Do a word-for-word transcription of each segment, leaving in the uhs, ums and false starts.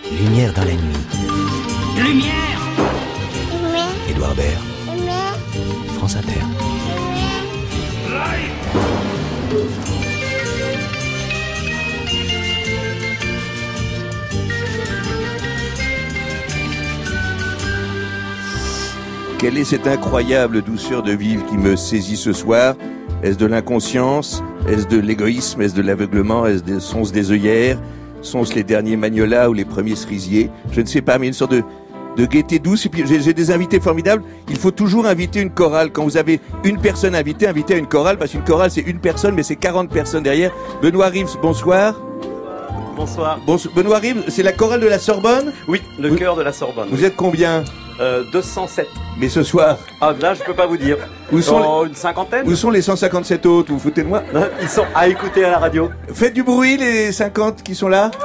Lumière dans la nuit. Lumière. Lumière. Édouard Baird. Lumière. France Inter. Light. Quelle est cette incroyable douceur de vivre qui me saisit ce soir? Est-ce de l'inconscience? Est-ce de l'égoïsme? Est-ce de l'aveuglement? Est-ce des, sont-ce des œillères? Sont-ce les derniers magnolas ou les premiers cerisiers? Je ne sais pas, mais une sorte de, de gaieté douce. Et puis j'ai, j'ai des invités formidables. Il faut toujours inviter une chorale. Quand vous avez une personne invitée, invitez à une chorale, parce qu'une chorale c'est une personne, mais c'est quarante personnes derrière. Benoît Rives, bonsoir. Bonsoir. Bon, Benoît Rives, c'est la chorale de la Sorbonne? Oui, le vous, chœur de la Sorbonne. Vous êtes combien? euh, deux cent sept. Mais ce soir? Ah, là, je peux pas vous dire. Où sont oh, les... une cinquantaine? Où sont les cent cinquante-sept autres? Vous vous foutez de moi? Ils sont à écouter à la radio. Faites du bruit, les cinquante qui sont là.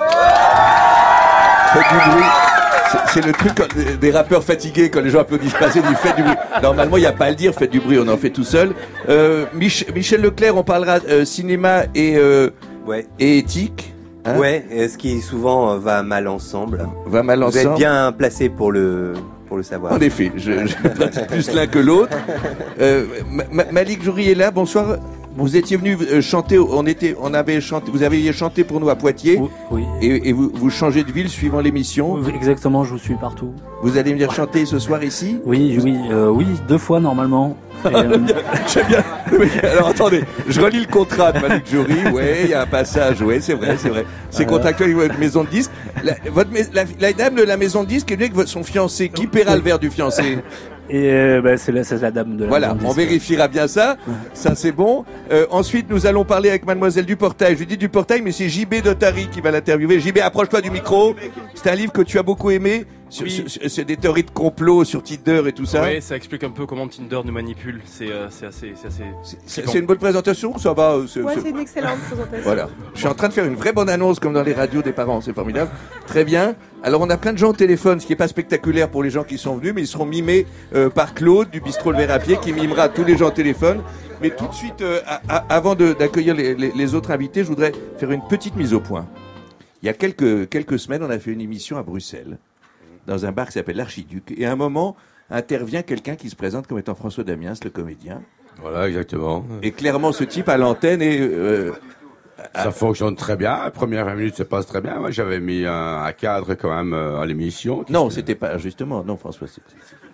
Faites du bruit. C'est, c'est le truc quand, des rappeurs fatigués, quand les gens applaudissent pas, c'est du faites du bruit. Normalement, il n'y a pas à le dire, faites du bruit, on en fait tout seul. Euh, Mich- Michel Leclerc, on parlera euh, cinéma et, euh, ouais. et éthique. Hein, ouais, et ce qui souvent va mal ensemble. Va mal ensemble. Vous êtes bien placé pour le, pour le savoir. En effet, je, je pratique plus l'un que l'autre. Euh, Ma- Malik Jouri est là, bonsoir. Vous étiez venu chanter, on était, on avait chanté, vous avez chanté pour nous à Poitiers. Oui. oui. Et, et vous, vous changez de ville suivant l'émission. Oui, exactement, je vous suis partout. Vous allez venir chanter ce soir ici? Oui, oui, euh, oui, deux fois normalement. Et, euh... J'aime bien. Oui, alors attendez, je relis le contrat de Malik Jouri. Ouais, il y a un passage. Ouais, c'est vrai, c'est vrai. C'est voilà. contractuel avec votre maison de disque. La, votre, la, la dame de la maison de disque est venue avec son fiancé. Qui paiera le verre du fiancé? Et euh, bah, c'est, la, c'est la dame de la Voilà, maison on vérifiera bien ça. Ça, c'est bon. Euh, ensuite, nous allons parler avec Mademoiselle Duportail. Je lui dis Duportail, mais c'est J B Dotary qui va l'interviewer. J B, approche-toi du micro. C'est un livre que tu as beaucoup aimé. Sur, oui. sur, c'est des théories de complot sur Tinder et tout ça. Oui, ça explique un peu comment Tinder nous manipule. C'est, euh, c'est assez, c'est assez. C'est, c'est, c'est une bonne présentation, ça va. C'est, ouais, c'est... c'est une excellente présentation. Voilà. Je suis en train de faire une vraie bonne annonce comme dans les radios des parents, c'est formidable. Très bien. Alors on a plein de gens au téléphone, ce qui n'est pas spectaculaire pour les gens qui sont venus, mais ils seront mimés euh, par Claude du bistrot Le Verre à Pied qui mimera tous les gens au téléphone. Mais tout de suite, euh, à, à, avant de, d'accueillir les, les, les autres invités, je voudrais faire une petite mise au point. Il y a quelques, quelques semaines, on a fait une émission à Bruxelles, dans un bar qui s'appelle l'Archiduc. Et à un moment, intervient quelqu'un qui se présente comme étant François Damiens, le comédien. Voilà, exactement. Et clairement, ce type à l'antenne est... Euh, Ça à... fonctionne très bien. La première vingt minutes se passe très bien. Moi, j'avais mis un, un cadre quand même euh, à l'émission. Non, c'était pas... Justement, non, François, c'est...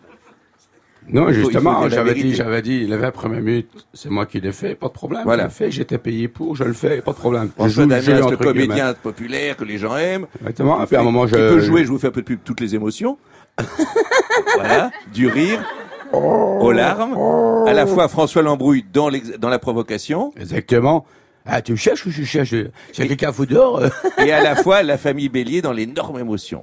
Non, il faut, justement, il faut j'avais dit, j'avais dit, les vingt premières minutes, c'est moi qui l'ai fait, pas de problème. Voilà. Je l'ai fait, j'étais payé pour, je le fais, pas de problème. François Damiens, le comédien guillemets. populaire que les gens aiment. Exactement. Puis à un moment, je... Qui peut jouer, je vous fais un peu de pub, toutes les émotions. Voilà. Du rire, aux larmes. À la fois François Lambrouille dans, dans la provocation. Exactement. Ah, tu cherches ou je cherche? C'est quelqu'un fout dehors? Et à la fois la famille Bélier dans l'énorme émotion.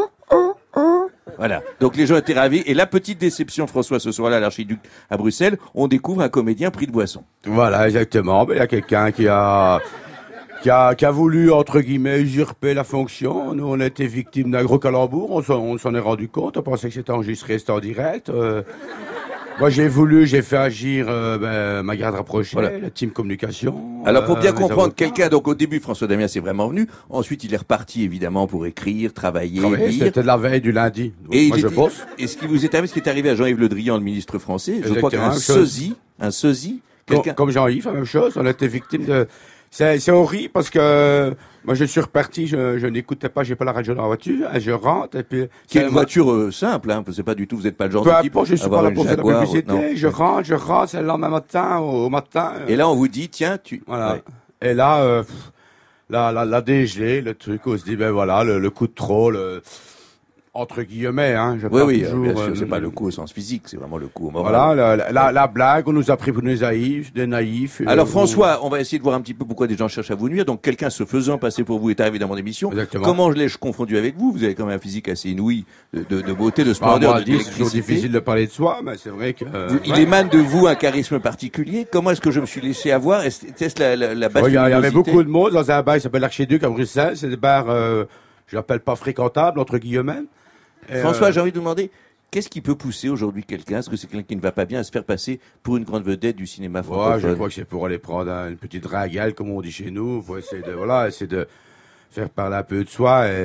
Voilà. Donc les gens étaient ravis. Et la petite déception, François, ce soir-là, à l'Archiduc à Bruxelles, on découvre un comédien pris de boisson. Voilà, exactement. Ben, il y a quelqu'un qui a, qui a, qui a voulu, entre guillemets, usurper la fonction. Nous, on a été victimes d'un gros calembour. On s'en, on s'en est rendu compte. On pensait que c'était enregistré, c'était en direct. Euh, moi, j'ai voulu, j'ai fait agir euh, ben, ma garde rapprochée, voilà. La team communication. Alors, pour bien euh, comprendre, quelqu'un, donc au début, François Damiens est vraiment venu. Ensuite, il est reparti, évidemment, pour écrire, travailler, travailler lire. C'était la veille du lundi. Donc, et moi, il je était, pense. Et ce qui vous est arrivé, ce qui est arrivé à Jean-Yves Le Drian, le ministre français, je Exactement, crois qu'un sosie, un sosie, quelqu'un... Comme Jean-Yves, la même chose. On a été victime de... C'est, c'est horrible parce que moi je suis reparti, je, je n'écoutais pas, j'ai pas la radio dans la voiture, et je rentre et puis. Qui est une voiture euh, simple, hein, c'est pas du tout, vous n'êtes pas le genre peu de type. Peu je suis pas là pour faire de la publicité. Non. Je rentre, je rentre, c'est le lendemain matin, au, au matin. Et là on vous dit, tiens, tu. Voilà. Ouais. Et là, euh, la, la, la dégelée, le truc, on se dit ben voilà, le, le coup de trop, le, entre guillemets, hein. Je oui, oui, toujours, bien sûr, euh, c'est pas le coup au sens physique, c'est vraiment le coup au moral. Voilà, la, la, la blague, on nous a pris pour des naïfs, des naïfs. Alors euh, François, on va essayer de voir un petit peu pourquoi des gens cherchent à vous nuire. Donc quelqu'un se faisant passer pour vous est arrivé dans mon émission. Exactement. Comment je l'ai-je confondu avec vous? Vous avez quand même un physique assez inouï de, de, de beauté, de splendeur, bah, de c'est toujours difficile de parler de soi, mais c'est vrai que... Euh, vous, il ouais. émane de vous un charisme particulier. Comment est-ce que je me suis laissé avoir? Est-ce, est-ce la, la, la basse Il ouais, y, y avait beaucoup de monde dans un bar qui s'appelle l'Archiduc à Bruxelles. C'est des bars, euh, je l'appelle pas fréquentables, entre guillemets. Et François, euh... j'ai envie de vous demander, qu'est-ce qui peut pousser aujourd'hui quelqu'un, est-ce que c'est quelqu'un qui ne va pas bien, à se faire passer pour une grande vedette du cinéma francophone? Ouais, je crois que c'est pour aller prendre une petite dragale, comme on dit chez nous, pour essayer de, voilà, essayer de faire parler un peu de soi. Et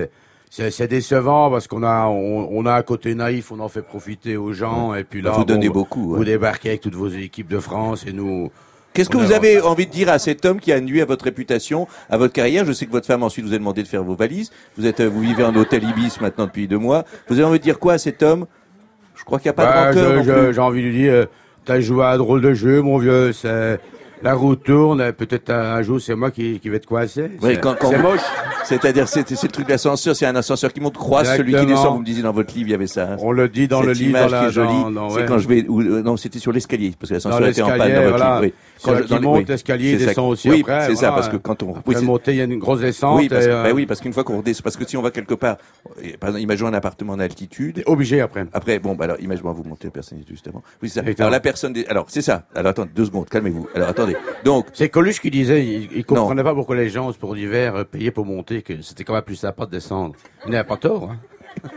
c'est, c'est décevant parce qu'on a, on, on a un côté naïf, on en fait profiter aux gens, et puis là, vous donnez bon, beaucoup. Vous Ouais. débarquez avec toutes vos équipes de France et nous. Qu'est-ce que on vous a- avez envie de dire à cet homme qui a nuit à votre réputation, à votre carrière? Je sais que votre femme ensuite vous a demandé de faire vos valises. Vous êtes, euh, vous vivez en hôtel Ibis maintenant depuis deux mois. Vous avez envie de dire quoi à cet homme? Je crois qu'il n'y a pas Bah, de rancœur je- non je- plus. j'ai envie de lui dire, euh, t'as joué à un drôle de jeu, mon vieux. C'est la roue tourne. Peut-être un, un jour, c'est moi qui, qui vais te coincer. Oui, c'est, quand- quand c'est vous- moche. C'est-à-dire, c'est, c'est le truc de l'ascenseur. C'est un ascenseur qui monte, croise celui qui Exactement. descend. Vous me disiez dans votre livre, il y avait ça. hein. On le dit dans Cette le livre, image dans la, qui est jolie, dans- dans- c'est ouais. quand je vais, ou, euh, non, c'était sur l'escalier, parce que l'ascenseur Dans était en panne l'escalier, dans votre voilà. livre. Oui. C'est là qu'il les- monte oui, l'escalier, c'est il ça. descend aussi oui, après, c'est ça, voilà. parce que quand on, Après oui, c'est- monter, il y a une grosse descente. oui, parce que, et, euh, bah oui, parce qu'une fois qu'on redescend, parce que si on va quelque part, et, par exemple, imaginons un appartement en altitude. Obligé après. Après, bon, bah alors, imaginons vous montez la personne juste avant. Oui, c'est ça. Exactement. Alors la personne, des- alors c'est ça. Alors attendez, deux secondes, calmez-vous. Alors attendez. Donc, C'est Coluche qui disait, il, il comprenait pas pourquoi les gens, pour l'hiver, euh, payaient pour monter, que c'était quand même plus sympa de descendre. Il n'avait pas tort, hein.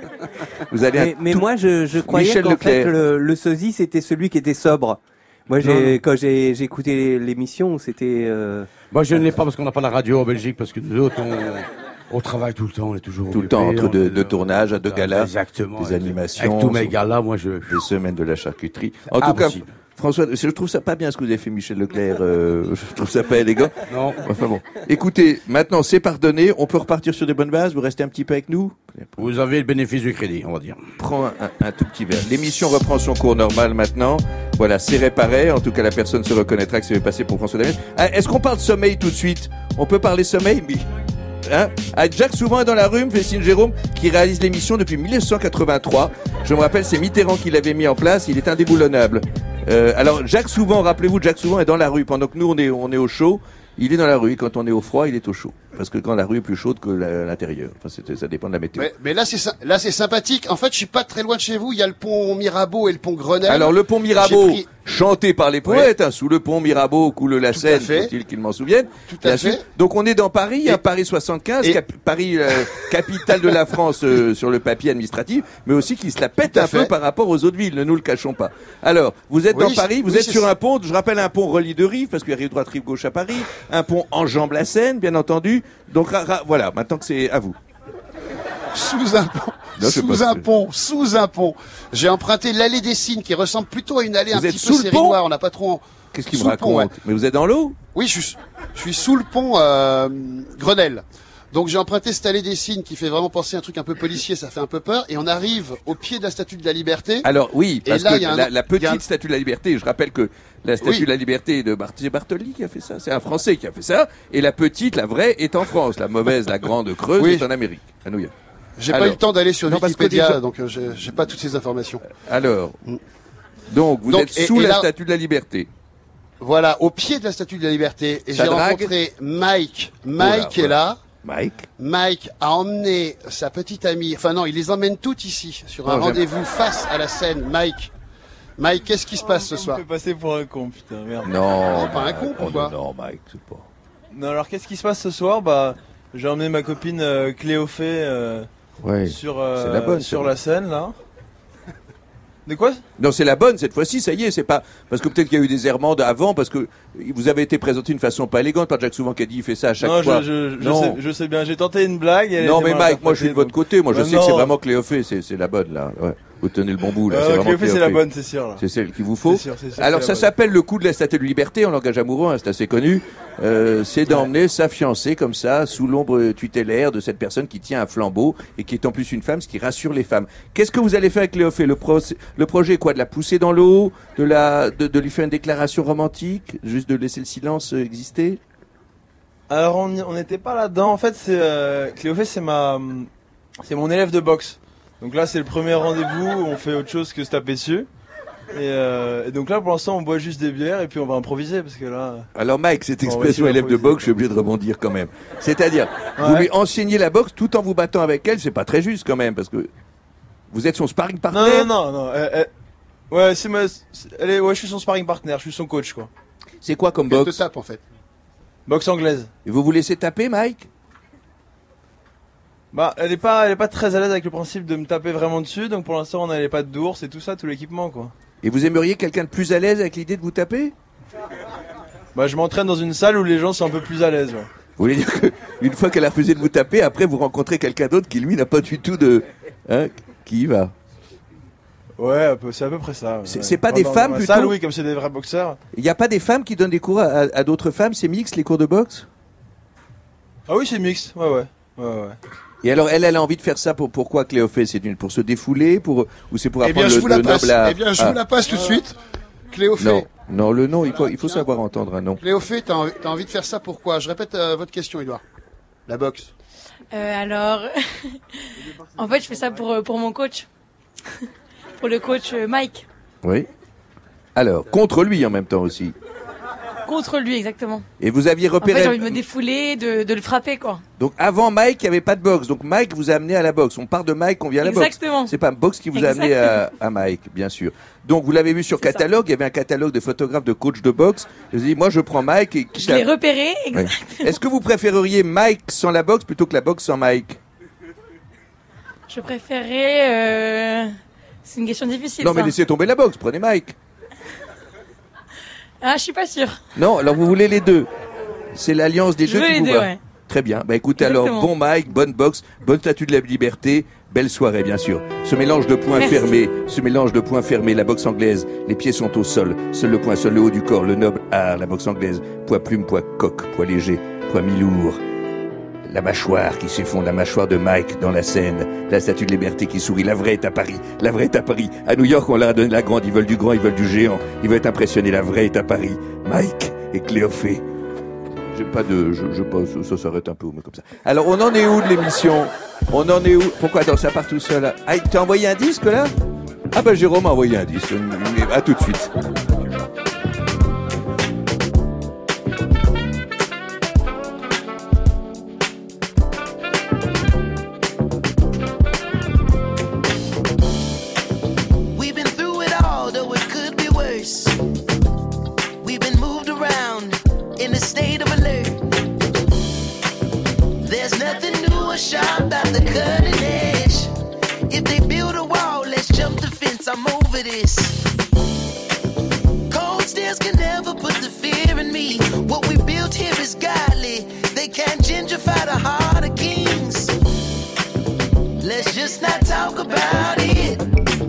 vous allez. Mais, mais moi, je, je croyais Michel qu'en fait, Leclerc. le, le sosie, c'était celui qui était sobre. Moi, Non, non. j'ai, quand j'ai, j'ai écouté l'émission, c'était... Euh... Moi, je ne l'ai pas parce qu'on n'a pas la radio en Belgique, parce que nous autres, on, on travaille tout le temps, on est toujours Tout le occupés, temps, entre on deux- est- deux tournages, à deux galas, Exactement. des animations, Avec tous mes sur- galas, moi, je... Des semaines de la charcuterie. En tout Impossible. cas, François, je trouve ça pas bien ce que vous avez fait, Michel Leclerc. euh, je trouve ça pas élégant. Non. Enfin bon. Écoutez, maintenant c'est pardonné. On peut repartir sur des bonnes bases. Vous restez un petit peu avec nous. Vous avez le bénéfice du crédit, on va dire. Prends un, un- un tout petit verre. L'émission reprend son cours normal maintenant. Voilà, c'est réparé. En tout cas, la personne se reconnaîtra que c'est passé pour François Damiens. Ah, est-ce qu'on parle sommeil tout de suite? On peut parler sommeil, mais... Hein ah, Jacques Souvent est dans la rue, me fait signe Jérôme, qui réalise l'émission depuis mille neuf cent quatre-vingt-trois. Je me rappelle, c'est Mitterrand qui l'avait mis en place. Il est indéboulonnable. Euh, alors, Jacques Souvent, rappelez-vous, Jacques Souvent est dans la rue. Pendant que nous, on est, on est au chaud, il est dans la rue. Quand on est au froid, il est au chaud. Parce que quand la rue est plus chaude que la- l'intérieur. Enfin, c'est- ça dépend de la météo. Mais, mais là, c'est sy- là, c'est sympathique. En fait, je suis pas très loin de chez vous. Il y a le pont Mirabeau et le pont Grenelle. Alors, le pont Mirabeau, J'ai pris- chanté par les poètes, hein, sous le pont Mirabeau coule la Tout à Seine, fait. faut-il qu'ils m'en souviennent. Tout Bien à sûr. fait. Donc, on est dans Paris, Et- hein, Paris soixante-quinze, et- cap- Paris, euh, capitale de la France euh, sur le papier administratif, mais aussi qui se la pète Tout à un peu fait. par rapport aux autres villes, ne nous le cachons pas. Alors, vous êtes Oui, dans Paris, vous oui, êtes c'est sur ça. un pont, je rappelle un pont relié de rive, parce qu'il y a rive droite, rive gauche à Paris, un pont enjambe la Seine, bien entendu. Donc, ra- ra- voilà, maintenant que c'est à vous. Sous un pont, Non, c'est sous pas- un pont, sous un pont. J'ai emprunté l'allée des Cygnes qui ressemble plutôt à une allée Vous un êtes petit sous peu le série pont noire. On n'a pas trop. en- Qu'est-ce qu'il me Sous le pont, raconte? Mais vous êtes dans l'eau? Oui, je suis, je suis sous le pont euh, Grenelle. Donc j'ai emprunté cette allée des Cygnes qui fait vraiment penser à un truc un peu policier, ça fait un peu peur. Et on arrive au pied de la Statue de la Liberté. Alors oui, Et parce là, que il y a un- la, la il y a petite un- statue de la liberté, je rappelle que la statue Oui. de la liberté de Bart- c'est Bartoli qui a fait ça, c'est un Français qui a fait ça, et la petite, la vraie, est en France, la mauvaise, la grande creuse Oui. est en Amérique, à New York. J'ai Alors. pas eu le temps d'aller sur Non, parce que Wikipédia, déjà- donc euh, j'ai j'ai pas toutes ces informations. Alors, donc vous Donc, êtes et- sous et la là- statue de la liberté. Voilà, au pied de la Statue de la Liberté. Et Ça j'ai drague rencontré Mike. Mike Oh là, est là. Mike, Mike a emmené sa petite amie, enfin non, il les emmène toutes ici, sur un Oh, j'aime. rendez-vous face à la Seine. Mike, Mike, qu'est-ce qui se passe ce soir? On me fait passer pour un con, putain, merde. non, pas un con, oh, pourquoi non, non, Mike, c'est pas. Non, alors qu'est-ce qui se passe ce soir? Bah, j'ai emmené ma copine euh, Cléophée euh, Ouais. sur, euh, c'est la bonne, sur c'est la scène, là. De quoi? Non, c'est la bonne cette fois-ci, ça y est, c'est pas parce que peut-être qu'il y a eu des errements avant, parce que vous avez été présenté d'une façon pas élégante par Jacques Souvent qui a dit il fait ça à chaque Non, fois. je, je, je, Non. sais, je sais bien, j'ai tenté une blague. Elle Non était mais mal Mike, moi je suis de interprétée, votre côté, moi je Bah sais que c'est non. vraiment Cléophée, c'est c'est la bonne là. Ouais. Vous tenez le bon bout là, donc- c'est Euh, vraiment Cléophée, c'est la Cléophée. bonne, c'est sûr, là. C'est celle qu'il vous faut. C'est sûr, c'est sûr, Alors c'est ça la bonne. s'appelle le coup de la statue de liberté en langage amoureux, hein, c'est assez connu. Euh, c'est d'emmener sa fiancée comme ça sous l'ombre tutélaire de cette personne qui tient un flambeau et qui est en plus une femme, ce qui rassure les femmes. Qu'est-ce que vous allez faire avec Cléophée? Le, pro- le projet est quoi? De la pousser dans l'eau, de la, de, de lui faire une déclaration romantique, juste de laisser le silence euh, exister? Alors on y- on n'était pas là-dedans. En fait, c'est euh, Cléophée, c'est ma, c'est mon élève de boxe. Donc là, c'est le premier rendez-vous. où On fait autre chose que se taper dessus. Et, euh, et donc là, pour l'instant, on boit juste des bières et puis on va improviser parce que là. Alors Mike, cette Bon, on va expression essayer élève de d'improviser. boxe, je suis obligé de rebondir quand même. C'est-à-dire, vous Ouais. lui enseignez la boxe tout en vous battant avec elle, c'est pas très juste quand même, parce que vous êtes son sparring partner. Non, non, non, non. elle- elle- ouais, c'est ma, c'est- elle est, ouais, je suis son sparring partner, je suis son coach, quoi. C'est quoi comme Elle te boxe? tape en fait. Boxe anglaise. Et vous vous laissez taper, Mike? Bah, elle est pas, elle est pas très à l'aise avec le principe de me taper vraiment dessus, donc pour l'instant, on a les pattes d'ours et tout ça, tout l'équipement, quoi. Et vous aimeriez quelqu'un de plus à l'aise avec l'idée de vous taper? Bah, je m'entraîne dans une salle où les gens sont un peu plus à l'aise, ouais. Vous voulez dire qu'une fois qu'elle a refusé de vous taper, après vous rencontrez quelqu'un d'autre qui lui n'a pas du tout de... Hein, qui y va. Ouais, un peu- c'est à peu près ça. C'est- ouais. c'est pas Dans- des dans femmes ma plutôt salle, oui, comme c'est des vrais boxeurs. Il n'y a pas des femmes qui donnent des cours à, à- à d'autres femmes? C'est mixte les cours de boxe? Ah oui, c'est mixte. Ouais, ouais. ouais, ouais. Et alors elle, elle a envie de faire ça pour pourquoi Cléophée? C'est une pour se défouler, pour ou c'est pour Eh apprendre bien, je le, vous la le passe. noble art? Eh bien, je Ah, vous la passe tout de suite. Cléophée. non, non, le nom, il faut, il faut savoir entendre un nom. Cléophée, t'as envie, t'as envie de faire ça pourquoi? Je répète euh, votre question, Edouard. La boxe. Euh, alors, en fait, je fais ça pour, euh, pour mon coach. Pour le coach euh, Mike. Oui. Alors contre lui en même temps aussi. Contre lui, exactement. Et vous aviez En fait, repéré. j'ai envie de me défouler, de, de le frapper, quoi. Donc avant Mike, il n'y avait pas de boxe. Donc Mike vous a amené à la boxe. On part de Mike, on vient à la boxe. Exactement. C'est pas boxe qui vous a amené à, à Mike, bien sûr. Donc vous l'avez vu sur C'est ça. catalogue. Il y avait un catalogue de photographes de coach de boxe. Je vous ai dit, moi je prends Mike. Et Je l'ai repéré, Ouais. exactement. Est-ce que vous préféreriez Mike sans la boxe plutôt que la boxe sans Mike? Je préférais... Euh... C'est une question difficile, Non mais ça. laissez tomber la boxe. Prenez Mike. Ah, je suis pas sûre. Non, alors vous voulez les deux. C'est l'alliance des Je jeux veux qui les vous deux, va. ouais. Très bien. Bah écoutez, alors Exactement. bon Mike, bonne boxe, bonne statue de la liberté, belle soirée bien sûr. Ce mélange de poings Merci. fermés, ce mélange de poings fermés, la boxe anglaise, les pieds sont au sol, seul le poing, seul le haut du corps, le noble art, la boxe anglaise, poids plume, poids coq, poids léger, poids mi-lourd. La mâchoire qui s'effondre, la mâchoire de Mike dans la scène, la statue de liberté qui sourit, la vraie est à Paris, la vraie est à Paris. À New York, on leur a donné la grande, ils veulent du grand, ils veulent du géant, ils veulent être impressionnés, la vraie est à Paris. Mike et Cléophée. J'ai pas de, je, je pense, ça s'arrête un peu, mais comme ça. Alors, on en est où de l'émission? On en est où? Pourquoi? Attends, ça part tout seul, là. Ah, t'as envoyé un disque, là? Ah, bah, Jérôme a envoyé un disque. À tout de suite. We've been through it all, though it could be worse. We've been moved around in a state of alert. There's nothing new or sharp about the cutting edge. If they build a wall, let's jump the fence. I'm over this. Cold stairs can never put the fear in me. What we built here is godly. They can't gentrify the heart of kings. Let's just not talk about it.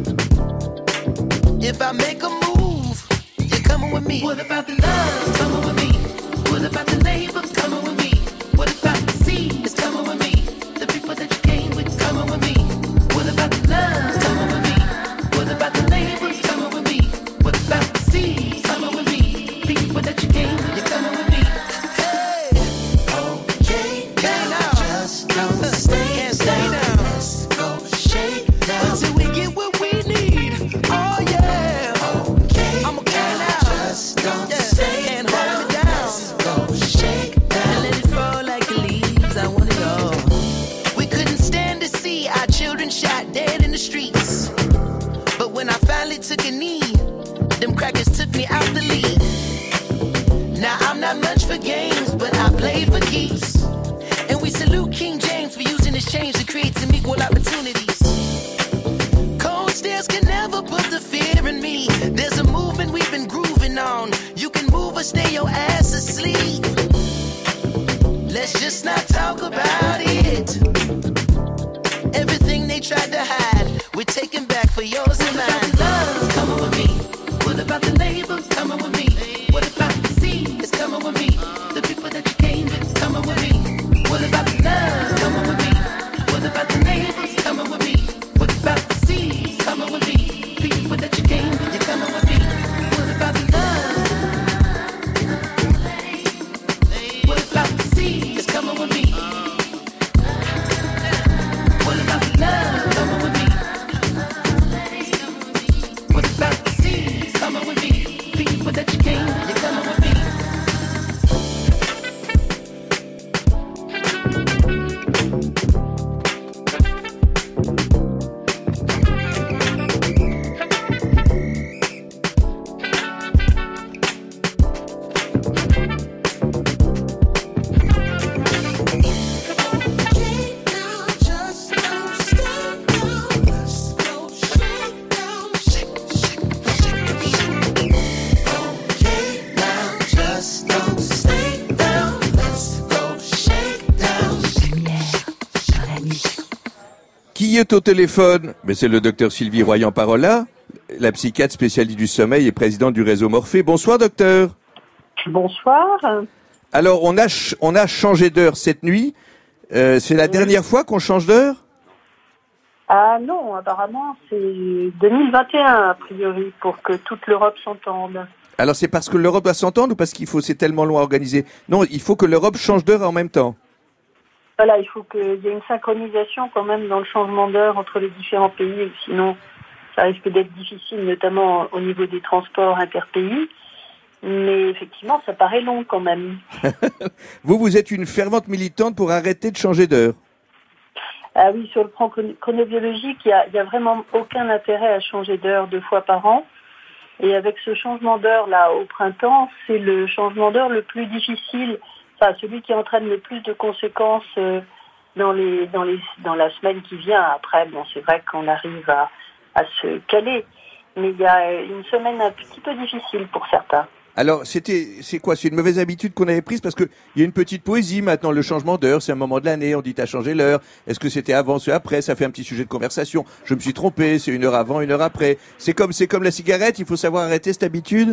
If I make a move, you're coming with me. What about the love? Coming with me. What about the labor? Coming with me. What about the sea? It's coming with me. The people that you came with, coming with me. What about the love? Coming with me. What about the labor? Coming with me. What about the sea? Coming with me. People that you came with, you're coming with me. Hey, okay, now just don't stay, can't stay down. Let's go shake down until we get what we need. Oh yeah, okay, I'm okay now. Just don't yeah. stay, can't hold me down. Let's go shake down and let it fall like the leaves. I want it all. We couldn't stand to see our children shot dead in the streets, but when I finally took a knee, them crackers took me out the lead. Now I'm not much for games, but I play for keeps. And we salute King James for using his change to create some equal opportunities. Cold stairs can never put the fear in me. There's a movement we've been grooving on. You can move or stay your ass asleep. Let's just not talk about it. Everything they tried to hide, we're taking back for yours and mine. What about the love? Coming with me. What about the labor? Coming with me. What about the sea? It's coming with me. The people that you came with, coming with me. What about the love? Coming with me. What about the neighbors? Coming with me. What about the sea? Coming with me. People that you came with, you're coming with me. What about the love? What about the sea? It's coming with me. What about the love? Coming with me. What about the sea? Coming with me. People that you came est au téléphone? Mais c'est le docteur Sylvie Royan-Parola, la psychiatre spécialiste du sommeil et présidente du réseau Morphée. Bonsoir, docteur. Bonsoir. Alors, on a, ch- on a changé d'heure cette nuit. Euh, c'est la Oui. dernière fois qu'on change d'heure? Ah non, apparemment c'est deux mille vingt et un a priori pour que toute l'Europe s'entende. Alors, c'est parce que l'Europe doit s'entendre ou parce qu'il faut, c'est tellement loin à organiser? Non, il faut que l'Europe change d'heure en même temps. Voilà, il faut qu'il y ait une synchronisation quand même dans le changement d'heure entre les différents pays, sinon ça risque d'être difficile, notamment au niveau des transports interpays. Mais effectivement, ça paraît long quand même. Vous, vous êtes une fervente militante pour arrêter de changer d'heure. Ah oui, sur le plan chrono- chronobiologique, il y a, il y a vraiment aucun intérêt à changer d'heure deux fois par an. Et avec ce changement d'heure là au printemps, c'est le changement d'heure le plus difficile, enfin celui qui entraîne le plus de conséquences euh, dans les dans les dans la semaine qui vient. Après, bon, c'est vrai qu'on arrive à à se caler, mais il y a une semaine un petit peu difficile pour certains. Alors, c'était, c'est quoi? C'est une mauvaise habitude qu'on avait prise parce que il y a une petite poésie maintenant. Le changement d'heure, c'est un moment de l'année. On dit t'as changé l'heure. Est-ce que c'était avant, c'est après? Ça fait un petit sujet de conversation. Je me suis trompé. C'est une heure avant, une heure après. C'est comme, c'est comme la cigarette. Il faut savoir arrêter cette habitude.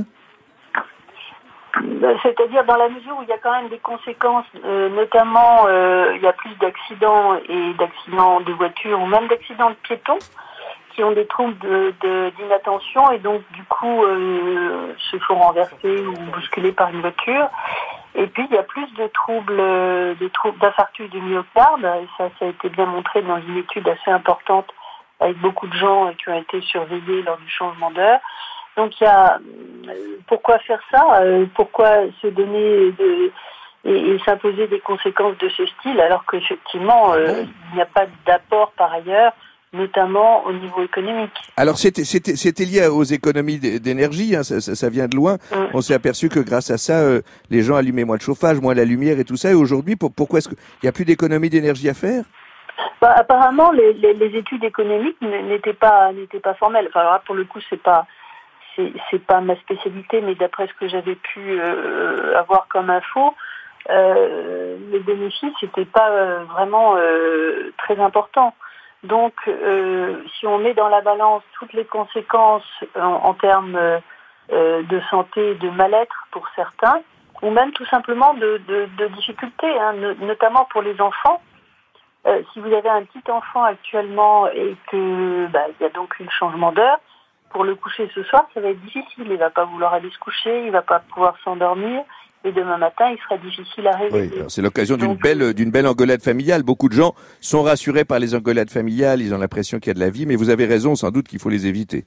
C'est-à-dire dans la mesure où il y a quand même des conséquences, euh, notamment euh, il y a plus d'accidents et d'accidents de voitures ou même d'accidents de piétons qui ont des troubles de, de, d'inattention et donc du coup euh, se font renverser ou bousculer par une voiture. Et puis il y a plus de troubles, euh, de troubles d'infarctus du myocarde, et ça, ça a été bien montré dans une étude assez importante avec beaucoup de gens qui ont été surveillés lors du changement d'heure. Donc il y a pourquoi faire ça, euh, pourquoi se donner de, et, et s'imposer des conséquences de ce style alors qu'effectivement euh, il n'y a pas d'apport par ailleurs, notamment au niveau économique. Alors c'était c'était c'était lié aux économies d- d'énergie, hein, ça, ça, ça vient de loin. Mm. On s'est aperçu que grâce à ça, euh, les gens allumaient moins de chauffage, moins la lumière et tout ça. Et aujourd'hui, pour, pourquoi est-ce qu'il y a plus d'économie d'énergie à faire? Bah, apparemment, les, les, les études économiques n- n'étaient pas n'étaient pas formelles. Enfin, alors là, pour le coup, c'est pas c'est c'est pas ma spécialité, mais d'après ce que j'avais pu euh, avoir comme info, euh, les bénéfices n'étaient pas euh, vraiment euh, très importants. Donc, euh, si on met dans la balance toutes les conséquences en, en termes euh, de santé, de mal-être pour certains, ou même tout simplement de, de, de difficultés, hein, no- notamment pour les enfants. Euh, si vous avez un petit enfant actuellement et que bah, il y a donc eu le changement d'heure, pour le coucher ce soir, ça va être difficile. Il va pas vouloir aller se coucher, il va pas pouvoir s'endormir. Et demain matin, il sera difficile à réveiller. Oui, alors c'est l'occasion d'une belle, d'une belle engueulade familiale. Beaucoup de gens sont rassurés par les engueulades familiales. Ils ont l'impression qu'il y a de la vie, mais vous avez raison, sans doute qu'il faut les éviter.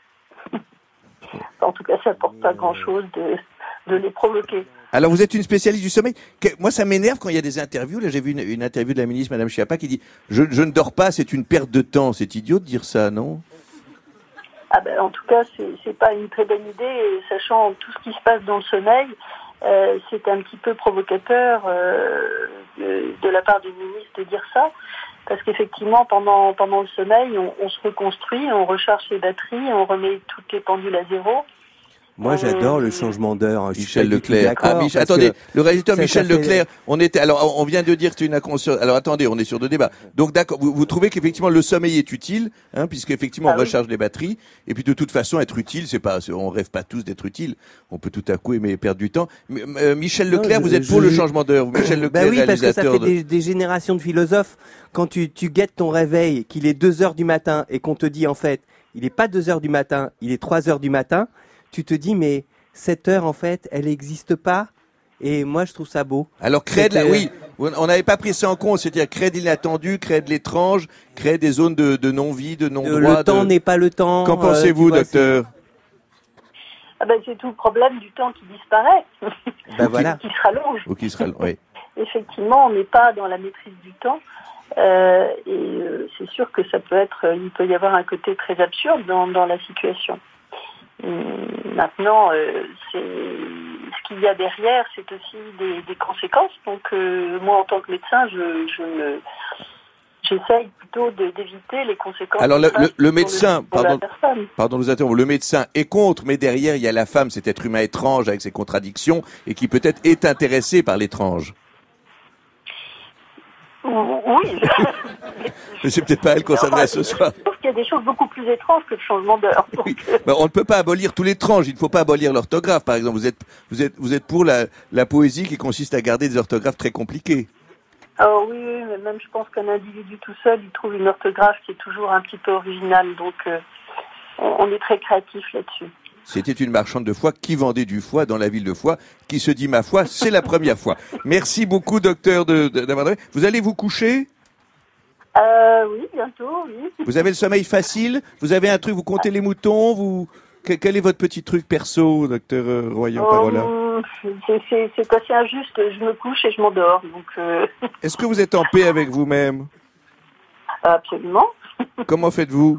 En tout cas, ça n'apporte pas grand-chose de, de les provoquer. Alors, vous êtes une spécialiste du sommeil. Que- moi, ça m'énerve quand il y a des interviews. Là, j'ai vu une, une interview de la ministre, Madame Schiappa, qui dit je, je ne dors pas, c'est une perte de temps. C'est idiot de dire ça, non? Ah ben, en tout cas, c'est, c'est pas une très bonne idée, et sachant tout ce qui se passe dans le sommeil. Euh, c'est un petit peu provocateur euh, de, de la part du ministre de dire ça, parce qu'effectivement, pendant pendant le sommeil, on, on se reconstruit, on recharge les batteries, on remet toutes les pendules à zéro. Moi, j'adore le changement d'heure. Je suis Michel pas du tout Leclerc. d'accord, Ah, Mich- parce attendez, que le réalisateur ça- Michel ça fait- Leclerc, on était, alors, on vient de dire que c'est une inconscience. Alors, attendez, on est sur deux débats. Donc, d'accord, vous, vous trouvez qu'effectivement, le sommeil est utile, hein, puisqu'effectivement, on Ah oui. recharge les batteries. Et puis, de toute façon, être utile, c'est pas, c'est- on rêve pas tous d'être utile. On peut tout à coup aimer perdre du temps. Mais, euh, Michel Non, Leclerc, je- vous êtes je- pour le changement d'heure. Michel Bah Leclerc, oui, parce que ça réalisateur fait de... des, des générations de philosophes. Quand tu, tu guettes ton réveil, qu'il est deux heures du matin et qu'on te dit en fait, il est pas deux heures du matin, il est trois heures du matin, tu te dis mais cette heure en fait, elle n'existe pas. Et moi, je trouve ça beau. Alors, créer de la, C'était- oui, on n'avait pas pris ça en compte, c'est-à-dire créer de l'inattendu, créer de l'étrange, créer des zones de, de non-vie, de non-droit. Le temps de- n'est pas le temps. Qu'en euh, pensez-vous, tu vois, docteur? Ah ben, c'est tout le problème du temps qui disparaît, Ben voilà. qui se rallonge. Ou qui sera, oui. Effectivement, on n'est pas dans la maîtrise du temps. Euh, et euh, c'est sûr que ça peut être, il peut y avoir un côté très absurde dans, dans la situation. Hum, maintenant, euh, c'est, ce qu'il y a derrière, c'est aussi des, des conséquences. Donc, euh, moi, en tant que médecin, je, je me, j'essaye plutôt de, d'éviter les conséquences. Alors, le, le, le pour médecin, pour la pardon, personne. pardon de vous interrompre, le médecin est contre, mais derrière, il y a la femme, cet être humain étrange avec ses contradictions et qui peut-être est intéressé par l'étrange. Oui. Mais c'est peut-être pas à elle qu'on s'adresse ce soir. Je trouve qu'il y a des choses beaucoup plus étranges que le changement d'heure. Donc, Oui. Ben, on ne peut pas abolir tout l'étrange. Il ne faut pas abolir l'orthographe, par exemple. Vous êtes, vous êtes, vous êtes pour la, la poésie qui consiste à garder des orthographes très compliquées. alors oui, oui, mais même je pense qu'un individu tout seul, il trouve une orthographe qui est toujours un petit peu originale. Donc, euh, on, on est très créatif là-dessus. C'était une marchande de foie qui vendait du foie dans la ville de Foix, qui se dit ma foi, c'est la première fois. Merci beaucoup, docteur, de, de, d'avoir donné. Vous allez vous coucher? Euh, oui, bientôt, oui. Vous avez le sommeil facile? Vous avez un truc, vous comptez les moutons? Vous, que- quel est votre petit truc perso, docteur euh, Royan-Parola? Euh, c'est, c'est, c'est assez injuste. Je me couche et je m'endors. Donc, euh, Est-ce que vous êtes en paix avec vous-même? absolument. Comment faites-vous?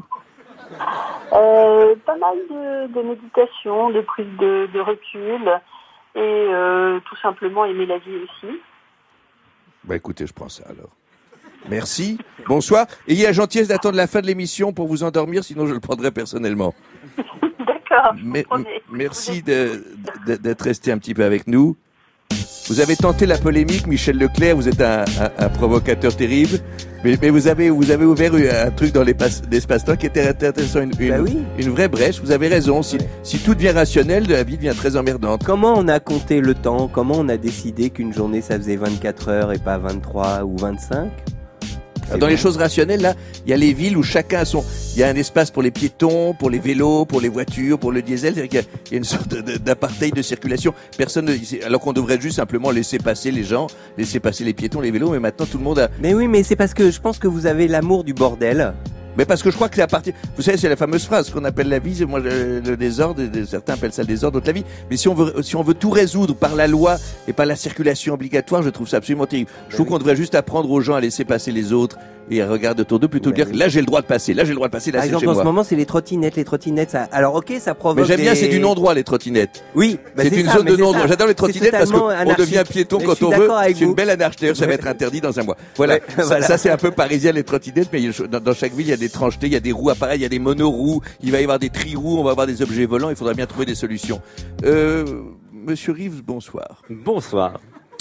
Euh, pas mal de, de méditation, de prise de, de recul et euh, tout simplement aimer la vie aussi. Bah écoutez, je prends ça alors. Merci, bonsoir. Ayez la gentillesse d'attendre la fin de l'émission pour vous endormir, sinon je le prendrai personnellement. D'accord. Mais, m- merci de- de- d'être resté un petit peu avec nous. Vous avez tenté la polémique, Michel Leclerc, vous êtes un, un- un provocateur terrible, mais, mais vous, avez, vous avez ouvert un truc dans l'espace, l'espace-temps qui était intéressant, une, une, Bah oui. une vraie brèche, vous avez raison, si, si tout devient rationnel, la vie devient très emmerdante. Comment on a compté le temps? Comment on a décidé qu'une journée ça faisait vingt-quatre heures et pas vingt-trois ou vingt-cinq? C'est Dans les bon. choses rationnelles, là, il y a les villes où chacun a son... Il y a un espace pour les piétons, pour les vélos, pour les voitures, pour le diesel. C'est-à-dire qu'il y a- il y a une sorte de- d'apartheid de circulation. Personne, ne- alors qu'on devrait juste simplement laisser passer les gens, laisser passer les piétons, les vélos. Mais maintenant, tout le monde a... Mais oui, mais c'est parce que je pense que vous avez l'amour du bordel. Mais parce que je crois que c'est à partir... Vous savez, c'est la fameuse phrase qu'on appelle la vie. c'est- Moi, le, le désordre, et certains appellent ça le désordre, d'autres la vie. Mais si on veut, si on veut tout résoudre par la loi et par la circulation obligatoire, je trouve ça absolument terrible. Je trouve qu'on devrait juste apprendre aux gens à laisser passer les autres et à regarder autour d'eux plutôt que de dire là j'ai le droit de passer, là j'ai le droit de passer, là Par c'est exemple, chez en ce moi. moment, c'est les trottinettes. Les trottinettes, ça... Alors, ok, ça provoque. Mais j'aime bien, des- c'est du non-droit les trottinettes. Oui, bah, c'est c'est une ça, zone mais de c'est non-droit. ça. J'adore les C'est trottinettes parce totalement qu'on anarchique. devient piéton Mais quand je suis on veut. d'accord avec C'est une vous. belle anarchie. D'ailleurs, ça va être interdit dans un mois. Voilà. Ouais, Ça, voilà. ça, c'est un peu parisien les trottinettes, mais il y a- dans, dans chaque ville il y a des tranchetés, il y a des roues appareils, il y a des monoroues, il va y avoir des tri-roues, on va avoir des objets volants. Il faudra bien trouver des solutions. Euh, Monsieur Rives, bonsoir. Bonsoir.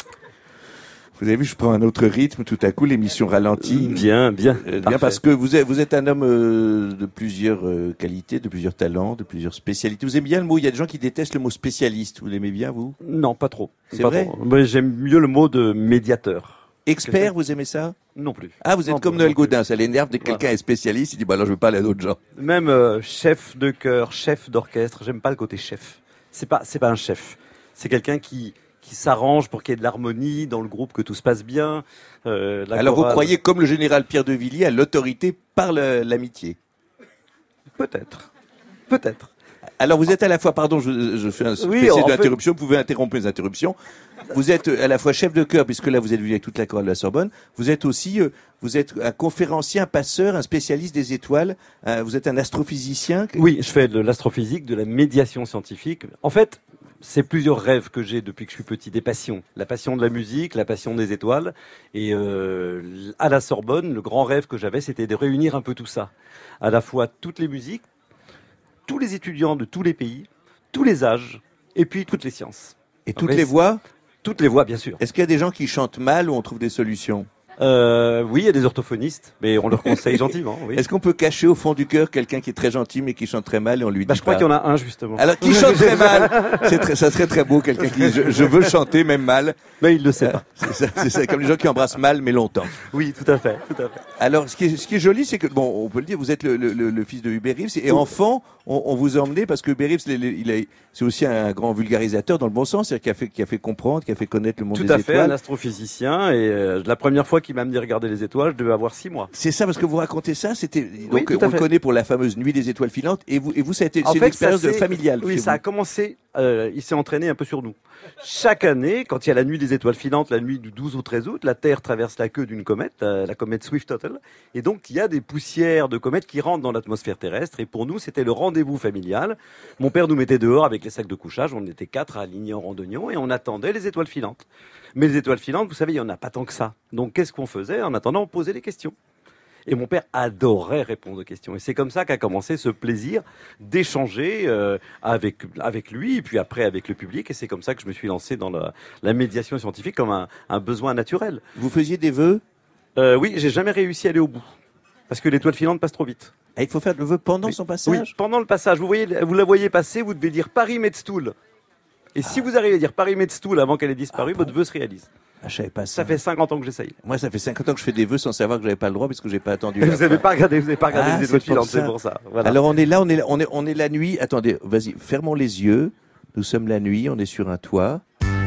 Vous avez vu, je prends un autre rythme. Tout à coup, l'émission ralentit. Bien, bien. Euh, bien Parfait. parce que vous êtes, vous êtes un homme euh, de plusieurs euh, qualités, de plusieurs talents, de plusieurs spécialités. Vous aimez bien le mot? Il y a des gens qui détestent le mot spécialiste. Vous l'aimez bien, vous? Non, pas trop. C'est Pas vrai? trop. Mais j'aime mieux le mot de médiateur. Expert, vous aimez ça? Non plus. Ah, vous êtes Non, comme non Noël plus. Gaudin, ça l'énerve dès que quelqu'un est spécialiste, il dit bah alors je veux parler à d'autres gens. Même euh, chef de chœur, chef d'orchestre, j'aime pas le côté chef. C'est pas, c'est pas un chef. C'est quelqu'un qui, qui s'arrange pour qu'il y ait de l'harmonie dans le groupe, que tout se passe bien. Euh, la Alors vous chorale- croyez, comme le général Pierre de Villiers, à l'autorité par le- l'amitié? Peut-être. Peut-être. Alors vous êtes à la fois, pardon, je, je fais un Oui, spécial en fait- d'interruption, vous pouvez interrompre les interruptions. Vous êtes à la fois chef de chœur, puisque là vous êtes venu avec toute la chorale de la Sorbonne. Vous êtes aussi, euh, vous êtes un conférencier, un passeur, un spécialiste des étoiles. euh, vous êtes un astrophysicien. Oui, je fais de l'astrophysique, de la médiation scientifique. En fait, c'est plusieurs rêves que j'ai depuis que je suis petit, des passions. La passion de la musique, la passion des étoiles. Et euh, à la Sorbonne, le grand rêve que j'avais, c'était de réunir un peu tout ça. À la fois toutes les musiques, tous les étudiants de tous les pays, tous les âges, et puis toutes les sciences. Et toutes Ouais, les c'est- voix? Toutes les voix, bien sûr. Est-ce qu'il y a des gens qui chantent mal ou on trouve des solutions? Euh, oui, il y a des orthophonistes, mais on leur conseille gentiment. Oui. Est-ce qu'on peut cacher au fond du cœur quelqu'un qui est très gentil mais qui chante très mal et on lui dit Bah, je crois pas? qu'il y en a un, justement. Alors, qui chante très mal? C'est très, ça serait très beau, quelqu'un qui dit je, je veux chanter même mal. Mais il le sait pas. C'est ça, c'est ça, comme les gens qui embrassent mal mais longtemps. Oui, tout à fait, tout à fait. Alors, ce qui est, ce qui est joli, c'est que, bon, on peut le dire, vous êtes le, le, le, le fils de Hubert Reeves, et enfant, on, on vous a emmené parce que Hubert Reeves, il, il a- c'est aussi un grand vulgarisateur dans le bon sens, c'est-à-dire qui a fait, qui a fait comprendre, qui a fait connaître le monde Tout des à fait, étoiles. un astrophysicien. Et euh, la première fois qu'il m'a amené regarder les étoiles, je devais avoir six mois. C'est ça, parce que vous racontez ça, c'était, Oui, donc, tout à on le fait. connaît pour la fameuse nuit des étoiles filantes, et vous, et vous, ça a été, En c'est une fait, expérience ça de s'est- familiale. Oui, chez ça a vous. commencé, euh, il s'est entraîné un peu sur nous. Chaque année, quand il y a la nuit des étoiles filantes, la nuit du douze au treize août, la Terre traverse la queue d'une comète, euh, la comète Swift-Tuttle, et donc il y a des poussières de comètes qui rentrent dans l'atmosphère terrestre, et pour nous, c'était le rendez-vous familial. Mon père nous mettait dehors avec les sacs de couchage, on était quatre alignés en randonnion, et on attendait les étoiles filantes. Mais les étoiles filantes, vous savez, il n'y en a pas tant que ça. Donc qu'est-ce qu'on faisait? En attendant, on posait des questions. Et mon père adorait répondre aux questions. Et c'est comme ça qu'a commencé ce plaisir d'échanger euh, avec, avec lui, et puis après avec le public. Et c'est comme ça que je me suis lancé dans la, la médiation scientifique comme un, un besoin naturel. Vous faisiez des vœux? Euh, oui, j'ai jamais réussi à aller au bout. Parce que l'étoile filante passe trop vite. Ah, il faut faire le vœu pendant oui. son passage. Oui, pendant le passage. Vous voyez, vous la voyez passer, vous devez dire Paris-Metstoul. Et ah. si vous arrivez à dire Paris-Metstoul avant qu'elle ait disparu, ah, votre vœu se réalise. Ah, je savais pas ça. Ça fait cinquante ans que j'essaye. Moi, ça fait cinquante ans que je fais des vœux sans savoir que j'avais pas le droit parce que j'ai pas attendu. Vous n'avez pas regardé, vous n'avez pas regardé ah, les étoiles filantes, c'est pour ça. Voilà. Alors on est là, on est, on est, on est la nuit. Attendez, vas-y, fermons les yeux. Nous sommes la nuit, on est sur un toit.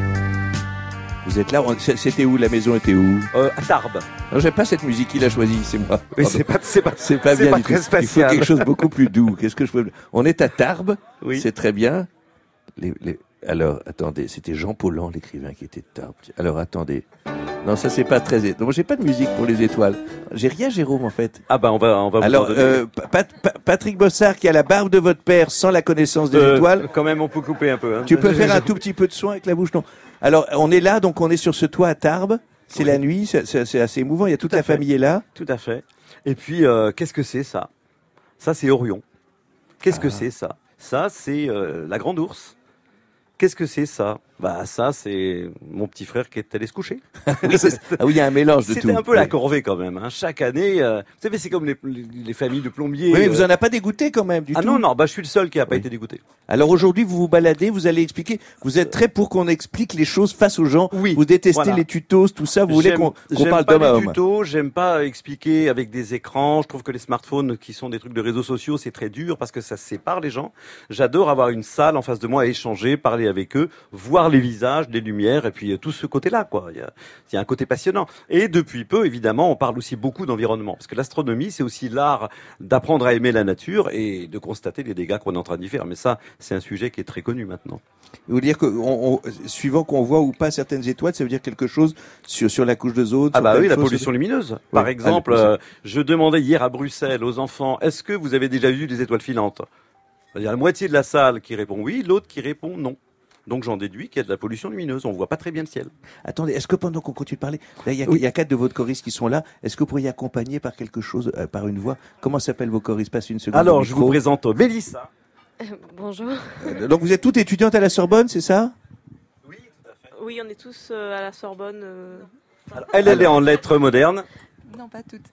Vous êtes là, on... c'était où? La maison était où? euh, À Tarbes. Non, j'aime pas cette musique, qui l'a choisie, c'est moi. Oui, c'est pas, c'est pas, c'est pas c'est bien pas du très tout. spatial. Il faut quelque chose de beaucoup plus doux. Qu'est-ce que je peux... On est à Tarbes, oui. C'est très bien. Les, les... Alors, attendez, c'était Jean Paulhan, l'écrivain, qui était de Tarbes. Alors, attendez. Non, ça c'est pas très. Donc, j'ai pas de musique pour les étoiles. J'ai rien, Jérôme, en fait. Ah bah on va, on va. Alors, euh, Pat, Pat, Patrick Bossard, qui a la barbe de votre père, sans la connaissance des euh, étoiles. Quand même, on peut couper un peu. Hein. Tu peux faire un tout petit peu de son avec la bouche, non? Alors, on est là, donc on est sur ce toit à Tarbes. C'est oui. la nuit, c'est, c'est, c'est assez émouvant. Il y a toute tout la famille est là. Tout à fait. Et puis, euh, qu'est-ce que c'est ça? Ça, c'est Orion. Qu'est-ce ah. que c'est ça? Ça, c'est euh, la grande ours. Qu'est-ce que c'est ça? Bah ça, c'est mon petit frère qui est allé se coucher. oui, ah oui, il y a un mélange de C'était tout. C'était un peu oui. la corvée quand même. Hein. Chaque année, euh, vous savez, c'est comme les, les familles de plombiers. Oui, mais euh... vous en avez pas dégoûté quand même du ah tout. Ah non, non, bah je suis le seul qui a pas oui. été dégoûté. Alors aujourd'hui, vous vous baladez, vous allez expliquer. Vous êtes très pour qu'on explique les choses face aux gens. Oui. Vous détestez voilà. les tutos, tout ça. Vous voulez qu'on, qu'on j'aime parle pas d'homme à les homme. tutos, j'aime pas expliquer avec des écrans. Je trouve que les smartphones, qui sont des trucs de réseaux sociaux, c'est très dur parce que ça sépare les gens. J'adore avoir une salle en face de moi, échanger, parler avec eux, voir les visages, les lumières. Et puis tout ce côté-là, quoi. Il y a, il y a un côté passionnant. Et depuis peu, évidemment, on parle aussi beaucoup d'environnement, parce que l'astronomie, c'est aussi l'art d'apprendre à aimer la nature et de constater les dégâts qu'on est en train d'y faire. Mais ça, c'est un sujet qui est très connu maintenant. Vous dire que, on, on, suivant qu'on voit ou pas certaines étoiles, ça veut dire quelque chose sur sur la couche d'ozone. Ah bah oui, la pollution lumineuse. Oui. Par exemple, ah, euh, je demandais hier à Bruxelles aux enfants, est-ce que vous avez déjà vu des étoiles filantes? Il y a la moitié de la salle qui répond oui, l'autre qui répond non. Donc j'en déduis qu'il y a de la pollution lumineuse. On voit pas très bien le ciel. Attendez, est-ce que pendant qu'on continue de parler, là il y a, oui. y a quatre de vos choristes qui sont là. Est-ce que vous pourriez accompagner par quelque chose, euh, par une voix? Comment s'appellent vos choristes? Passe une seconde. Alors je vous présente Mélissa. Euh, bonjour. Euh, donc vous êtes toutes étudiantes à la Sorbonne, c'est ça? Oui, tout à fait. Oui, on est tous euh, à la Sorbonne. Euh... Alors, elle, elle est en lettres modernes. Non, pas toutes.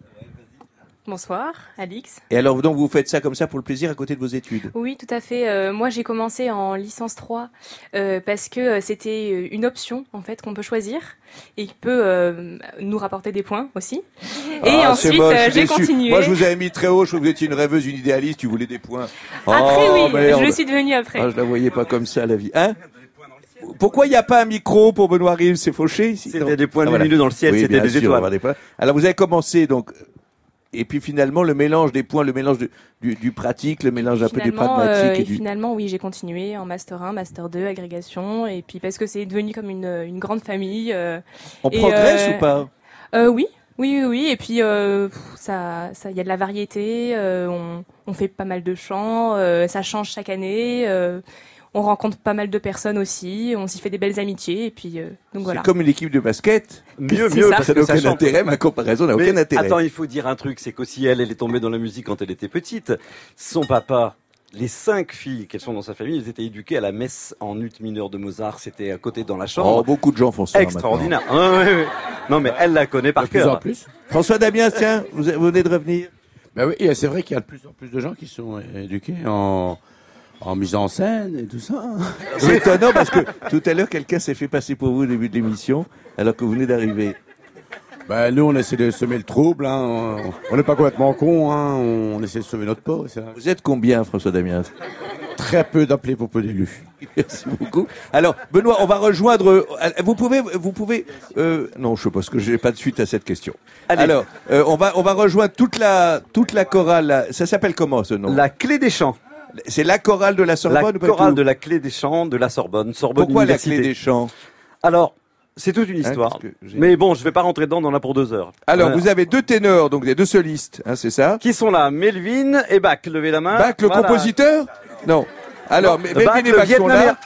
Bonsoir, Alix. Et alors, donc, vous faites ça comme ça pour le plaisir à côté de vos études? Oui, tout à fait. Euh, moi, j'ai commencé en licence trois euh, parce que euh, c'était une option, en fait, qu'on peut choisir et qui peut euh, nous rapporter des points aussi. Et ah, ensuite, moche, euh, j'ai continué. Moi, je vous avais mis très haut. Je trouve que vous étiez une rêveuse, une idéaliste. Tu voulais des points. Après, oh, oui, merde. je le suis devenue après. Ah, je la voyais pas comme ça, la vie. Hein? Pourquoi il n'y a pas un micro pour Benoît Rives? C'est fauché ici? C'était des points ah, lumineux voilà. dans le ciel, oui, c'était des sûr, étoiles. Des Alors, vous avez commencé, donc... Et puis finalement, le mélange des points, le mélange du, du, du pratique, le mélange un finalement, peu du pragmatique. Euh, et et du... Finalement, oui, j'ai continué en Master un, Master deux, agrégation. Et puis parce que c'est devenu comme une, une grande famille. Euh, On et, progresse euh, ou pas euh, Oui, oui, oui, oui. Et puis, euh, ça, ça, y a de la variété. Euh, on, on fait pas mal de chants. Euh, ça change chaque année. Euh, On rencontre pas mal de personnes aussi, on s'y fait des belles amitiés et puis euh, donc voilà. C'est comme une équipe de basket. Mieux, c'est mieux, ça. parce Ça que n'a ça aucun chante. intérêt, ma comparaison n'a Mais aucun intérêt. Attends, il faut dire un truc, c'est qu'aussi elle, elle est tombée dans la musique quand elle était petite. Son papa, les cinq filles qu'elles sont dans sa famille, elles étaient éduquées à la messe en ut mineur de Mozart. C'était à côté dans la chambre. Oh, beaucoup de gens font ça. Extraordinaire. Ah, ouais, ouais. Non, mais elle la connaît par De plus cœur. en plus. François Damiens, tiens, vous, vous venez de revenir. Ben oui, c'est vrai qu'il y a de plus en plus de gens qui sont éduqués en, en mise en scène et tout ça. C'est étonnant parce que tout à l'heure, quelqu'un s'est fait passer pour vous au début de l'émission, alors que vous venez d'arriver. Ben, nous, on essaie de semer le trouble, hein. On n'est pas complètement cons, hein. On essaie de sauver notre peau. C'est... Vous êtes combien, François Damiens? Très peu d'appelés pour peu d'élus. Merci beaucoup. Alors, Benoît, on va rejoindre. Vous pouvez, vous pouvez. Euh, non, je sais pas, parce que j'ai pas de suite à cette question. Allez. Alors, euh, on va, on va rejoindre toute la, toute la chorale. là. Ça s'appelle comment ce nom? La Clé des Champs. C'est la chorale de la Sorbonne. La ou pas chorale tout de la Clé des Champs de la Sorbonne. Sorbonne Pourquoi Université. la Clé des Champs? Alors, c'est toute une histoire. Hein, j'ai... Mais bon, je vais pas rentrer dedans, on en a pour deux heures. Alors, Voilà. vous avez deux ténors, donc des deux solistes, hein, c'est ça? Qui sont là? Melvin et Bach. Levez la main. Bach, le Voilà. compositeur? Non. Alors, Non, Melvin Bach, et le Bach sont Vietnamien. là.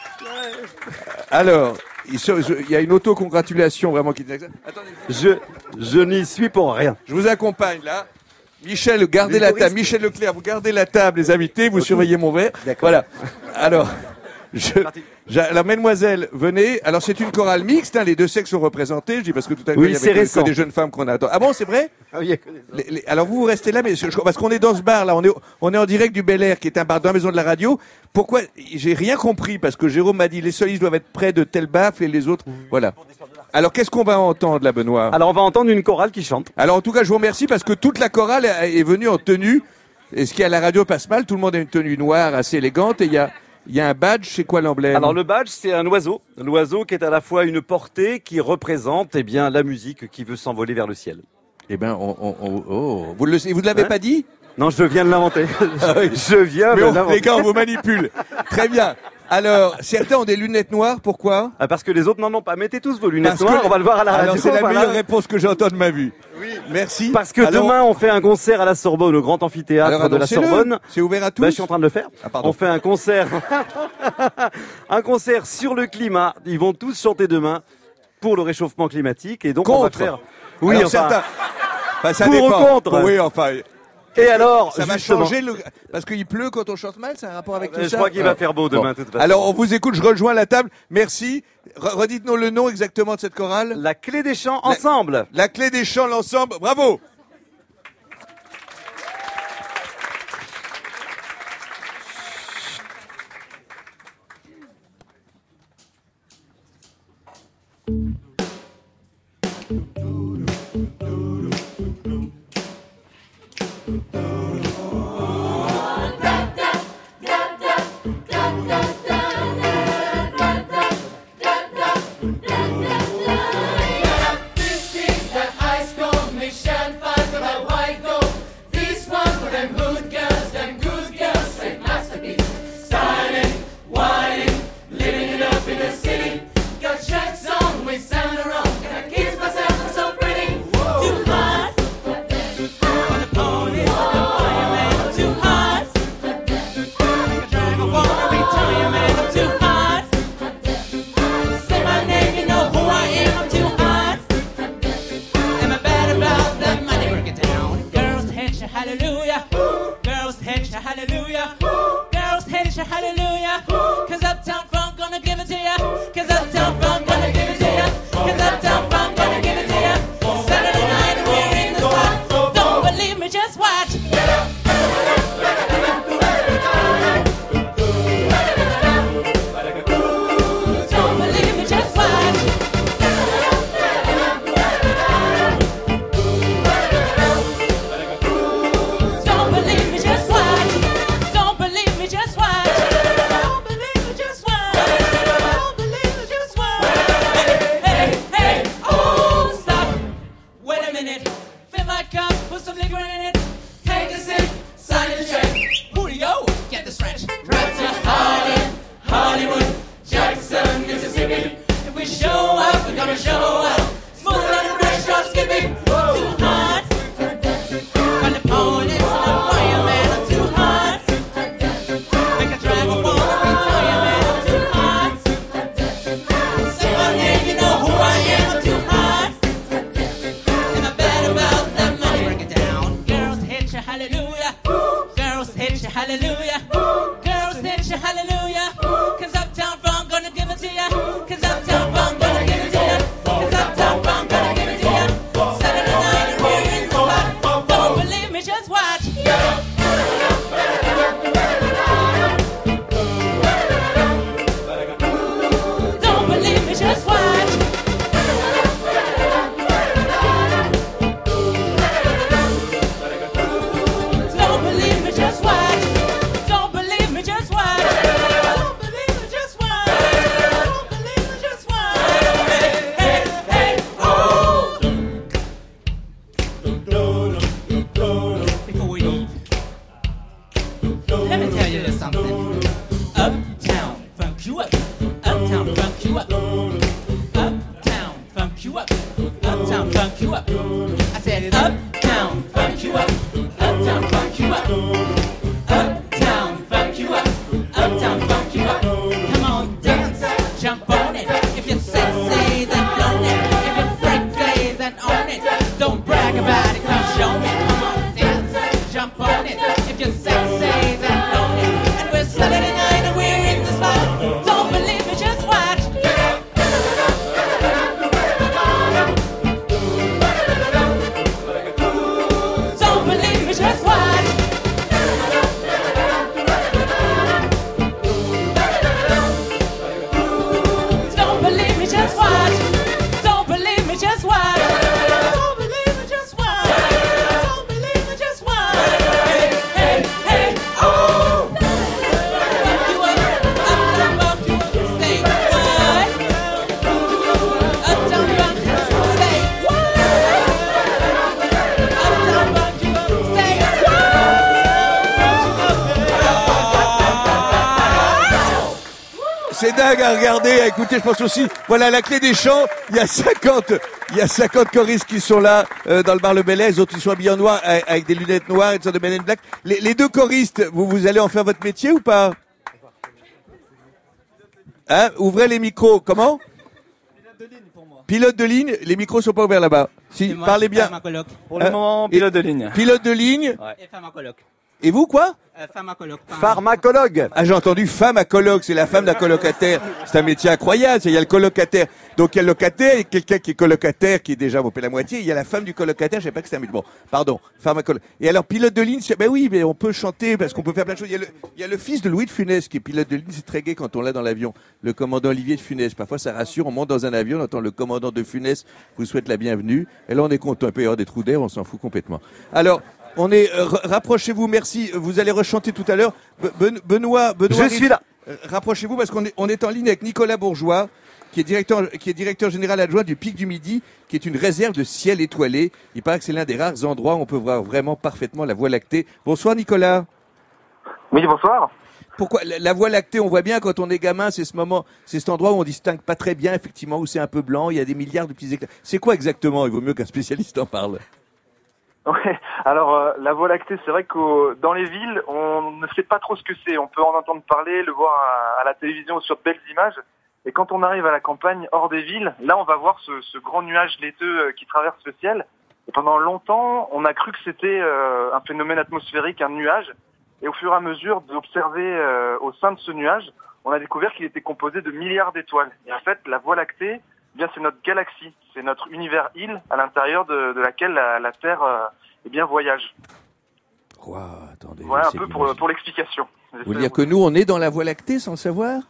Alors, il y a une auto-congratulation vraiment qui... Attendez. Je, je n'y suis pour rien. Je vous accompagne là. Michel, gardez Les la choristes. table. Michel Leclerc, vous gardez la table, les invités, vous Ok. surveillez mon verre. D'accord. Voilà. Alors, Je, je- alors, mesdemoiselles, venez. Alors, c'est une chorale mixte, hein, les deux sexes sont représentés. Je dis parce que tout à l'heure, Oui, il y c'est avait que, récent. que des jeunes femmes qu'on attend. Ah bon, c'est vrai? Ah oui, il y a que des- Les- les- alors, vous, vous restez là, mais je- parce qu'on est dans ce bar, là. On est, on est en direct du Bel Air, qui est un bar dans la maison de la radio. Pourquoi? J'ai rien compris, parce que Jérôme m'a dit, les solistes doivent être près de tel baffle et les autres, voilà. Alors, qu'est-ce qu'on va entendre, là, Benoît? Alors, on va entendre une chorale qui chante. Alors, en tout cas, je vous remercie parce que toute la chorale est est venue en tenue. Et ce qui à la radio passe mal, tout le monde a une tenue noire assez élégante et il y a, il y a un badge, c'est quoi l'emblème? Alors le badge, c'est un oiseau. L'oiseau qui est à la fois une portée qui représente eh bien, la musique qui veut s'envoler vers le ciel. Eh bien, on, on, on- oh, vous ne vous l'avez Hein pas dit? Non, je viens de l'inventer. Ah oui. Je viens Mais de on- l'inventer. les gars, on vous manipule. Très bien. Alors, certains ont des lunettes noires, pourquoi? Ah, parce que les autres n'en ont pas. Mettez tous vos lunettes Parce que- noires, on va le voir à la radio. Alors, c'est la voilà. meilleure réponse que j'entends de ma vie. Oui. Merci. Parce que Alors, demain, on fait un concert à la Sorbonne, au grand amphithéâtre Alors, de la annoncez-le. Sorbonne. C'est ouvert à tous? Bah, je suis en train de le faire. Ah, pardon. On fait un concert, un concert sur le climat. Ils vont tous chanter demain pour le réchauffement climatique et donc on va Contre. faire. Oui, Alors, enfin. certains- Enfin, ça pour ou dépend. contre. Oui, enfin. Et alors, Ça va justement. changer le... Parce qu'il pleut quand on chante mal, c'est un rapport avec tout je ça? crois qu'il va Ah. faire beau demain, de toute façon. Alors, on vous écoute, je rejoins la table. Merci. Re- Redites-nous le nom exactement de cette chorale. La Clé des Chants ensemble. La Clé des Chants, l'ensemble. Bravo. This is the ice cold mission fight for the white gold. This one for them good girls, them good girls, straight masterpiece. Styling, whining, living it up in the city. Got shirts on with Saint Laurent, and I kiss myself, I'm so pretty. Too hot for the ponies, the fireman. Too hot, like a dragon wanna retire, man. I'm too hot. Say my name, you know who I am. I'm too hot. Am I bad about that money? Break it down. Girls hit you, hallelujah. Girls hit you, hallelujah. Girls hit you, hallelujah. Cause Uptown Funk gonna give it to ya. Cause Uptown Funk gonna give it to ya. Cause Uptown Funk gonna give it to ya. Saturday night and we're in the spot. Don't believe me, just watch. Don't believe me, just watch. Don't believe me, just watch. Don't believe me, just watch. Don't believe me, just watch. Don't believe me, just watch. Hey, hey, hey, oh, stop. Wait a minute. Fill my cup, put some liquor in it. Take a sip, sign the check. Julio, get the stretch. Right to Harlem, Hollywood, Jackson, Mississippi. If we show up, we're gonna show up. Smoother than a fresh drop skipping. Too hot. When the police and the fireman are too hot. Make a dragon wanna retire, man. I'm too hot. Say my name, you know who I am. I'm too hot. Am I bad about that money? Break it down. Girls hit you, hallelujah. Girls hit you, hallelujah. Girls hit you, hallelujah. Cause Uptown Funk gonna give it to ya. Cause Uptown Funk gonna give it to ya. Cause Uptown Funk gonna give it to ya. Saturday night and we're in the spot. Don't believe me, just watch. Don't believe me, just watch. Don't believe me, just watch. Don't believe me, just watch. Don't believe me, just watch. Don't believe me, just watch. Hey, hey, hey, oh. Before we leave, let me tell you something. Uptown funk you up. Uptown funk you up. Uptown funk you up. Uptown funk you up. I said uptown funk you up. Uptown funk you up. Uptown funk you up. Uptown funk you up. Come on, dance, jump on it. If you're sexy, then own it. If you're freaky, then own it. Don't brag about it, come show me. Come on, dance, jump on it. If you're sexy, then own it. And we're Saturday night and we're in the spot. dingue à regarder, à écouter, je pense aussi. Voilà, la clé des champs, il y a cinquante, il y a cinquante choristes qui sont là, euh, dans le bar Le Belay. Les autres, ils sont habillés en noir, avec, avec des lunettes noires, une sorte de Men in Black. Les, les deux choristes, vous, vous allez en faire votre métier ou pas? Hein? Ouvrez les micros. Comment? Pilote de ligne, les micros sont pas ouverts là-bas. Si, moi, parlez bien. pharmacologue. Pour le moment, pilote de ligne. Pilote de ligne. Ouais. Et pharmacologue. Et vous, quoi? Euh, pharmacologue. Pharmacologue. Ah, j'ai entendu pharmacologue, c'est la femme d'un colocataire. C'est un métier incroyable, il y a le colocataire. Donc il y a le locataire, il y a quelqu'un qui est colocataire, qui est déjà vous paie la moitié, il y a la femme du colocataire, je sais pas que c'est un métier. Bon, pardon, pharmacologue. Et alors pilote de ligne, c'est- ben oui, mais on peut chanter parce qu'on peut faire plein de choses. Il y a le, il y a le fils de Louis de Funès qui est pilote de ligne, c'est très gai quand on l'a dans l'avion. Le commandant Olivier de Funès. Parfois ça rassure, on monte dans un avion, on entend le commandant de Funès vous souhaite la bienvenue. Et là on est content, il peut y avoir des trous d'air, on s'en fout complètement. Alors, on est, euh, r- rapprochez-vous, merci. Vous allez rechanter tout à l'heure. Be- Ben- Benoît, Benoît. Je Rive- suis là. Euh, rapprochez-vous parce qu'on est, on est en ligne avec Nicolas Bourgeois, qui est directeur, qui est directeur général adjoint du Pic du Midi, qui est une réserve de ciel étoilé. Il paraît que c'est l'un des rares endroits où on peut voir vraiment parfaitement la Voie lactée. Bonsoir Nicolas. Oui, bonsoir. Pourquoi la, la Voie lactée, on voit bien quand on est gamin, c'est ce moment, c'est cet endroit où on distingue pas très bien, effectivement, où c'est un peu blanc, il y a des milliards de petits éclats. C'est quoi exactement? Il vaut mieux qu'un spécialiste en parle. Ouais. Alors euh, la Voie lactée, c'est vrai que dans les villes, on ne sait pas trop ce que c'est. On peut en entendre parler, le voir à, à la télévision ou sur de belles images. Et quand on arrive à la campagne, hors des villes, là on va voir ce, ce grand nuage laiteux euh, qui traverse le ciel. Et pendant longtemps, on a cru que c'était euh, un phénomène atmosphérique, un nuage. Et au fur et à mesure d'observer euh, au sein de ce nuage, on a découvert qu'il était composé de milliards d'étoiles. Et en fait, la Voie lactée, eh bien c'est notre galaxie, c'est notre univers-île à l'intérieur de, de laquelle la, la Terre euh, eh bien voyage. Quoi? Attendez. Voilà un c'est peu bien. pour, pour l'explication. Vous voulez dire que nous, on est dans la Voie lactée sans le savoir?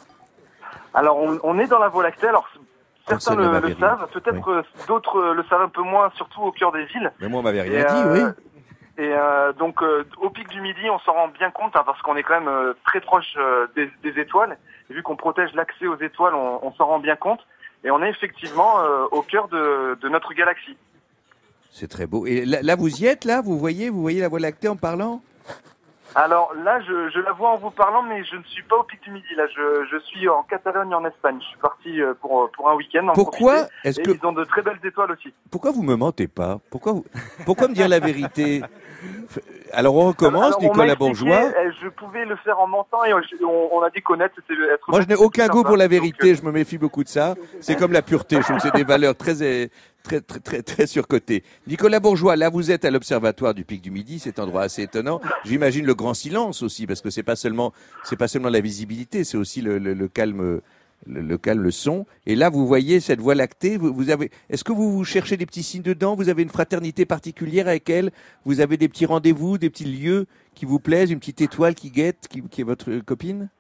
Alors on, on est dans la Voie lactée, alors certains Personne ne le, m'avait le dit. savent, peut-être euh, d'autres euh, le savent un peu moins, surtout au cœur des villes. Mais moi, on m'avait rien Et, dit, euh, oui. Et euh, donc euh, au Pic du Midi, on s'en rend bien compte hein, parce qu'on est quand même euh, très proche euh, des, des étoiles. Et vu qu'on protège l'accès aux étoiles, on, on s'en rend bien compte. Et on est effectivement euh, au cœur de, de notre galaxie. C'est très beau. Et là, là, vous y êtes, là? Vous voyez, vous voyez la Voie lactée en parlant? Alors là, je, je la vois en vous parlant, mais je ne suis pas au Pic du Midi. Là, je, je suis en Catalogne, en Espagne. Je suis parti euh, pour pour un week-end. en Pourquoi profiter. est-ce Et que- ils ont de très belles étoiles aussi. Pourquoi vous me mentez pas? Pourquoi vous... Pourquoi me dire la vérité? F- Alors on recommence, Alors, on m'a Nicolas expliqué, Bourgeois. euh, Je pouvais le faire en mentant et on, on a dit connaître. C'était être. Moi, je n'ai aucun goût pour la vérité. Je me méfie beaucoup de ça. C'est comme la pureté. Je trouve que c'est des valeurs très, très, très, très, très surcotées. Nicolas Bourgeois, là, vous êtes à l'observatoire du Pic du Midi. Cet endroit assez étonnant. J'imagine le grand silence aussi, parce que c'est pas seulement, c'est pas seulement la visibilité, c'est aussi le, le, le calme. Le, le calme, le son. Et là, vous voyez cette Voie lactée. Vous, vous avez. Est-ce que vous, vous cherchez des petits signes dedans? Vous avez une fraternité particulière avec elle? Vous avez des petits rendez-vous, des petits lieux qui vous plaisent, une petite étoile qui guette, qui, qui est votre copine?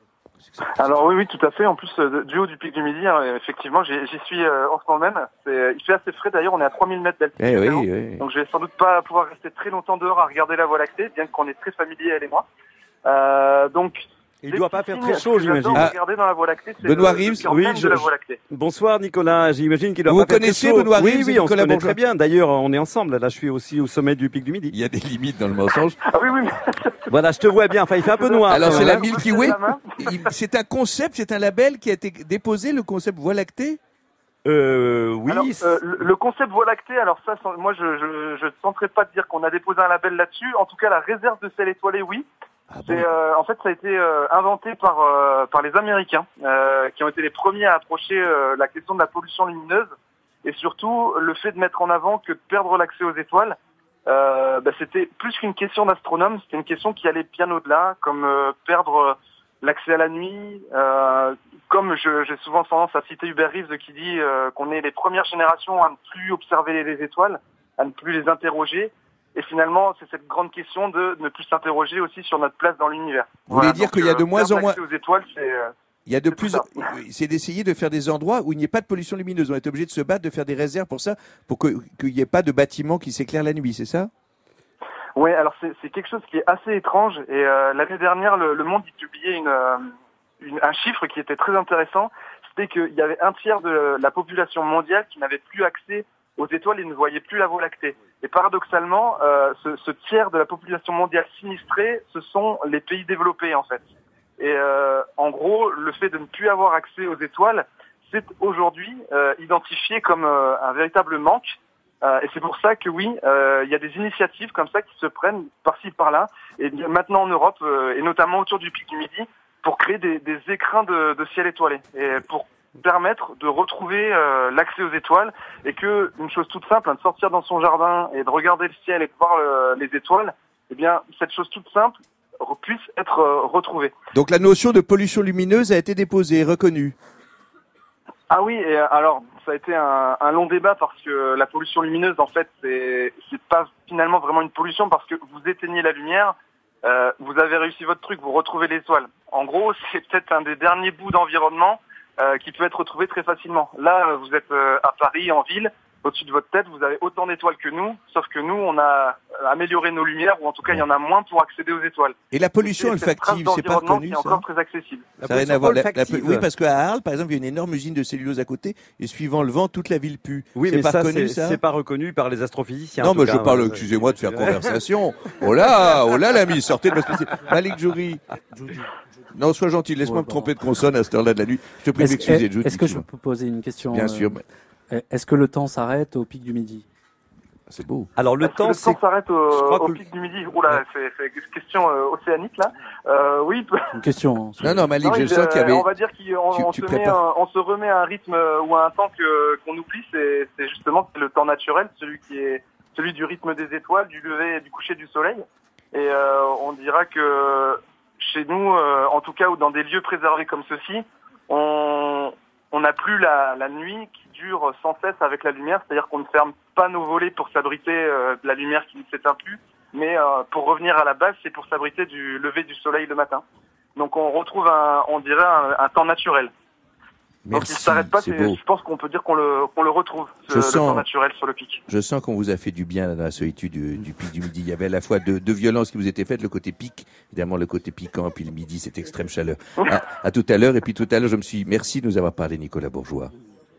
Alors oui, oui, tout à fait. En plus, euh, du haut du Pic du Midi, hein, effectivement, j'y j'y suis euh, en ce moment même. C'est- Il fait assez frais d'ailleurs. On est à trois mille mètres d'altitude. Eh oui, vraiment. oui. Donc je vais sans doute pas pouvoir rester très longtemps dehors à regarder la Voie lactée, bien qu'on est très familier elle et moi. Euh, donc. Il les doit petits pas faire signes très chaud, que j'adore j'imagine. Regarder dans la Voie lactée, c'est Benoît le- le Rives, cœur oui, même je- de la Voie lactée. Bonsoir Nicolas, j'imagine qu'il doit Vous pas vous faire très connaissez chaud. Benoît Oui, Rives et oui, on se Nicolas connaît Bourgeois. très bien. D'ailleurs, on est ensemble. Là, je suis aussi au sommet du Pic du Midi. Il y a des limites dans le mensonge. Ah oui, oui. Voilà, je te vois bien. Enfin, il fait un peu noir. Alors quand c'est même, la hein. Milky Way. Il- C'est un concept, c'est un label qui a été déposé, le concept Voie lactée. Euh, oui. Alors, euh, le le concept Voie lactée, alors ça, sans- moi, je je, je ne tenterai pas de dire qu'on a déposé un label là-dessus. En tout cas, la réserve de sel étoilé, oui. C'est, euh, en fait, ça a été euh, inventé par euh, par les Américains, euh, qui ont été les premiers à approcher euh, la question de la pollution lumineuse et surtout le fait de mettre en avant que de perdre l'accès aux étoiles, euh, bah, c'était plus qu'une question d'astronome, c'était une question qui allait bien au-delà, comme euh, perdre euh, l'accès à la nuit, euh, comme je, j'ai souvent tendance à citer Hubert Reeves qui dit euh, qu'on est les premières générations à ne plus observer les, les étoiles, à ne plus les interroger. Et finalement, c'est cette grande question de ne plus s'interroger aussi sur notre place dans l'univers. Vous voulez dire donc, qu'il y a de euh, moins en perdre moins- l'accès aux étoiles, c'est euh, Il y a de plus, c'est d'essayer de faire des endroits où il n'y ait pas de pollution lumineuse. On est obligé de se battre, de faire des réserves pour ça, pour que- qu'il n'y ait pas de bâtiments qui s'éclairent la nuit, c'est ça? Ouais, alors c'est c'est quelque chose qui est assez étrange. Et euh, l'année dernière, le, le Monde y publiait une, euh, une- un chiffre qui était très intéressant. C'était qu'il y avait un tiers de la population mondiale qui n'avait plus accès aux étoiles et ne voyait plus la Voie lactée. Et paradoxalement, euh, ce, ce tiers de la population mondiale sinistrée, ce sont les pays développés en fait. Et euh, en gros, le fait de ne plus avoir accès aux étoiles, c'est aujourd'hui euh, identifié comme euh, un véritable manque. Euh, et c'est pour ça que oui, il euh, y a des initiatives comme ça qui se prennent par-ci par-là. Et bien, maintenant en Europe, euh, et notamment autour du pic du Midi, pour créer des, des écrins de, de ciel étoilé. Et pour permettre de retrouver euh, l'accès aux étoiles. Et que, une chose toute simple, hein, de sortir dans son jardin et de regarder le ciel et de voir euh, les étoiles, eh bien, cette chose toute simple puisse être euh, retrouvée. Donc la notion de pollution lumineuse a été déposée, reconnue. Ah oui, et alors ça a été un, un long débat parce que la pollution lumineuse, en fait, c'est c'est pas finalement vraiment une pollution parce que vous éteignez la lumière, euh, vous avez réussi votre truc, vous retrouvez l'étoile. En gros, c'est peut-être un des derniers bouts d'environnement euh, qui peut être retrouvé très facilement. Là, vous êtes euh, à Paris, en ville. Au-dessus de votre tête, vous avez autant d'étoiles que nous, sauf que nous, on a amélioré nos lumières, ou en tout cas, il y en a moins pour accéder aux étoiles. Et la pollution c'est olfactive, c'est pas reconnu, qui est ça encore très accessible. Ça n'a rien à voir. La- la- oui, parce qu'à Arles, par exemple, il y a une énorme usine de cellulose à côté, et suivant le vent, toute la ville pue. Oui, c'est mais pas ça, reconnu, c'est ça c'est pas reconnu par les astrophysiciens. Non, en tout mais cas, je parle, hein. excusez-moi de faire conversation. Oh là, oh là, l'ami, sortez de ma spécialité. Malik Jouri. Non, sois gentil, laisse-moi Ouais, me tromper de consonne à cette heure-là de la nuit. Je te prie de Est-ce m'excuser, Jude. est-ce que je peux poser une question Bien euh, sûr. Est-ce que le temps s'arrête au pic du Midi? C'est beau. Alors le Est-ce que temps, le c'est temps s'arrête au, crois au que- pic du Midi. Oula, c'est c'est une question euh, océanique là. Euh, oui. Une question. hein. Non, non, Malik, Non, je il, sens qu'il y euh, avait. On va dire qu'on Tu- on tu se met prépares. un- on se remet à un rythme euh, ou à un temps que qu'on oublie. C'est c'est justement le temps naturel, celui qui est celui du rythme des étoiles, du lever et du coucher du soleil. Et euh, on dira que chez nous, euh, en tout cas, ou dans des lieux préservés comme ceux-ci, on on n'a plus la, la nuit qui dure sans cesse avec la lumière, c'est-à-dire qu'on ne ferme pas nos volets pour s'abriter euh, de la lumière qui ne s'éteint plus, mais euh, pour revenir à la base, c'est pour s'abriter du lever du soleil le matin. Donc on retrouve un, on dirait un, un temps naturel. Donc il ne Merci, s'arrête pas, c'est c'est- beau. je pense qu'on peut dire qu'on le, qu'on le retrouve, ce, Je le sens- temps naturel sur le pic. Je sens qu'on vous a fait du bien là, dans la solitude du, du pic du Midi. Il y avait à la fois deux, deux violences qui vous étaient faites, le côté pic, évidemment le côté piquant, puis le midi, cette extrême chaleur. À, à tout à l'heure, et puis tout à l'heure, je me suis... Merci de nous avoir parlé, Nicolas Bourgeois.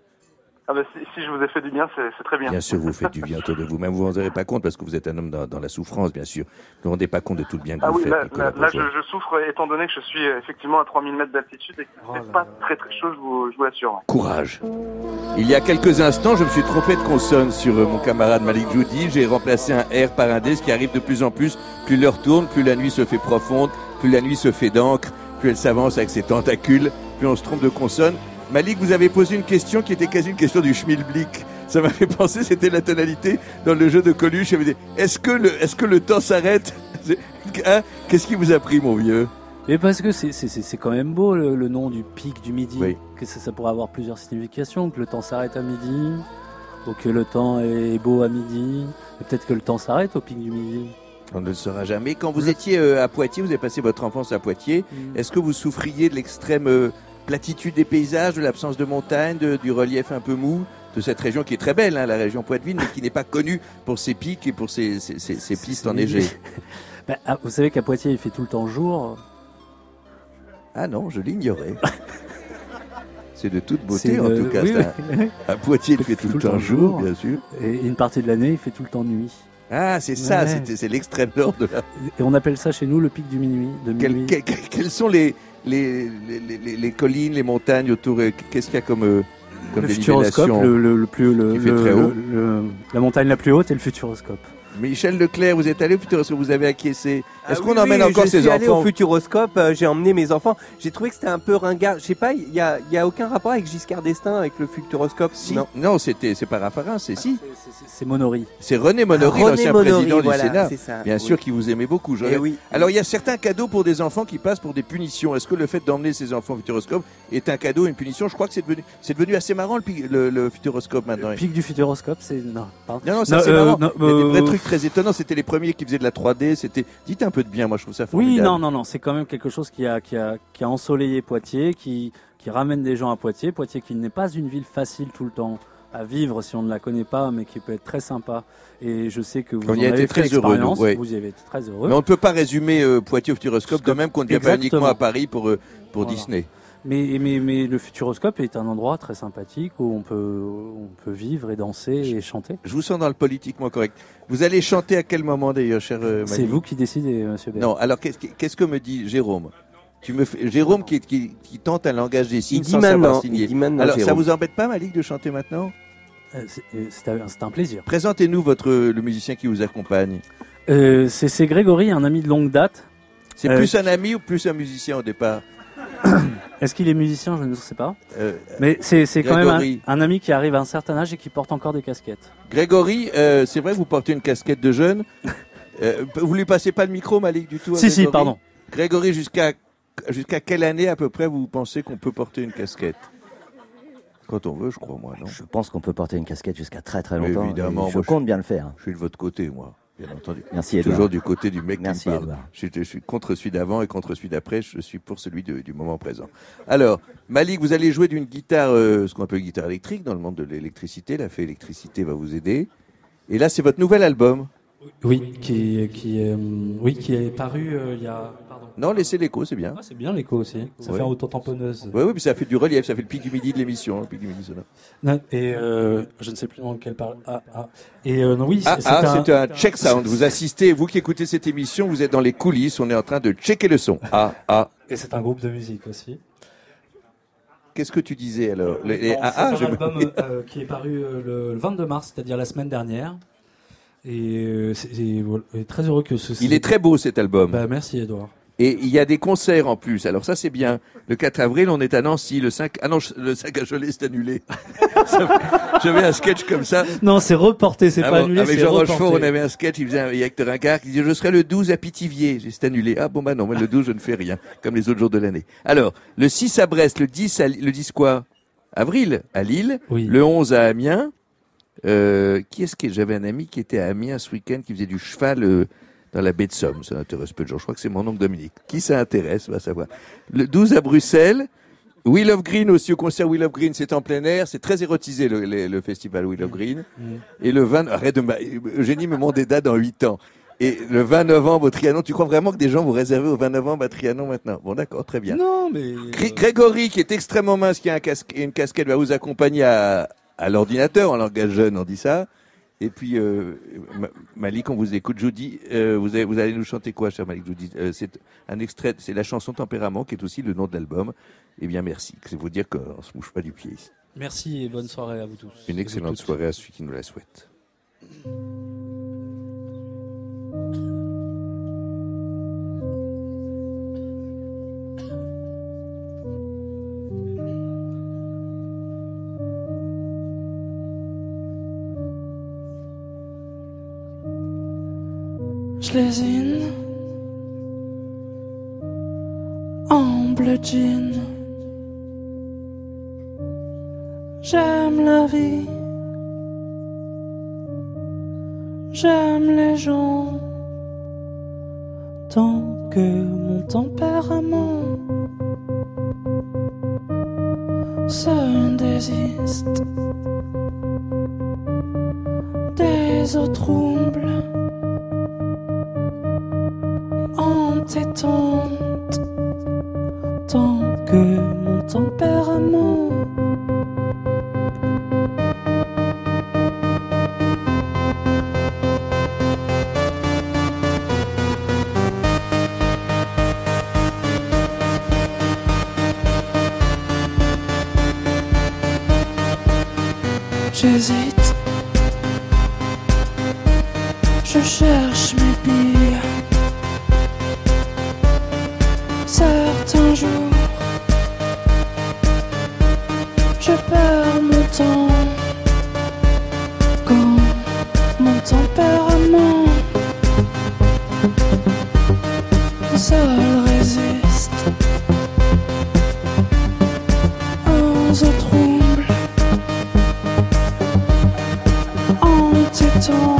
Ah ben, si, si je vous ai fait du bien, c'est c'est très bien. Bien sûr, vous faites du bien autour de vous. Même vous vous en rendez pas compte parce que vous êtes un homme dans, dans la souffrance, bien sûr. Vous ne vous rendez pas compte de tout le bien que Ah vous oui, faites, là, Nicolas là, là, je, Bourgeois. je souffre étant donné que je suis euh, effectivement à trois mille mètres d'altitude et que Oh c'est pas très très chaud, je vous, je vous l'assure. Courage. Il y a quelques instants, je me suis trompé de consonne sur euh, mon camarade Malik Joudi. J'ai remplacé un R par un D, ce qui arrive de plus en plus. Plus l'heure tourne, plus la nuit se fait profonde, plus la nuit se fait d'encre, plus elle s'avance avec ses tentacules, plus on se trompe de consonne. Malik, vous avez posé une question qui était quasi une question du schmilblick. Ça m'a fait penser, c'était la tonalité dans le jeu de Coluche. Il y avait des, Est-ce que le, est-ce que le temps s'arrête? Hein? Qu'est-ce qui vous a pris, mon vieux? Et parce que c'est c'est- c'est- c'est quand même beau le, le nom du pic du Midi. Oui. Que ça, ça pourrait avoir plusieurs significations. Que le temps s'arrête à midi, ou que le temps est beau à midi. Et peut-être que le temps s'arrête au pic du Midi. On ne le saura jamais. Quand vous étiez euh, à Poitiers, vous avez passé votre enfance à Poitiers, Mm. est-ce que vous souffriez de l'extrême euh, platitude des paysages, de l'absence de montagne, de- du relief un peu mou de cette région qui est très belle, hein, la région Poitevine, mais qui n'est pas connue pour ses pics et pour ses, ses- ses- ses pistes enneigées? Ben, ah, vous savez qu'à Poitiers il fait tout le temps jour. Ah non, je l'ignorais. C'est de toute beauté, C'est en le- tout cas. oui, c'est oui. un- À Poitiers, il fait tout, le temps jour, bien sûr. Et une partie de l'année il fait tout le temps nuit. Ah, c'est ça, Ouais. c'était- c'est l'extrême nord de la... Et on appelle ça chez nous le pic du minuit. De Quel- minuit. quel- quel- quelles sont les, les, les, les- les collines, les montagnes autour euh, Qu'est-ce qu'il y a comme, euh, comme Le des futuroscope, nivellations le, le, le plus, le, qui fait le- très haut. le- le- la montagne la plus haute est le futuroscope. Michel Leclerc, vous êtes allé au Futuroscope, vous avez acquiescé. Est-ce Ah qu'on oui, emmène oui, encore je ses suis allé enfants au Futuroscope, euh, j'ai emmené mes enfants. J'ai trouvé que c'était un peu ringard. Je sais pas, il y a, il y a aucun rapport avec Giscard d'Estaing avec le Futuroscope. Si. Non. Non, c'était, c'est pas Raffarin, c'est si. C'est Monory. C'est René Monory, Ah, René l'ancien Monory, président voilà, du Sénat. c'est ça, Bien oui. sûr qu'il vous aimait beaucoup. J'aurais- Eh oui. Alors, il y a certains cadeaux pour des enfants qui passent pour des punitions. Est-ce que le fait d'emmener ses enfants au Futuroscope est un cadeau, une punition? Je crois que c'est devenu, c'est devenu assez marrant le, pi- le, le Futuroscope maintenant. Le pic du futuroscope, c'est. Non, pardon. Non, non, c'est Non, assez euh, marrant. non, Il y a des vrais euh, trucs très étonnants. C'était les premiers qui faisaient de la trois D. C'était, dites un peu de bien. Moi, je trouve ça Oui, formidable. non, non, non, c'est quand même quelque chose qui a, qui a, qui a ensoleillé Poitiers, qui, qui ramène des gens à Poitiers. Poitiers qui n'est pas une ville facile tout le temps à vivre si on ne la connaît pas, mais qui peut être très sympa. Et je sais que vous On en y a avez été fait très heureux, nous, l'expérience, ouais. vous y avez été très heureux. Mais on ne peut pas résumer euh, Poitiers au Futuroscope, de même qu'on ne vient pas Exactement. uniquement à Paris pour, euh, pour Voilà. Disney. Mais, mais, mais le Futuroscope est un endroit très sympathique où on peut, on peut vivre et danser et chanter. Je vous sens dans le politiquement correct. Vous allez chanter à quel moment d'ailleurs, cher euh, C'est Manu vous qui décidez, monsieur Bert. Non, alors qu'est-ce que, qu'est-ce que me dit Jérôme? Tu me fais... Jérôme qui, qui, qui tente un langage des signes Il dit sans maintenant, savoir signer. il dit maintenant, Alors, ça Jérôme. vous embête pas, Malik, de chanter maintenant? Euh, c'est, euh, c'est un, c'est un plaisir. Présentez-nous votre, le musicien qui vous accompagne. Euh, c'est, c'est Grégory, un ami de longue date. C'est Euh, plus un ami ou plus un musicien au départ? Est-ce qu'il est musicien? Je ne sais pas. Euh, Mais c'est, c'est quand même Grégory. un, un ami qui arrive à un certain âge et qui porte encore des casquettes. Grégory, euh, c'est vrai que vous portez une casquette de jeune. Euh, vous lui passez pas le micro, Malik, du tout à Si, si, Grégory pardon. Grégory, jusqu'à jusqu'à quelle année à peu près vous pensez qu'on peut porter une casquette? Quand on veut, je crois, moi, non? Je pense qu'on peut porter une casquette jusqu'à très très Mais longtemps. évidemment, et je moi, compte bien le faire. Je suis de votre côté, moi, bien entendu. Merci, Edouard. Toujours du côté du mec Merci, qui me parle. Edouard. Je, suis- je suis contre celui d'avant et contre celui d'après. Je suis pour celui de- du moment présent. Alors, Malik, vous allez jouer d'une guitare, euh, ce qu'on appelle guitare électrique, dans le monde de l'électricité. La fée électricité va vous aider. Et là, c'est votre nouvel album. Oui, qui, qui, euh, oui, qui est paru euh, il y a. Pardon. Non, laissez l'écho, c'est bien. Ah, c'est bien l'écho aussi. Ça Ouais. fait un auto-tamponneuse. Oui, oui, puis ça fait du relief, ça fait le pic du midi de l'émission. hein, le pic du midi sonore. Non, et euh, je ne sais plus dans quel parle. Ah, ah. Et euh, non, oui, Ah, c'est, ah, un, c'est un check sound. Vous assistez, vous qui écoutez cette émission, vous êtes dans les coulisses. On est en train de checker le son. Ah, ah. Et c'est un groupe de musique aussi. Qu'est-ce que tu disais alors? Les- les- Non, ah, c'est ah, un je me- album euh, qui est paru euh, le, le vingt-deux mars, c'est-à-dire la semaine dernière. Et, euh, c'est, c'est- voilà, et très heureux que ce. Il est très beau cet album. Bah, merci Edouard. Et il y a des concerts en plus. Alors ça c'est bien. Le quatre avril, on est à Nancy. Le cinq, ah non, le cinq à Cholet, c'est annulé. Ça- J'avais un sketch comme ça. Non, c'est reporté, c'est Ah pas bon, annulé. avec c'est Jean reporté. Rochefort, on avait un sketch. Il faisait un, il y a Hector Rincard qui disait je serai le douze à Pithiviers. J'ai dit, c'est annulé. Ah bon bah non, mais le douze je ne fais rien, comme les autres jours de l'année. Alors le six à Brest, le dix à, le dix quoi? Avril à Lille. Oui. Le onze à Amiens. Euh, qui est-ce que j'avais un ami qui était à Amiens ce week-end qui faisait du cheval euh, dans la baie de Somme. Ça intéresse peu de gens. Je crois que c'est mon oncle Dominique. Qui ça intéresse, va savoir. Le douze à Bruxelles. Will of Green aussi au concert Will of Green, c'est en plein air, c'est très érotisé le, le, le festival Will of Green. Mm. Et le vingt, arrête de ma, Eugénie me demande des dates dans huit ans. Et le vingt novembre au Trianon, tu crois vraiment que des gens vont réserver au vingt novembre à Trianon maintenant? Bon d'accord, très bien. Non, mais... Gré- Grégory, qui est extrêmement mince, qui a un casque, et une casquette, va vous accompagner à, à l'ordinateur, en langage jeune, on dit ça. Et puis, euh, Ma- Malik, on vous écoute. Je vous dis, euh, vous, allez, vous allez nous chanter quoi, cher Malik? Je vous dis, euh, c'est un extrait, c'est la chanson Tempérament, qui est aussi le nom de l'album. Eh bien, merci. C'est vous dire qu'on ne se mouche pas du pied ici. Merci et bonne soirée à vous tous. Une excellente soirée à celui qui nous la souhaite. Je lésine en bleu jean. J'aime la vie, j'aime les gens, tant que mon tempérament se désiste des eaux troubles entêtante, tant que mon tempérament j'hésite, je cherche mes billes. Certains jours, je perds mon temps quand mon tempérament seul résiste aux eaux troubles entêtantes.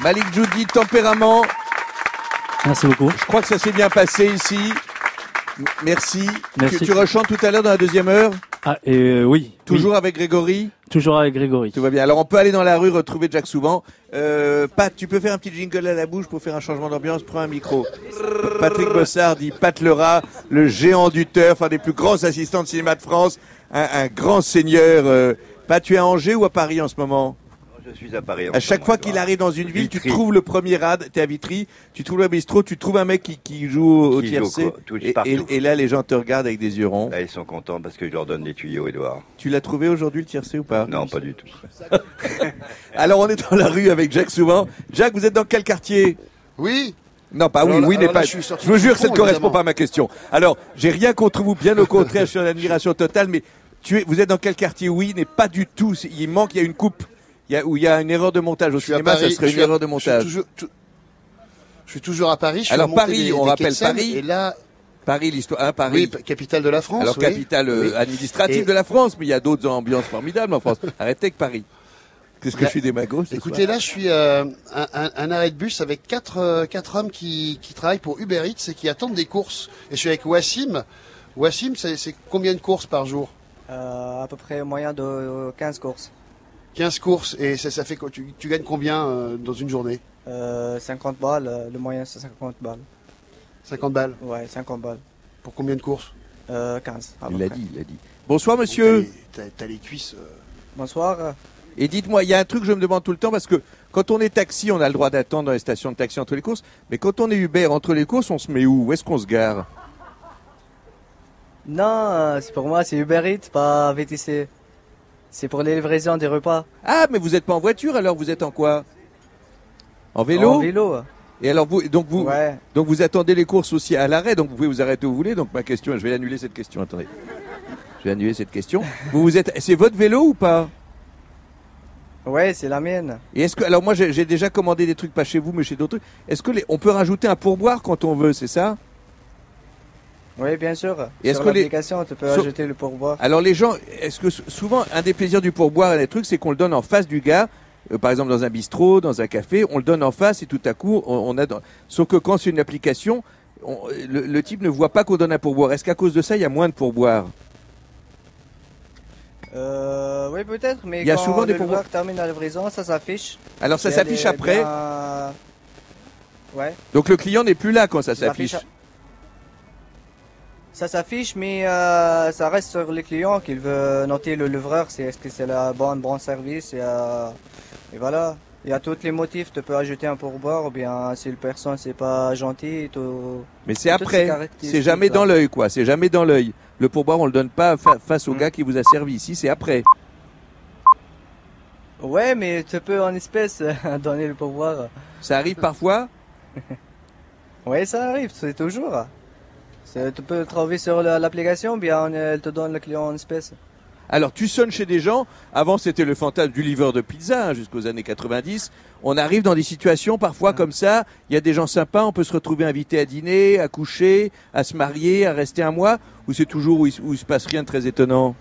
Malik Djoudi, tempérament. Merci beaucoup. Je crois que ça s'est bien passé ici. M- Merci. Merci. Tu, tu rechantes tout à l'heure dans la deuxième heure? Ah, et euh, oui. Toujours oui. avec Grégory? Toujours avec Grégory. Tout va bien. Alors on peut aller dans la rue retrouver Jack Souvent. Euh, Pat, tu peux faire un petit jingle à la bouche pour faire un changement d'ambiance? Prends un micro. Patrick Bossard dit Pat Lerat, le géant du turf, un des plus grands assistants de cinéma de France, un, un grand seigneur. Euh, Pat, tu es à Angers ou à Paris en ce moment? Je suis à Paris. À chaque fois qu'il arrive dans une ville, tu trouves le premier rad, t'es à Vitry, tu trouves le bistrot, tu trouves un mec qui, qui joue au Qui joue, tiercé, quoi, touche et, partout. et, et là les gens te regardent avec des yeux ronds. Là, ils sont contents parce que je leur donne des tuyaux, Edouard. Tu l'as trouvé aujourd'hui le tiercé ou pas? Non, pas du tout. Alors on est dans la rue avec Jack Souvent. Jack, vous êtes dans quel quartier? Oui. Non, pas Alors oui, là- oui alors n'est là, pas. je suis sorti Je vous du jure que ça ne fond, correspond évidemment. pas à ma question. Alors, j'ai rien contre vous, bien au contraire, je suis en admiration totale, mais tu es, vous êtes dans quel quartier? Oui, n'est pas du tout. C'est- Il manque, il y a une coupe, il y a, où il y a une erreur de montage. Au Je suis à cinéma, Paris, ça serait je une suis à- erreur de je suis montage. toujours- tou- Je suis toujours à Paris. Je suis Alors, à monter Paris, des- on des rappelle quais de Seine, Paris. Et là, Paris, l'histoire, hein, Paris. oui, p- capitale de la France. Alors, oui. capitale euh, Oui. administrative Et- de la France, mais il y a d'autres ambiances formidables en France. Arrêtez avec Paris. Qu'est-ce que Là- je suis démago ce Écoutez, soir là, je suis euh, un, un, un arrêt de bus avec quatre, euh, quatre hommes qui, qui travaillent pour Uber Eats et qui attendent des courses. Et je suis avec Wassim. Wassim, c'est c'est combien de courses par jour? Euh, à peu près moyen de quinze courses. quinze courses. Et ça, ça fait quoi? Tu, tu gagnes combien euh, dans une journée? Euh, cinquante balles, euh, le moyen c'est cinquante balles. cinquante balles. Ouais, cinquante balles. Pour combien de courses? Euh, quinze. à Il peu l'a près. dit, il l'a dit. Bonsoir, monsieur. T'as t'as les cuisses. euh, Bonsoir. Et dites-moi, il y a un truc que je me demande tout le temps, parce que quand on est taxi, on a le droit d'attendre dans les stations de taxi entre les courses, mais quand on est Uber entre les courses, on se met où? Où est-ce qu'on se gare? Non, euh, c'est pour moi, c'est Uber Eats, pas V T C. C'est pour les livraisons des repas. Ah, mais vous n'êtes pas en voiture, alors vous êtes en quoi? En vélo? En vélo. Et alors vous, donc vous, Ouais. donc vous attendez les courses aussi à l'arrêt, donc vous pouvez vous arrêter où vous voulez. Donc ma question, je vais annuler cette question. Attendez, je vais annuler cette question. Vous vous êtes, c'est votre vélo ou pas? Ouais, c'est la mienne. Et est-ce que, alors moi j'ai j'ai déjà commandé des trucs pas chez vous, mais chez d'autres trucs. Est-ce que les, on peut rajouter un pourboire quand on veut, c'est ça? Oui, bien sûr. Et est-ce Sur que les- l'application, tu peux Sur- ajouter le pourboire. Alors les gens, est-ce que sou- souvent un des plaisirs du pourboire et des trucs, c'est qu'on le donne en face du gars, euh, par exemple dans un bistrot, dans un café, on le donne en face et tout à coup on, on a. Dans... Sauf que quand c'est une application, on- le, le type ne voit pas qu'on donne un pourboire. Est-ce qu'à cause de ça, il y a moins de pourboire? Euh, oui, peut-être, mais Il y a quand souvent des le pourboires. livreur termine la livraison, ça s'affiche. Alors ça Si s'affiche elle est après. bien- Ouais. Donc le client n'est plus là quand ça Ça s'affiche. s'affiche Ça s'affiche, mais euh, ça reste sur le client qu'il veut noter le livreur, c'est est-ce que c'est la bonne bon service et, euh, et voilà. Il y a tous les motifs, tu peux ajouter un pourboire ou bien si le personne c'est pas gentil, tout. Mais c'est toutes ces après. caractéristiques, C'est jamais là. dans l'œil quoi. C'est jamais dans l'œil. Le pourboire on le donne pas fa- face Mm. au gars qui vous a servi. Ici c'est après. Ouais, mais tu peux en espèces donner le pourboire. Ça arrive parfois. Ouais, ça arrive, c'est toujours. C'est- Tu peux le trouver sur la- l'application, bien on, elle te donne le client en espèces. Alors tu sonnes chez des gens, avant c'était le fantasme du livreur de pizza hein, jusqu'aux années quatre-vingt-dix, on arrive dans des situations parfois comme ça, il y a des gens sympas, on peut se retrouver invité à dîner, à coucher, à se marier, à rester un mois, ou c'est toujours où il, où il se passe rien de très étonnant?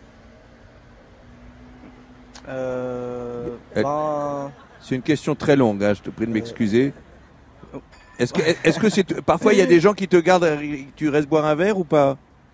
Euh, Euh, ben, C'est une question très longue, hein, je te prie de m'excuser. Est-ce que, est-ce que c'est, parfois il y a des gens qui te gardent, tu restes boire un verre ou pas?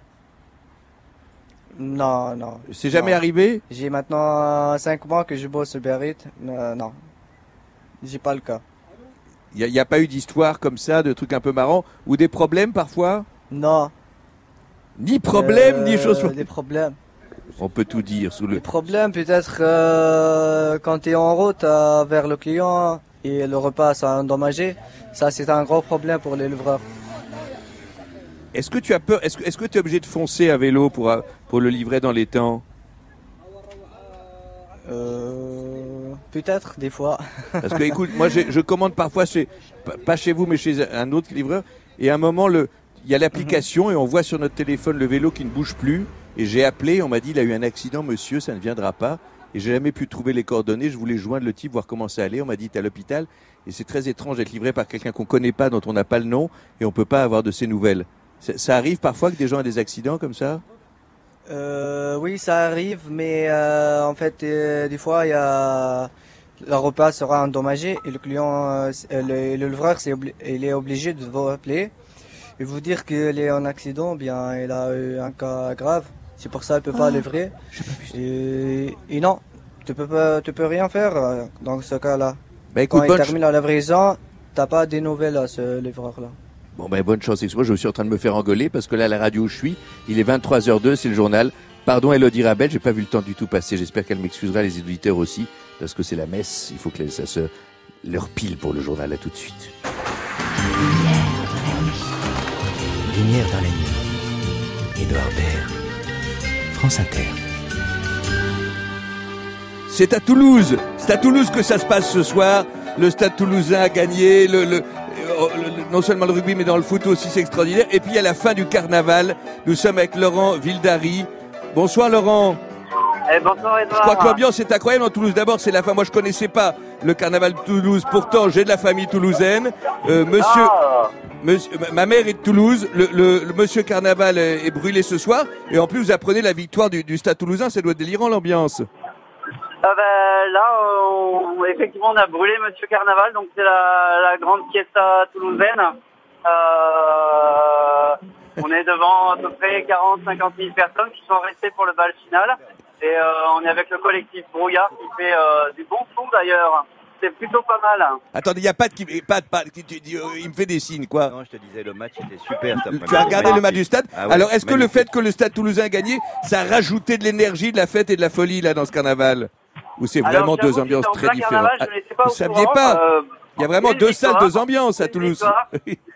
non, non. C'est jamais Non. arrivé? J'ai maintenant cinq mois que je bosse sur Uber Eats. Euh, non, j'ai pas le cas. Il n'y a, a pas eu d'histoire comme ça, de trucs un peu marrants, ou des problèmes parfois? Non. Ni problème, Euh, ni chose. Des problèmes. On peut tout dire sous le. Les problèmes peut-être euh, quand tu es en route euh, vers le client et le repas s'est endommagé. Ça c'est un gros problème pour les livreurs. Est-ce que tu as peur? Est-ce que est-ce que tu es obligé de foncer à vélo pour euh, pour le livrer dans les temps? Euh, peut-être des fois. Parce que écoute, moi j'ai- je commande parfois chez pas- pas chez vous mais chez un autre livreur et à un moment le il y a l'application et on voit sur notre téléphone le vélo qui ne bouge plus et j'ai appelé, on m'a dit il a eu un accident monsieur, ça ne viendra pas et j'ai jamais pu trouver les coordonnées, je voulais joindre le type voir comment ça allait, on m'a dit t'es à l'hôpital et c'est très étrange d'être livré par quelqu'un qu'on connaît pas, dont on n'a pas le nom et on peut pas avoir de ses nouvelles. Ça, ça arrive parfois que des gens aient des accidents comme ça? Euh, oui, ça arrive, mais euh, en fait, euh, des fois, il y a le repas sera endommagé et le client, euh, le, le livreur, c'est obli- il est obligé de vous appeler et vous dire qu'il est en accident, bien il a eu un cas grave. C'est pour ça qu'il ne peut pas livrer. Et, et non, tu peux pas, tu peux rien faire euh, dans ce cas-là. Bah, écoute, Quand il bonne termine la livraison, t'as pas des nouvelles à ce livreur-là. Bon, ben, bonne chance. Excuse-moi, je suis en train de me faire engueuler parce que là, à la radio où je suis, il est vingt-trois heures deux, c'est le journal. Pardon, Elodie Rabel, j'ai pas vu le temps du tout passer. J'espère qu'elle m'excusera, les auditeurs aussi, parce que c'est la messe. Il faut que ça se leur pile pour le journal. À tout de suite. Lumière dans la nuit. Édouard Baird. France Inter. C'est à Toulouse. C'est à Toulouse que ça se passe ce soir. Le Stade Toulousain a gagné. Le, le, le, le, non seulement le rugby, mais dans le foot aussi, c'est extraordinaire. Et puis, il y a la fin du carnaval. Nous sommes avec Laurent Vildary. Bonsoir, Laurent. Eh, bonsoir, Edouard. Je crois que l'ambiance est incroyable en Toulouse. D'abord, c'est la fin. Moi, je connaissais pas le carnaval de Toulouse. Pourtant, j'ai de la famille toulousaine. Euh, monsieur, Ah. monsieur, ma mère est de Toulouse. Le, le, le monsieur carnaval est brûlé ce soir. Et en plus, vous apprenez la victoire du, du Stade Toulousain. Ça doit être délirant, l'ambiance. Ah ben, là, on, effectivement, on a brûlé Monsieur Carnaval, donc c'est la, la grande fiesta toulousaine. Euh, on est devant à peu près quarante à cinquante mille personnes qui sont restées pour le bal final. Et euh, on est avec le collectif Brouillard qui fait euh, du bon son d'ailleurs. C'est plutôt pas mal. Attendez, il n'y a pas de qui, pas de, pas de- qui- tu- tu- il me fait des signes, quoi. Non, je te disais, le match était super. cet Tu après-midi. as regardé le match du stade. Ah ouais, Alors, est-ce que le magnifique. fait que le Stade Toulousain a gagné, ça a rajouté de l'énergie, de la fête et de la folie là dans ce carnaval? Ou c'est Alors, vraiment j'avoue deux que ambiances c'est en très plein différentes? carnaval, je n'étais pas Vous au saviez courant, pas? euh, Il y a vraiment une deux salles, victoire, deux ambiances à une Toulouse. victoire.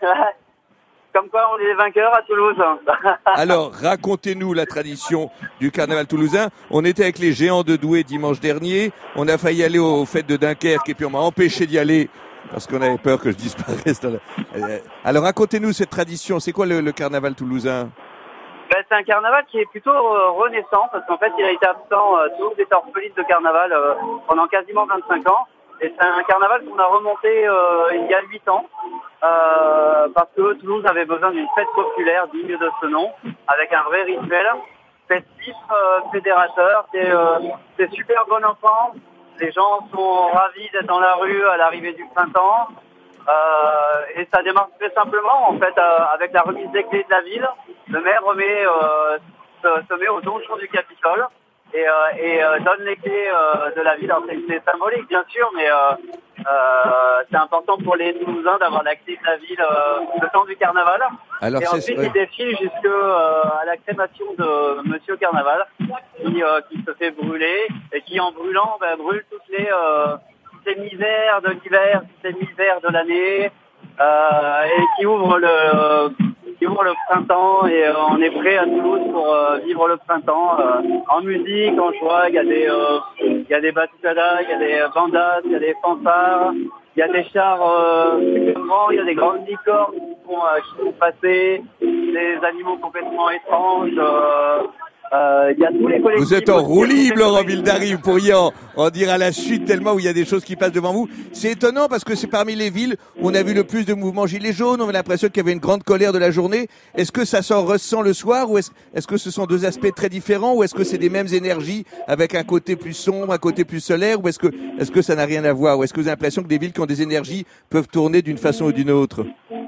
Comme quoi, on est les vainqueurs à Toulouse. Alors, racontez-nous la tradition du carnaval toulousain. On était avec les Géants de Douai dimanche dernier. On a failli aller aux fêtes de Dunkerque et puis on m'a empêché d'y aller parce qu'on avait peur que je disparaisse. Dans la... Euh, Alors, racontez-nous cette tradition. C'est quoi le, le carnaval toulousain? Ben, c'est un carnaval qui est plutôt euh, renaissant parce qu'en fait il a été absent, euh, Toulouse était orpheline de carnaval euh, pendant quasiment vingt-cinq ans et c'est un carnaval qu'on a remonté euh, il y a huit ans euh, parce que Toulouse avait besoin d'une fête populaire digne de ce nom avec un vrai rituel festif, euh, fédérateur, c'est, euh, c'est super bon enfant, les gens sont ravis d'être dans la rue à l'arrivée du printemps. Euh, et ça démarre très simplement en fait euh, avec la remise des clés de la ville. Le maire remet, euh, se, se met au donjon du Capitole et, euh, et euh, donne les clés euh, de la ville. Alors, c'est, c'est symbolique bien sûr, mais euh, euh, c'est important pour les Toulousains d'avoir la clé de la ville euh, le temps du carnaval. Alors, et c'est- ensuite ouais. il défile jusque euh, à la crémation de Monsieur Carnaval qui, euh, qui se fait brûler et qui en brûlant ben, brûle toutes les euh, toutes les misères de l'hiver, toutes les misères de l'année, euh, et qui ouvre le qui ouvre le printemps. Et euh, on est prêt à Toulouse pour euh, vivre le printemps euh, en musique, en joie. Il y a des euh, il y a des batucadas, il y a des bandas, il y a des fanfares, il y a des chars euh, super grands, il y a des grandes licornes qui font euh, qui font passer, des animaux complètement étranges. Euh, euh, il y a tous les collectifs. Vous êtes en aussi, roue tous les libre, Laurent collectifs. Vildary. Vous pourriez en, en dire à la suite tellement où il y a des choses qui passent devant vous. C'est étonnant parce que c'est parmi les villes où on a vu le plus de mouvements gilets jaunes. On a l'impression qu'il y avait une grande colère de la journée. Est-ce que ça s'en ressent le soir ou est-ce, est-ce que ce sont deux aspects très différents ou est-ce que c'est des mêmes énergies avec un côté plus sombre, un côté plus solaire ou est-ce que, est-ce que ça n'a rien à voir ou est-ce que vous avez l'impression que des villes qui ont des énergies peuvent tourner d'une façon ou d'une autre?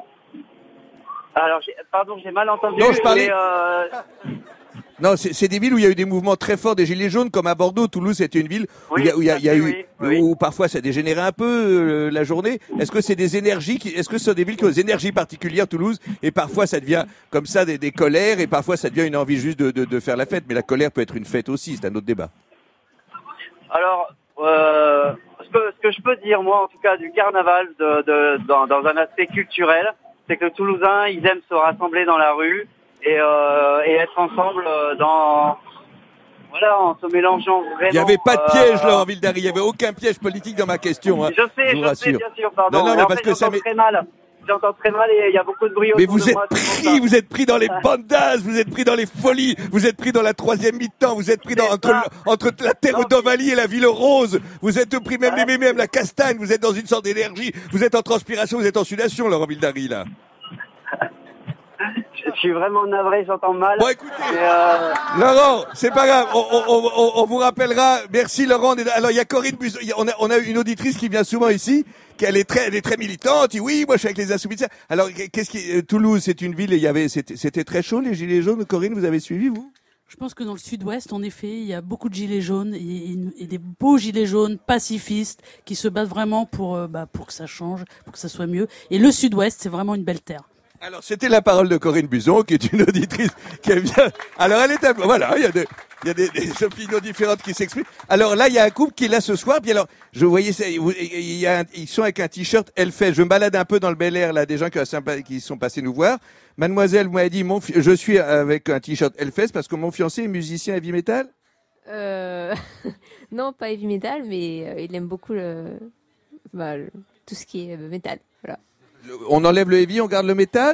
Alors, j'ai, pardon, j'ai mal entendu. Non, je parlais- mais, euh, Non, c'est, c'est des villes où il y a eu des mouvements très forts des gilets jaunes, comme à Bordeaux. Toulouse, c'était une ville où il y a, où il y a, il y a eu, oui, oui. où parfois ça dégénérait un peu euh, la journée. Est-ce que c'est des énergies, qui, est-ce que ce sont des villes qui ont des énergies particulières, Toulouse, et parfois ça devient comme ça des, des colères, et parfois ça devient une envie juste de, de, de faire la fête. Mais la colère peut être une fête aussi, c'est un autre débat. Alors, euh, ce, que, ce que je peux dire, moi, en tout cas, du carnaval, de, de, dans, dans un aspect culturel, c'est que les Toulousains, ils aiment se rassembler dans la rue et, euh, et être ensemble euh, dans... Voilà, en se mélangeant vraiment... Il n'y avait pas de piège, euh, Laurent Vildary. Il n'y avait aucun piège politique dans ma question. Hein, Je sais, je vous je sais, rassure. bien sûr, pardon. Non, non, mais en parce fait, que ça j'entends m'est- très mal. J'entends très mal et il y a beaucoup de bruit Mais autour vous de êtes moi, c'est pour pris, ça. vous êtes pris dans les bandas, vous êtes pris dans les folies, vous êtes pris dans la troisième mi-temps, vous êtes pris dans, entre, le- entre la terre d'Ovalie et la ville rose, vous êtes pris même les même la castagne, vous êtes dans une sorte d'énergie, vous êtes en transpiration, vous êtes en sudation, Laurent Vildary, là. Je je suis vraiment navré, j'entends mal. Bon, écoutez. Mais, euh... Laurent, c'est pas grave, on, on, on, on vous rappellera. Merci Laurent. Alors il y a Corinne Buzon, on a, on a une auditrice qui vient souvent ici, qu'elle est très, elle est très militante. Elle dit oui, moi je suis avec les Insoumis. Alors qu'est-ce qui, Toulouse, c'est une ville et il y avait, c'était, c'était très chaud les gilets jaunes. Corinne, vous avez suivi vous? Je pense que dans le sud-ouest, en effet, il y a beaucoup de gilets jaunes et, et des beaux gilets jaunes pacifistes qui se battent vraiment pour, euh, bah, pour que ça change, pour que ça soit mieux. Et le sud-ouest, c'est vraiment une belle terre. Alors, c'était la parole de Corinne Buzon, qui est une auditrice qui aime bien. Alors, elle est, un... voilà, il y a des, il y a des, des opinions différentes qui s'expriment. Alors là, il y a un couple qui est là ce soir. Puis alors, je voyais, ça, il y a un... ils sont avec un t-shirt Hellfest. Je me balade un peu dans le Bel Air, là, des gens qui, sympa... qui sont passés nous voir. Mademoiselle m'a dit, mon fi... je suis avec un t-shirt Hellfest parce que mon fiancé est musicien heavy metal. Euh... non, pas heavy metal, mais euh, il aime beaucoup le... Bah, le... tout ce qui est euh, métal. Voilà. On enlève le heavy, on garde le métal?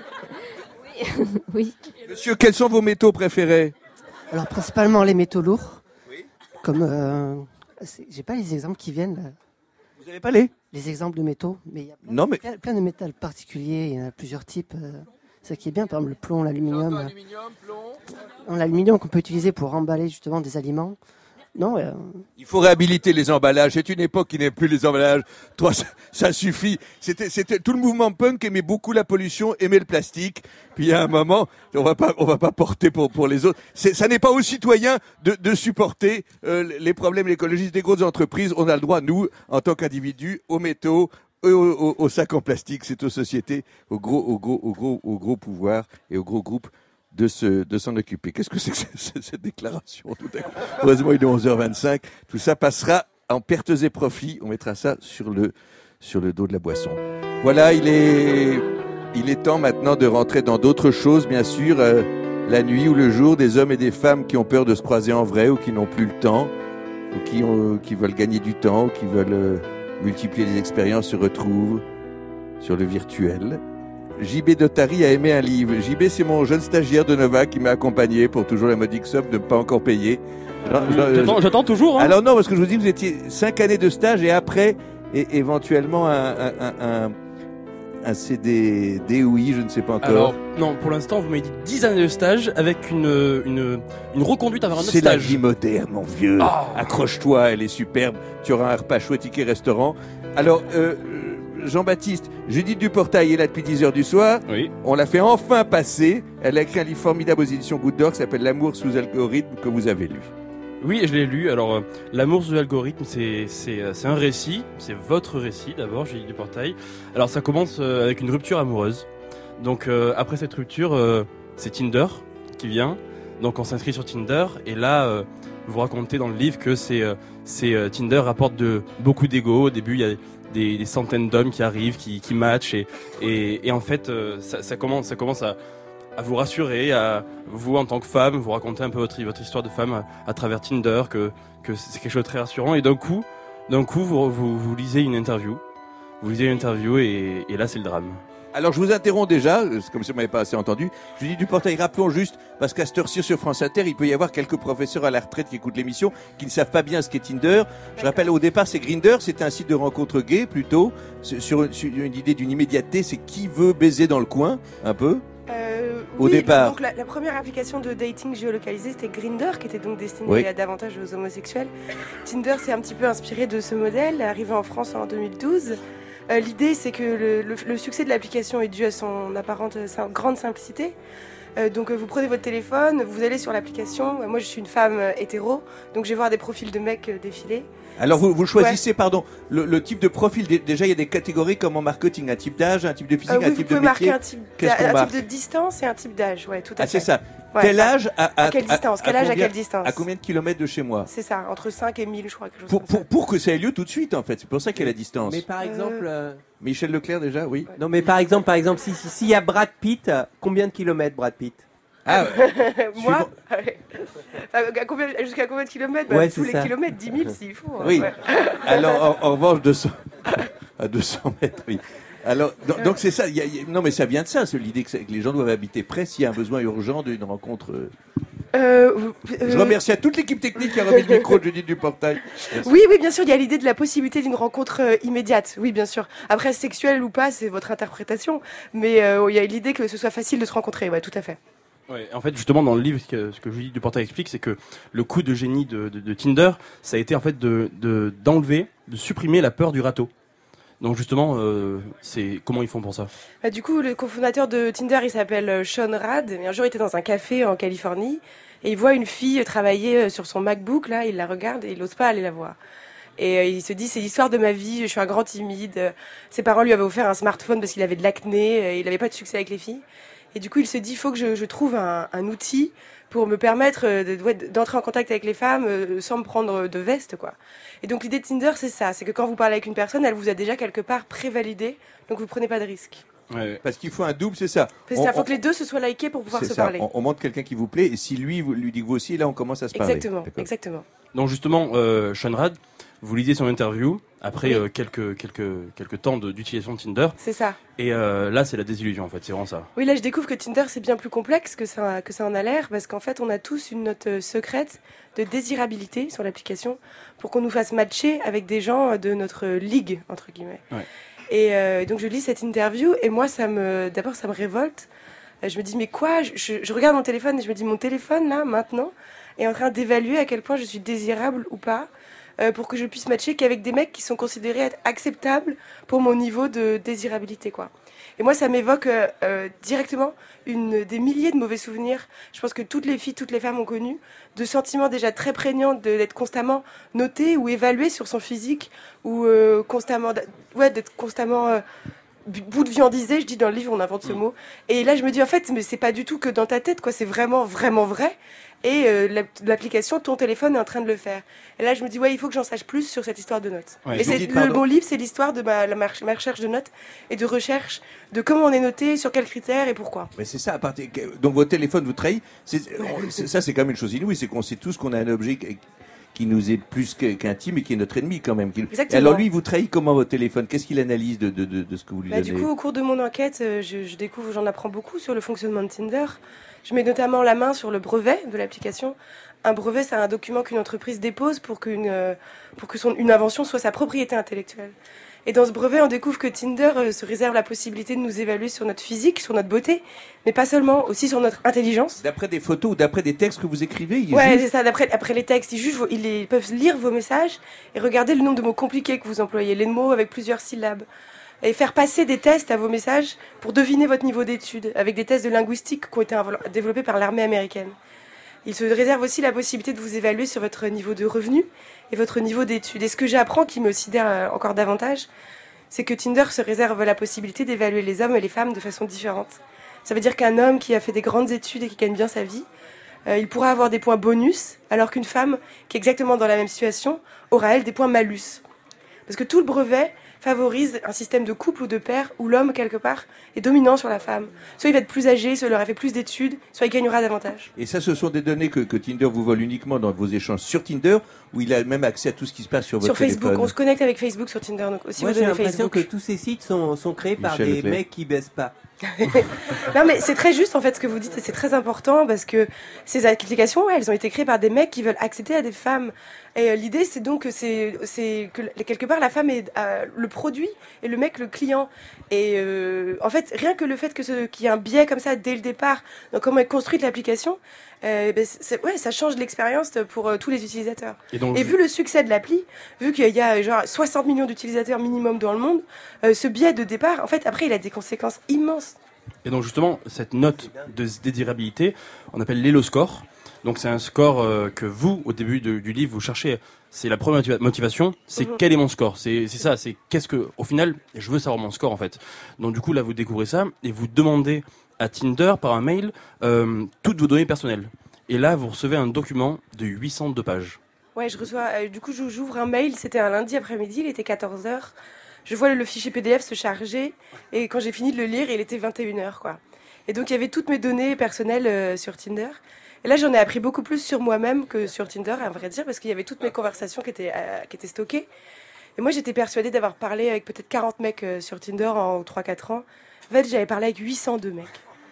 Oui. Oui. Monsieur, quels sont vos métaux préférés? Alors, principalement les métaux lourds. Oui. Comme, euh, j'ai pas les exemples qui viennent là. Vous avez pas les? Les exemples de métaux, mais il y a plein, non, mais... plein, plein de métals particuliers, il y en a plusieurs types. Euh, ça qui est bien, par exemple le plomb, l'aluminium. Aluminium, plomb. L'aluminium qu'on peut utiliser pour emballer justement des aliments. Non, euh... Il faut réhabiliter les emballages. C'est une époque qui n'aime plus les emballages. Toi, ça, ça suffit. C'était, c'était tout le mouvement punk aimait beaucoup la pollution, aimait le plastique. Puis il y a un moment, on va pas, on va pas porter pour pour les autres. C'est, ça n'est pas aux citoyens de, de supporter euh, les problèmes écologistes des grosses entreprises. On a le droit, nous, en tant qu'individus, aux métaux, aux, aux, aux sacs en plastique. C'est aux sociétés, aux gros, aux gros, aux gros, aux gros pouvoirs et aux gros groupes de se, de s'en occuper. Qu'est-ce que c'est que cette, cette déclaration tout à coup? Heureusement, il est onze heures vingt-cinq. Tout ça passera en pertes et profits. On mettra ça sur le, sur le dos de la boisson. Voilà, il est, il est temps maintenant de rentrer dans d'autres choses, bien sûr. Euh, la nuit ou le jour, des hommes et des femmes qui ont peur de se croiser en vrai ou qui n'ont plus le temps, ou qui ont, qui veulent gagner du temps, ou qui veulent euh, multiplier les expériences se retrouvent sur le virtuel. J B Dotari a aimé un livre. J B, c'est mon jeune stagiaire de Nova qui m'a accompagné pour toujours la modique somme de ne pas encore payer. J'attends, j'attends toujours. Hein. Alors non, parce que je vous dis, vous étiez cinq années de stage et après, et éventuellement un, un, un, un, un C D D O I, je ne sais pas encore. Alors non, pour l'instant, vous m'avez dit dix années de stage avec une, une, une reconduite vers un autre c'est stage. C'est la vie moderne, mon vieux. Oh. Accroche-toi, elle est superbe. Tu auras un repas chouette, ticket restaurant. Alors, euh, Jean-Baptiste, Judith Duportail est là depuis dix heures du soir. Oui. On l'a fait enfin passer. Elle a écrit un livre formidable aux éditions Goutte d'Or qui s'appelle L'amour sous algorithme que vous avez lu. Oui, je l'ai lu. Alors, euh, L'amour sous algorithme, c'est, c'est, euh, c'est un récit. C'est votre récit d'abord, Judith Duportail. Alors, ça commence euh, avec une rupture amoureuse. Donc, euh, après cette rupture, euh, c'est Tinder qui vient. Donc, on s'inscrit sur Tinder. Et là, euh, vous racontez dans le livre que c'est, euh, c'est euh, Tinder rapporte de beaucoup d'ego. Au début, il y a Des, des centaines d'hommes qui arrivent, qui, qui matchent et, et, et en fait euh, ça, ça commence, ça commence à, à vous rassurer, à vous en tant que femme, vous raconter un peu votre, votre histoire de femme à, à travers Tinder, que, que c'est quelque chose de très rassurant et d'un coup, d'un coup vous, vous, vous lisez une interview, vous lisez une interview et, et là c'est le drame. Alors je vous interromps déjà, c'est comme si vous m'avez pas assez entendu. Je dis Duportail, rappelons juste, parce qu'à cette heure-ci sur France Inter, il peut y avoir quelques professeurs à la retraite qui écoutent l'émission, qui ne savent pas bien ce qu'est Tinder. Je rappelle, au départ, c'est Grindr, c'était un site de rencontres gays plutôt, sur une, sur une idée d'une immédiateté, c'est qui veut baiser dans le coin, un peu. Euh, au oui, départ. Donc la, la première application de dating géolocalisé, c'était Grindr, qui était donc destinée oui. à davantage aux homosexuels. Tinder s'est un petit peu inspiré de ce modèle, arrivé en France en deux mille douze. Euh, l'idée, c'est que le, le, le succès de l'application est dû à son apparente sa grande simplicité. Euh, donc euh, vous prenez votre téléphone, vous allez sur l'application. Euh, moi, je suis une femme euh, hétéro, donc je vais voir des profils de mecs euh, défiler. Alors vous, vous choisissez, ouais. pardon, le, le type de profil. Déjà, il y a des catégories comme en marketing, un type d'âge, un type de physique, euh, oui, un type de métier. Vous pouvez marquer un type, Qu'est-ce qu'on un marque type de distance et un type d'âge, ouais, tout à ah, fait. c'est ça. Ouais, Quel âge à, à, à quelle distance à, à Quel âge combien, à quelle distance À combien de kilomètres de chez moi? C'est ça, entre cinq et mille, je crois. Quelque chose pour, comme pour, ça. pour que ça ait lieu tout de suite, en fait. C'est pour ça qu'il y a la distance. Mais par exemple... Euh... Michel Leclerc, déjà, oui. Non, mais par exemple, par exemple, s'il si, si y a Brad Pitt, combien de kilomètres Brad Pitt? Ah, moi à combien, jusqu'à combien de kilomètres? Ouais, bah, tous les ça. kilomètres, dix mille s'il faut. Oui. Ouais. Alors, en, en revanche, deux cents à deux cents mètres, oui. Alors, donc, donc c'est ça. Y a, y a, non, mais ça vient de ça, c'est l'idée que, que les gens doivent habiter près s'il y a un besoin urgent d'une rencontre. Euh, Euh, euh, Je remercie à toute l'équipe technique qui a remis le micro de Judith Duportail. Merci. Oui, oui, bien sûr, il y a l'idée de la possibilité d'une rencontre euh, immédiate. Oui, bien sûr. Après, sexuelle ou pas, c'est votre interprétation. Mais euh, il y a l'idée que ce soit facile de se rencontrer. Ouais, tout à fait. Ouais, en fait, justement, dans le livre, ce que, ce que Judith Duportail explique, c'est que le coup de génie de, de, de Tinder, ça a été en fait de, de, d'enlever, de supprimer la peur du râteau. Donc justement, euh, c'est comment ils font pour ça? Bah, du coup, le cofondateur de Tinder, il s'appelle euh, Sean Rad. Et un jour, il était dans un café en Californie et il voit une fille travailler euh, sur son MacBook. Là, il la regarde et il n'ose pas aller la voir. Et euh, il se dit, c'est l'histoire de ma vie, je suis un grand timide. Euh, Ses parents lui avaient offert un smartphone parce qu'il avait de l'acné, euh, il n'avait pas de succès avec les filles. Et du coup, il se dit, il faut que je, je trouve un, un outil pour me permettre de, de, d'entrer en contact avec les femmes euh, sans me prendre de veste, quoi. Et donc l'idée de Tinder, c'est ça, c'est que quand vous parlez avec une personne, elle vous a déjà quelque part prévalidé, donc vous prenez pas de risque. Ouais, parce qu'il faut un double, c'est ça. Il faut que les deux se soient likés pour pouvoir c'est se ça. parler. On, on montre quelqu'un qui vous plaît, et si lui vous, lui dit que vous aussi, là on commence à se parler. Exactement, D'accord. exactement. Donc justement, euh, Sean Rad, vous lisez son interview après Oui. euh, quelques, quelques, quelques temps de- d'utilisation de Tinder. C'est ça. Et euh, là, c'est la désillusion en fait, c'est vraiment ça. Oui, là je découvre que Tinder c'est bien plus complexe que ça, que ça en a l'air, parce qu'en fait on a tous une note euh, secrète de désirabilité sur l'application pour qu'on nous fasse matcher avec des gens de notre ligue, entre guillemets. Ouais. Et euh, donc je lis cette interview et moi ça me, d'abord ça me révolte. Euh, Je me dis mais quoi je, je- je regarde mon téléphone et je me dis mon téléphone là maintenant est en train d'évaluer à quel point je suis désirable ou pas euh, pour que je puisse matcher qu'avec des mecs qui sont considérés être acceptables pour mon niveau de désirabilité quoi. Et moi ça m'évoque euh, euh, directement une des milliers de mauvais souvenirs. Je pense que toutes les filles, toutes les femmes ont connu de sentiments déjà très prégnants de- d'être constamment notées ou évaluées sur son physique ou euh, constamment, d- ouais, d'être constamment euh, bu- bout de viandisé, je dis dans le livre, on invente ce mot. Et là, je me dis, en fait, mais c'est pas du tout que dans ta tête, quoi. C'est vraiment, vraiment vrai. Et euh, l'app- l'application, ton téléphone est en train de le faire. Et là, je me dis, ouais, il faut que j'en sache plus sur cette histoire de notes. Ouais, et vous c'est dites, le, pardon. mon livre, c'est l'histoire de ma, la mar- ma recherche de notes et de recherche de comment on est noté, sur quels critères et pourquoi. Mais c'est ça, à partir donc votre téléphone vous trahit. C'est, on- c'est- ça, c'est quand même une chose inouïe, c'est qu'on sait tous qu'on a un objet qui- qui nous est plus que- qu'intime et qui est notre ennemi quand même. Qui- Exactement. Et alors lui, il vous trahit comment votre téléphone? Qu'est-ce qu'il analyse de, de, de, de ce que vous lui Bah, donnez? du coup, au cours de mon enquête, euh, je, je découvre, j'en apprends beaucoup sur le fonctionnement de Tinder. Je mets notamment la main sur le brevet de l'application. Un brevet, c'est un document qu'une entreprise dépose pour qu'une euh, pour que son, une invention soit sa propriété intellectuelle. Et dans ce brevet, on découvre que Tinder euh, se réserve la possibilité de nous évaluer sur notre physique, sur notre beauté, mais pas seulement, aussi sur notre intelligence. D'après des photos ou d'après des textes que vous écrivez, il Ouais, juge- c'est ça. D'après après les textes, ils jugent, vos- ils, ils peuvent lire vos messages et regarder le nombre de mots compliqués que vous employez, les mots avec plusieurs syllabes, et faire passer des tests à vos messages pour deviner votre niveau d'études, avec des tests de linguistique qui ont été invol- développés par l'armée américaine. Ils se réservent aussi la possibilité de vous évaluer sur votre niveau de revenu et votre niveau d'études. Et ce que j'apprends, qui me sidère euh, encore davantage, c'est que Tinder se réserve la possibilité d'évaluer les hommes et les femmes de façon différente. Ça veut dire qu'un homme qui a fait des grandes études et qui gagne bien sa vie, euh, il pourra avoir des points bonus, alors qu'une femme qui est exactement dans la même situation aura, elle, des points malus. Parce que tout le brevet favorise un système de couple ou de pair où l'homme, quelque part, est dominant sur la femme. Soit il va être plus âgé, soit il aura fait plus d'études, soit il gagnera davantage. Et ça, ce sont des données que, que Tinder vous vole uniquement dans vos échanges sur Tinder, où il a même accès à tout ce qui se passe sur votre Sur Facebook, téléphone. on se connecte avec Facebook sur Tinder, donc aussi Moi, vous j'ai donnez l'impression Facebook. que tous ces sites sont, sont créés par Michel des Leclerc. mecs qui baissent pas. Non mais c'est très juste en fait ce que vous dites et c'est très important parce que ces applications, ouais, elles ont été créées par des mecs qui veulent accéder à des femmes. Et euh, l'idée c'est donc que c'est c'est que quelque part la femme est euh, le produit et le mec le client. Et euh, en fait rien que le fait que ce, qu'il y ait un biais comme ça dès le départ dans comment est construite l'application, euh, ben, c'est, ouais ça change l'expérience pour euh, tous les utilisateurs. Et donc, Et je- vu le succès de l'appli, vu qu'il y a genre soixante millions d'utilisateurs minimum dans le monde, euh, ce biais de départ en fait après il a des conséquences immenses. Et donc justement, cette note de désirabilité, on appelle l'Elo-score. Donc c'est un score euh, que vous, au début de- du livre, vous cherchez. C'est la première motiva- motivation, c'est Mhm. quel est mon score. C'est c'est ça, c'est qu'est-ce que, au final, je veux savoir mon score en fait. Donc du coup là, vous découvrez ça et vous demandez à Tinder par un mail euh, toutes vos données personnelles. Et là, vous recevez un document de huit cent deux pages. Ouais, je reçois. euh, du coup, je- j'ouvre un mail. C'était un lundi après-midi. Il était quatorze heures. Je vois le fichier P D F se charger. Et quand j'ai fini de le lire, il était vingt et une heures, quoi. Et donc, il y avait toutes mes données personnelles euh, sur Tinder. Et là, j'en ai appris beaucoup plus sur moi-même que sur Tinder, à vrai dire, parce qu'il y avait toutes mes conversations qui étaient, euh, qui étaient stockées. Et moi, j'étais persuadée d'avoir parlé avec peut-être quarante mecs euh, sur Tinder en trois quatre ans. En fait, j'avais parlé avec huit cent deux mecs.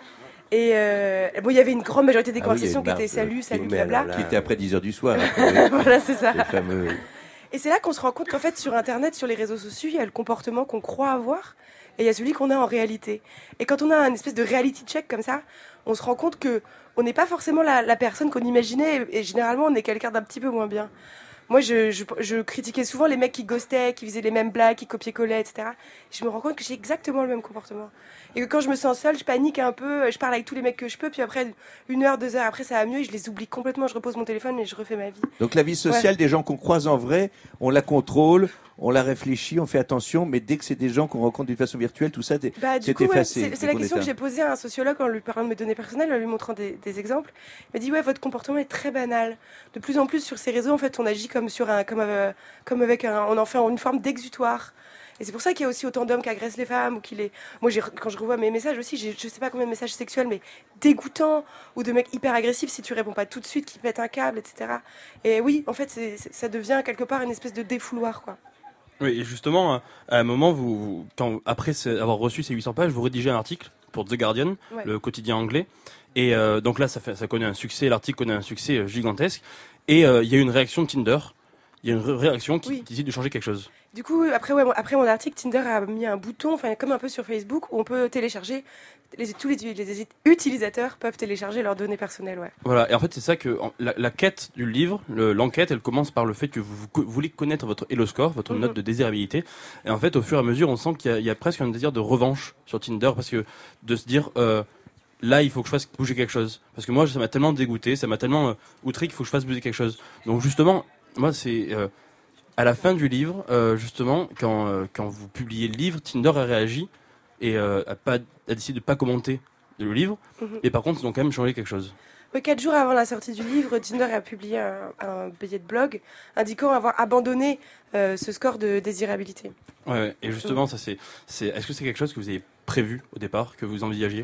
Et euh, bon, il y avait une grande majorité des Ah oui, il y a conversations une qui étaient marge, salut, euh, salut, qui- blabla. Qui était après dix heures du soir. après, Voilà, c'est ça. Les fameux... Et c'est là qu'on se rend compte qu'en fait, sur Internet, sur les réseaux sociaux, il y a le comportement qu'on croit avoir et il y a celui qu'on a en réalité. Et quand on a un espèce de reality check comme ça, on se rend compte que on n'est pas forcément la, la personne qu'on imaginait et, et généralement, on est quelqu'un d'un petit peu moins bien. Moi, je, je, je critiquais souvent les mecs qui ghostaient, qui faisaient les mêmes blagues, qui copiaient-collaient, et cetera. Et je me rends compte que j'ai exactement le même comportement. Et que quand je me sens seule, je panique un peu, je parle avec tous les mecs que je peux, puis après, une heure, deux heures après, ça va mieux, et je les oublie complètement, je repose mon téléphone et je refais ma vie. Donc la vie sociale Ouais. des gens qu'on croise en vrai, on la contrôle, on la réfléchit, on fait attention, mais dès que c'est des gens qu'on rencontre d'une façon virtuelle, tout ça, c'est Bah, du c'est coup, ouais, effacé. c'est c'est dès la qu'on question est que un- j'ai posée à un sociologue en lui parlant de mes données personnelles, en lui montrant des, des exemples. Il m'a dit ouais, votre comportement est très banal. De plus en plus sur ces réseaux, en fait, on agit comme sur un, comme, euh, comme avec un, on en fait une forme d'exutoire. Et c'est pour ça qu'il y a aussi autant d'hommes qui agressent les femmes ou qui les. Moi, j'ai- quand je revois mes messages aussi, j'ai je sais pas combien de messages sexuels, mais dégoûtants ou de mecs hyper agressifs si tu réponds pas tout de suite, qui pètent un câble, et cetera. Et oui, en fait, c'est- c'est- ça devient quelque part une espèce de défouloir, quoi. Oui, et justement, à un moment, vous, vous- quand, après ce- avoir reçu ces huit cents pages, vous rédigez un article pour The Guardian, Ouais. le quotidien anglais. Et euh, donc là, ça, fait, ça connaît un succès, l'article connaît un succès euh, gigantesque. Et euh, il y a eu une réaction de Tinder. Il y a une ré- réaction qui Oui. décide de changer quelque chose. Du coup, après, ouais, après mon article, Tinder a mis un bouton, enfin comme un peu sur Facebook, où on peut télécharger, les, tous les, les utilisateurs peuvent télécharger leurs données personnelles. Ouais. Voilà, et en fait, c'est ça que en- la, la quête du livre, le- l'enquête, elle commence par le fait que vous, vous co- voulez connaître votre Elo score, votre Mhm. note de désirabilité. Et en fait, au fur et à mesure, on sent qu'il y a, il y a presque un désir de revanche sur Tinder, parce que de se dire, euh, là, il faut que je fasse bouger quelque chose. Parce que moi, ça m'a tellement dégoûté, ça m'a tellement euh, outré qu'il faut que je fasse bouger quelque chose. Donc justement, moi, c'est euh, à la fin du livre, euh, justement, quand, euh, quand vous publiez le livre, Tinder a réagi et euh, a, pas, a décidé de pas commenter le livre. Mhm. Et par contre, ils ont quand même changé quelque chose. Ouais, quatre jours avant la sortie du livre, Tinder a publié un, un billet de blog indiquant avoir abandonné euh, ce score de désirabilité. Ouais, ouais. Et justement, ça c'est, c'est, est-ce que c'est quelque chose que vous avez prévu au départ, que vous envisagiez?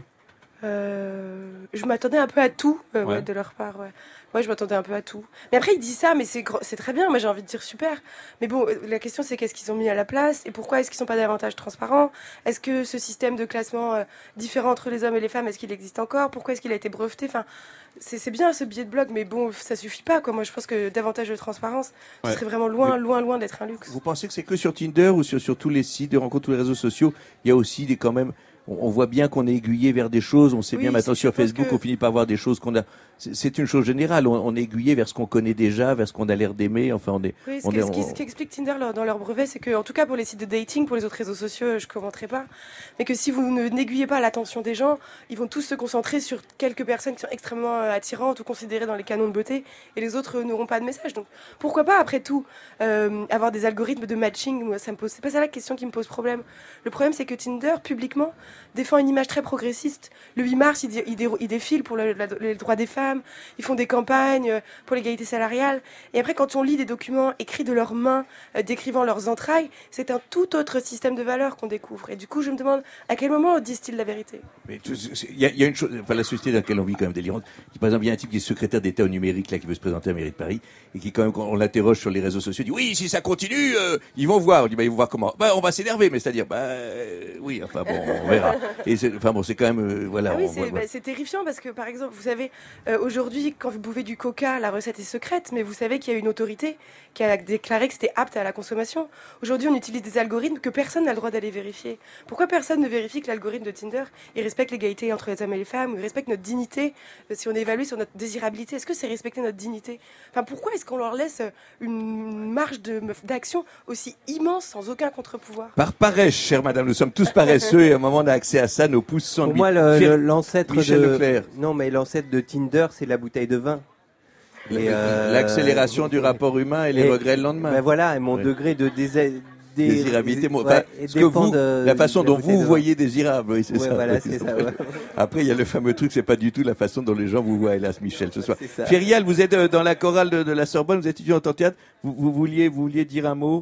Euh, je m'attendais un peu à tout euh, ouais, Ouais. de leur part. Ouais, ouais je m'attendais un peu à tout. Mais après, il dit ça, mais c'est gr- c'est très bien. Moi, j'ai envie de dire super. Mais bon, euh, la question, c'est qu'est-ce qu'ils ont mis à la place et pourquoi est-ce qu'ils sont pas davantage transparents? Est-ce que ce système de classement euh, différent entre les hommes et les femmes, est-ce qu'il existe encore? Pourquoi est-ce qu'il a été breveté? Enfin, c'est c'est bien ce billet de blog, mais bon, ça suffit pas. Quoi. Moi, je pense que davantage de transparence, ce Ouais. serait vraiment loin, Mais- loin, loin d'être un luxe. Vous pensez que c'est que sur Tinder ou sur, sur tous les sites de rencontres, tous les réseaux sociaux, il y a aussi des quand même. On, on voit bien qu'on est aiguillé vers des choses. On sait Oui, bien maintenant c'est- sur je pense Facebook, que- on finit par voir des choses qu'on a. C'est c'est une chose générale. On, on est aiguillé vers ce qu'on connaît déjà, vers ce qu'on a l'air d'aimer. Enfin, on est. Oui, ce, on qui, est- ce qui- on- ce qui explique Tinder leur- dans leur brevet, c'est que, en tout cas pour les sites de dating, pour les autres réseaux sociaux, je ne commenterai pas, mais que si vous ne n'aiguillez pas l'attention des gens, ils vont tous se concentrer sur quelques personnes qui sont extrêmement euh, attirantes ou considérées dans les canons de beauté, et les autres euh, n'auront pas de message. Donc pourquoi pas, après tout, euh, avoir des algorithmes de matching? Moi, ça me pose. C'est pas ça la question qui me pose problème. Le problème, c'est que Tinder, publiquement, défend une image très progressiste. Le huit mars, ils, dé- ils dé- ils défilent pour le- la- les droits des femmes, ils font des campagnes euh, pour l'égalité salariale. Et après, quand on lit des documents écrits de leurs mains, euh, décrivant leurs entrailles, c'est un tout autre système de valeurs qu'on découvre. Et du coup, je me demande à quel moment disent-ils la vérité? Mais tu- c'est- il y, a- il y a une chose, enfin la société dans laquelle on vit quand même délirante. Par exemple, il y a un type qui est secrétaire d'État au numérique là, qui veut se présenter à la mairie de Paris et qui quand même, quand on l'interroge sur les réseaux sociaux, dit oui, si ça continue, euh, ils vont voir. On dit bah ils vont voir comment. Bah on va s'énerver, mais c'est-à-dire bah euh, oui, enfin bon, on verra. Et c'est, enfin bon, c'est quand même euh, voilà. Ah oui, on- c'est voilà. bah, c'est terrifiant parce que, par exemple, vous savez, euh, aujourd'hui, quand vous buvez du coca, la recette est secrète, mais vous savez qu'il y a une autorité qui a déclaré que c'était apte à la consommation. Aujourd'hui, on utilise des algorithmes que personne n'a le droit d'aller vérifier. Pourquoi personne ne vérifie que l'algorithme de Tinder, il respecte l'égalité entre les hommes et les femmes, ou il respecte notre dignité, euh, si on est évalué sur notre désirabilité? Est-ce que c'est respecter notre dignité? Enfin, pourquoi est-ce qu'on leur laisse euh, une marge de- d'action aussi immense sans aucun contre-pouvoir? Par paresse, chère madame, nous sommes tous paresseux et à un moment on a accès à ça, nos pouces sont Pour moi, le- Fier- le- l'ancêtre Michel de Leclerc. non, mais l'ancêtre de Tinder, c'est la bouteille de vin. Et, euh, L'accélération du rapport humain et les et- regrets le lendemain. Ben voilà, et mon Ouais. degré de désir, Désirabilité, moi, ouais, enfin, et ce que dépend vous, de- la façon de la dont bouteille vous de vin. voyez désirable, oui, c'est Ouais, ça. voilà, oui, c'est ça. ça, ouais. Après, il y a le fameux truc, c'est pas du tout la façon dont les gens vous voient, hélas, Michel, ce soir. C'est ça. Férial, vous êtes euh, dans la chorale de, de la Sorbonne, vous êtes étudiante en théâtre, vous, vous vouliez, vous vouliez dire un mot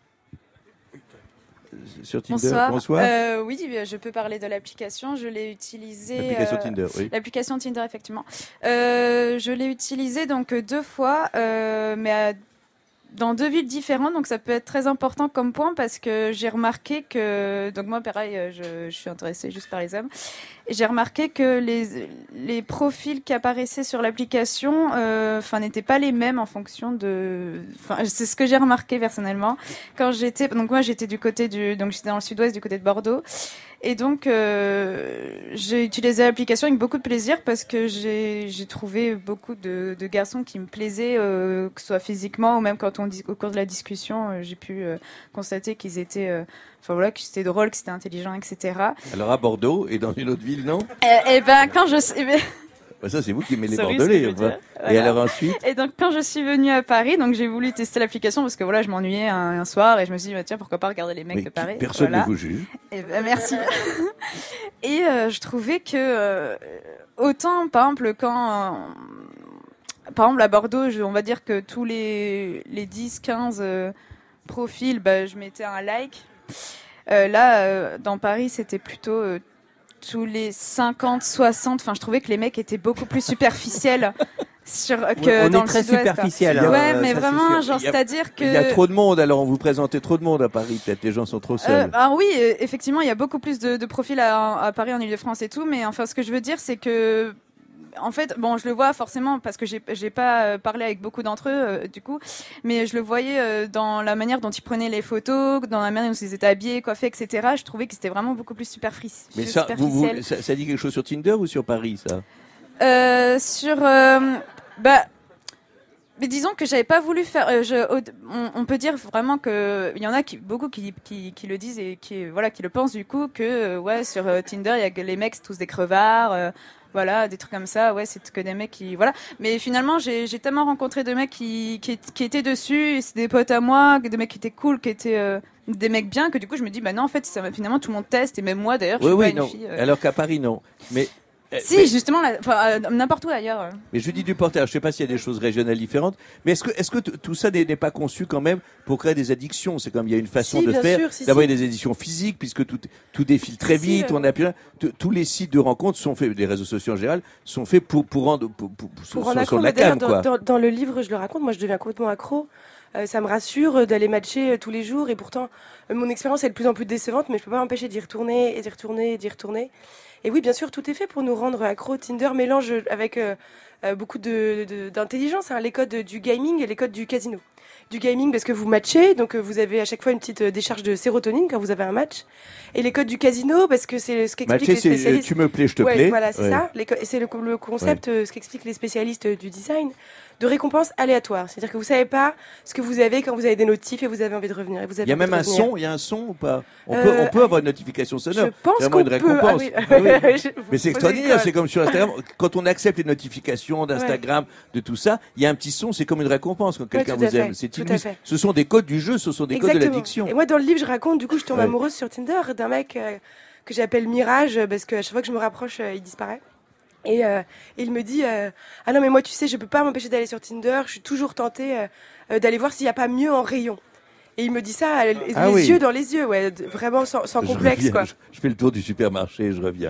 sur Tinder? Bonsoir. Bonsoir. Euh, oui, je peux parler de l'application. Je l'ai utilisée. L'application euh, Tinder, oui. L'application Tinder, effectivement. Euh, je l'ai utilisée donc deux fois, euh, mais à dans deux villes différentes, donc ça peut être très important comme point parce que j'ai remarqué que, donc moi pareil, je, je suis intéressée juste par les hommes, et j'ai remarqué que les, les profils qui apparaissaient sur l'application, euh, enfin n'étaient pas les mêmes en fonction de, enfin c'est ce que j'ai remarqué personnellement quand j'étais, donc moi j'étais du côté du, donc j'étais dans le sud-ouest du côté de Bordeaux. Et donc, euh, j'ai utilisé l'application avec beaucoup de plaisir parce que j'ai, j'ai trouvé beaucoup de, de garçons qui me plaisaient, euh, que ce soit physiquement ou même quand on dit, au cours de la discussion, euh, j'ai pu euh, constater qu'ils étaient, euh, enfin voilà, que c'était drôle, que c'était intelligent, et cetera. Alors à Bordeaux et dans une autre ville, non? Et, et ben quand je suis... Bah ça, c'est vous qui aimez les Sorry, Bordelais. ce que je veux Enfin. dire. Et Voilà. alors ensuite? Et donc quand je suis venue à Paris, donc j'ai voulu tester l'application parce que voilà, je m'ennuyais un, un soir et je me suis dit bah, tiens pourquoi pas regarder les mecs Mais de qui- Paris. personne Voilà. ne vous juge. Et ben merci. Et euh, je trouvais que euh, autant par exemple quand euh, par exemple à Bordeaux, je, on va dire que tous les les dix quinze euh, profils, bah, je mettais un like. Euh, là euh, dans Paris, c'était plutôt euh, tous les cinquante, soixante, enfin je trouvais que les mecs étaient beaucoup plus superficiels sur, que on dans est le très sud-ouest, superficiel, quoi. hein, Ouais, euh, mais ça, c'est vraiment, sûr. genre, Il y a- c'est-à-dire que... Il y a trop de monde, alors on vous présentait trop de monde à Paris. Peut-être les gens sont trop seuls. Euh, ah oui, euh, effectivement, il y a beaucoup plus de, de profils à, à Paris, en Ile-de-France et tout, mais enfin, ce que je veux dire, c'est que... En fait, bon, je le vois forcément parce que j'ai j'ai pas euh, parlé avec beaucoup d'entre eux euh, du coup, mais je le voyais euh, dans la manière dont ils prenaient les photos, dans la manière dont ils étaient habillés, coiffés, et cetera. Je trouvais que c'était vraiment beaucoup plus superfici- Mais ça, vous, vous- superficiel. ça, ça dit quelque chose sur Tinder ou sur Paris, ça? Euh, sur, euh, bah, mais disons que j'avais pas voulu faire. euh, je, au- on, on peut dire vraiment que il y en a qui, beaucoup qui, qui, qui le disent et qui, voilà, qui le pensent du coup que euh, ouais, sur euh, Tinder, il y a que les mecs c'est tous des crevards. euh, Voilà, des trucs comme ça, ouais, c'est que des mecs qui, voilà. Mais finalement, j'ai, j'ai tellement rencontré de mecs qui, qui, qui étaient dessus, c'est des potes à moi, des mecs qui étaient cool, qui étaient euh, des mecs bien, que du coup, je me dis, bah non, en fait, ça, finalement, tout le monde teste, et même moi, d'ailleurs, je Oui, suis oui, pas une non. fille. euh. Alors qu'à Paris, non. Mais, euh, Si, mais, justement, là, enfin, euh, n'importe où ailleurs. euh. mais je dis du portage. Je sais pas s'il y a des choses régionales différentes. Mais est-ce que, est-ce que t- tout ça n'est n'est pas conçu quand même pour créer des addictions? C'est comme il y a une façon Si, de bien faire. sûr, si, D'abord, si. il y a des additions physiques puisque tout, tout défile très Si, vite. euh, On a plein- t- tous les sites de rencontres sont faits, les réseaux sociaux en général, sont faits pour, pour rendre, pour, pour, pour- sur, Pour en sur- sur accro, la mais d'ailleurs, cam, dans, quoi. dans, dans le livre, je le raconte, moi je deviens complètement accro. Euh, ça me rassure euh, d'aller matcher euh, tous les jours et pourtant euh, mon expérience est de plus en plus décevante, mais je peux pas m'empêcher d'y retourner et d'y retourner et d'y retourner. Et oui, bien sûr, tout est fait pour nous rendre accro. Tinder mélange avec euh, euh, beaucoup de, de- d'intelligence, hein, les codes du gaming et les codes du casino. Du gaming parce que vous matchez, donc euh, vous avez à chaque fois une petite euh, décharge de sérotonine quand vous avez un match. Et les codes du casino parce que c'est ce qu'expliquent Matcher, les c'est, euh, spécialistes. tu me plais, je te Ouais, plais. Voilà, c'est Ouais. ça. Les co- C'est le, le concept, euh, ce qu'expliquent les spécialistes euh, du design, de récompense aléatoire. C'est-à-dire que vous savez pas ce que vous avez quand vous avez des notifs et vous avez envie de revenir. Et vous avez Il y a envie même de un revenir. son, il y a un son ou pas? On, Euh, peut, on peut avoir une notification sonore. je pense C'est vraiment qu'on une peut. récompense. Ah oui. Ah oui. Je- vous Mais c'est posez extraordinaire, une c'est colle. comme sur Instagram. Quand on accepte les notifications d'Instagram, de tout ça, il y a un petit son, c'est comme une récompense quand quelqu'un tout à vous aime. fait, C'est tout à illustre. fait. Ce sont des codes du jeu, ce sont des codes de Exactement. l'addiction. Et moi, dans le livre, je raconte, du coup, je tombe Ouais. amoureuse sur Tinder d'un mec euh, que j'appelle Mirage, parce qu'à chaque fois que je me rapproche, euh, il disparaît. Et euh, il me dit euh, ah non mais moi tu sais je peux pas m'empêcher d'aller sur Tinder, je suis toujours tentée euh, euh, d'aller voir s'il n'y a pas mieux en rayon. Et il me dit ça euh, les Ah oui. yeux dans les yeux, ouais, d- vraiment sans, sans Je complexe reviens, quoi. Je, je fais le tour du supermarché, je reviens.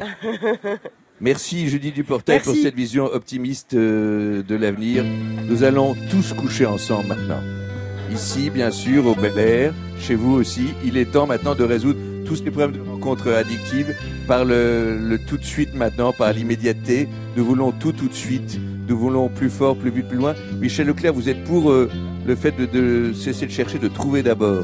Merci Judith Duportail pour Merci. cette vision optimiste euh, de l'avenir. Nous allons tous coucher ensemble maintenant. Ici, bien sûr, au Bel Air, chez vous aussi. Il est temps maintenant de résoudre tous ces problèmes de rencontres addictives par le, le tout de suite maintenant, par l'immédiateté. Nous voulons tout tout de suite. Nous voulons plus fort, plus vite, plus loin. Michel Leclerc, vous êtes pour euh, le fait de, de cesser de chercher, de trouver d'abord.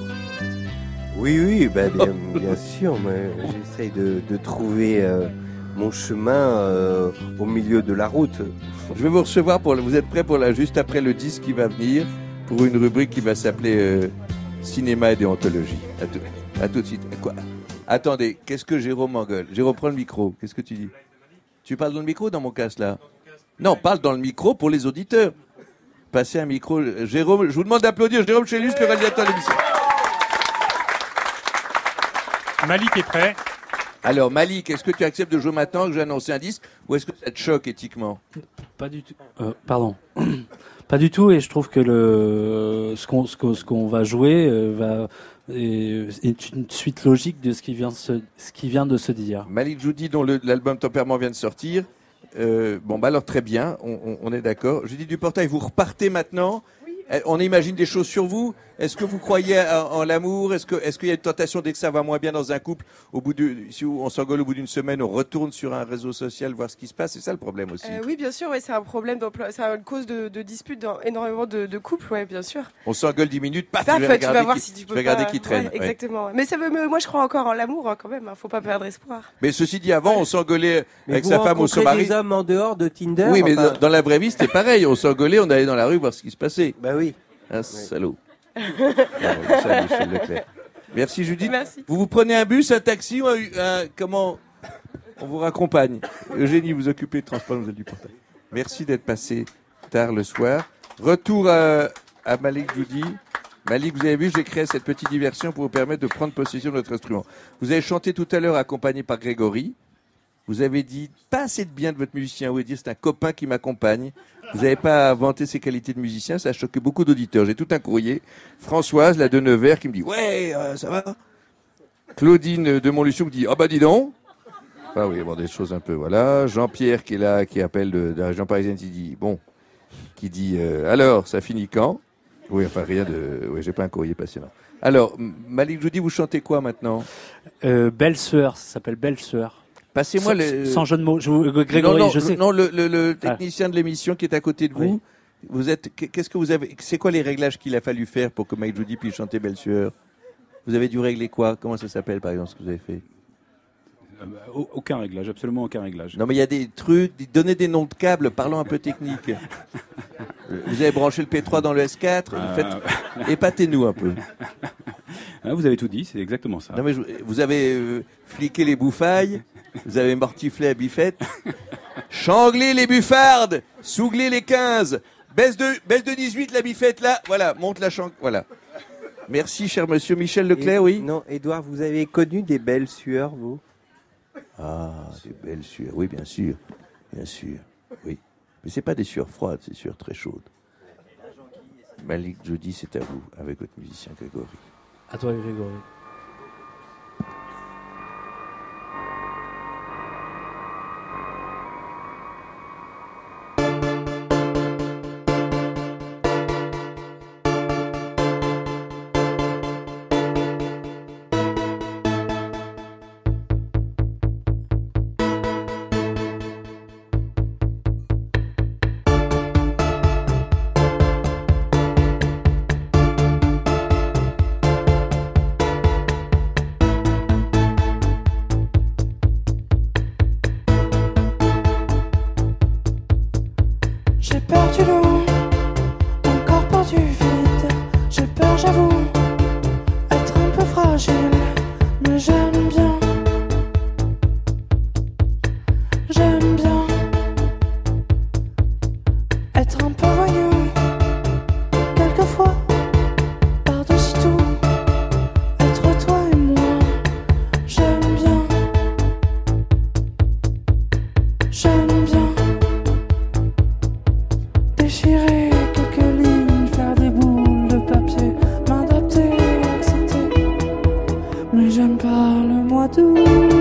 Oui, oui, bah, bien, bien sûr. Moi, j'essaye de, de trouver euh, mon chemin euh, au milieu de la route. Je vais vous recevoir pour. Vous êtes prêts pour la juste après le disque qui va venir pour une rubrique qui va s'appeler euh, cinéma et déontologie. À tout, à tout de suite. Quoi? Attendez, qu'est-ce que Jérôme engueule? Jérôme, prends le micro. Qu'est-ce que tu dis? Tu parles dans le micro ou dans mon casque là? Non, parle dans le micro pour les auditeurs. Passez un micro. Jérôme, je vous demande d'applaudir Jérôme Chélus, le réalisateur de l'émission. Malik est prêt. Alors Malik, est-ce que tu acceptes de jouer maintenant que j'ai annoncé un disque ou est-ce que ça te choque éthiquement? Pas du tout. Euh, pardon. Pas du tout, et je trouve que le ce qu'on ce qu'on, ce qu'on va jouer euh, va est est une suite logique de ce qui vient de se, ce qui vient de se dire. Malik Joudi, dont le- l'album Tempérament vient de sortir. Euh, bon, bah alors très bien, on, on- on est d'accord. Judith Duportail, vous repartez maintenant Eh, On imagine des choses sur vous. Est-ce que vous croyez en, en l'amour? Est-ce que, est-ce qu'il y a une tentation dès que ça va moins bien dans un couple, au bout de, si on s'engueule au bout d'une semaine, on retourne sur un réseau social voir ce qui se passe? C'est ça le problème aussi. Euh, oui, bien sûr, ouais, c'est un problème d'emploi, c'est une cause de, de dispute dans énormément de, de couples, ouais, bien sûr. On s'engueule dix minutes, paf, Paf, tu vas tu vas regarder, voir qui, si tu tu peux vas regarder pas- qui traîne. ouais, ouais. exactement. Mais ça veut me- moi, je crois encore en l'amour hein, quand même. Hein, faut pas perdre espoir. Mais ceci dit, avant, on s'engueulait Mais avec vous sa femme ou son rencontrez mari. des hommes en dehors de Tinder? Oui, mais enfin- dans, dans la vraie vie, c'était pareil. On s'engueulait, on allait dans la rue voir ce qui se passait. Bah oui. Un salaud. Ah, ça, Michel Leclerc. Merci Judith. Merci. Vous vous prenez un bus, un taxi ou un, un- comment on vous raccompagne? Eugénie, vous occupez de transport vous êtes du portail. Merci d'être passé tard le soir. Retour à, à Malik Djoudi. Malik, vous avez vu, j'ai créé cette petite diversion pour vous permettre de prendre possession de votre instrument. Vous avez chanté tout à l'heure accompagné par Grégory. Vous avez dit pas assez de bien de votre musicien. Vous avez dit c'est un copain qui m'accompagne. Vous n'avez pas vanté ses qualités de musicien. Ça a choqué beaucoup d'auditeurs. J'ai tout un courrier. Françoise, la de Nevers, qui me dit ouais, euh, ça va. Claudine de Montluçon me dit ah bah dis donc. Enfin oui, bon des choses un peu voilà. Jean-Pierre qui est là, qui appelle de, de la région parisienne, qui dit bon, qui dit euh, alors ça finit quand? Oui, enfin rien de. Oui, j'ai pas un courrier passionnant. Alors M- Malik Djoudi, vous chantez quoi maintenant? Euh, Belle Sueur, ça s'appelle Belle Sueur. Passez-moi sans, le. sans jeu de mots. Je vous- euh, Grégory, non, non, je sais. Non, le, le, le Ah. technicien de l'émission qui est à côté de vous. Vous êtes. Qu'est-ce que vous avez? C'est quoi les réglages qu'il a fallu faire pour que Mike Djoudi puisse chanter Belle Sueur? Vous avez dû régler quoi? Comment ça s'appelle par exemple ce que vous avez fait? Euh, bah, au- aucun réglage, absolument aucun réglage. Non mais il y a des trucs. des- Donnez des noms de câbles. Parlons un peu technique. Euh, Vous avez branché le P trois dans le S quatre. Vous faites. Euh, Épatez-nous un peu. Ah, vous avez tout dit, c'est exactement ça. Non mais je- vous avez euh, fliqué les bouffailles. Vous avez mortiflé la biffette. Changlé les buffardes. Souglé les quinze. Baisse de, baisse de dix-huit la biffette là. Voilà, monte la chang. Voilà. Merci cher monsieur Michel Leclerc, Et- oui. Non, Édouard, vous avez connu des belles sueurs, vous? Ah, des belles sueurs. Oui, bien sûr. Bien sûr. Oui. Mais c'est pas des sueurs froides, c'est des sueurs très chaudes. Malik Djoudi, c'est à vous, avec votre musicien Grégory. À toi, Grégory. J'ai peur du loup, encore peur du vide. J'ai peur, j'avoue, être un peu fragile, mais j'aime bien. J'aime bien être un peu voyou, quelquefois, par-dessus tout, être toi et moi. J'aime bien, j'aime bien. Déchirer quelques lignes, faire des boules de papier, m'adapter, accepter. Mais j'aime pas le mois d'août.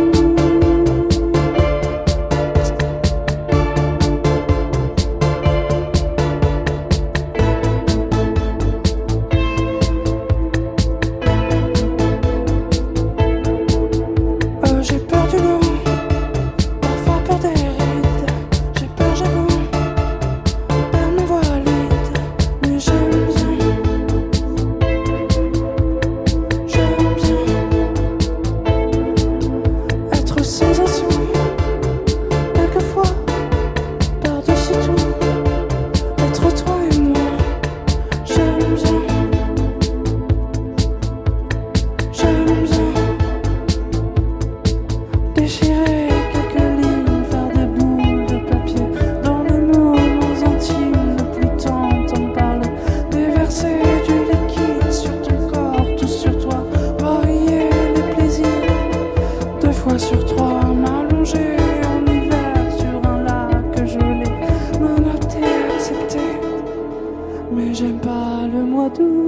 Euh, j'ai peur du loup, parfois peur des rides. J'ai peur, j'avoue. Elle me voit vide, mais j'aime bien. J'aime bien être sensation. Quelquefois, par-dessus tout, être toi et moi. J'aime bien. J'aime bien déchirer quelques lignes, faire des boules de papier dans les moments intimes, ne plus t'entendre parler, déverser du liquide sur ton corps, tout sur toi, varier les plaisirs, deux fois sur trois, m'allonger en hiver sur un lac gelé, m'adapter, accepter, mais j'aime pas le mois d'août.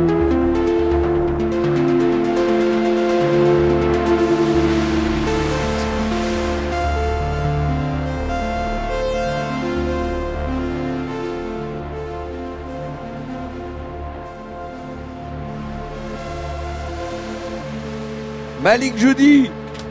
Malik Judy.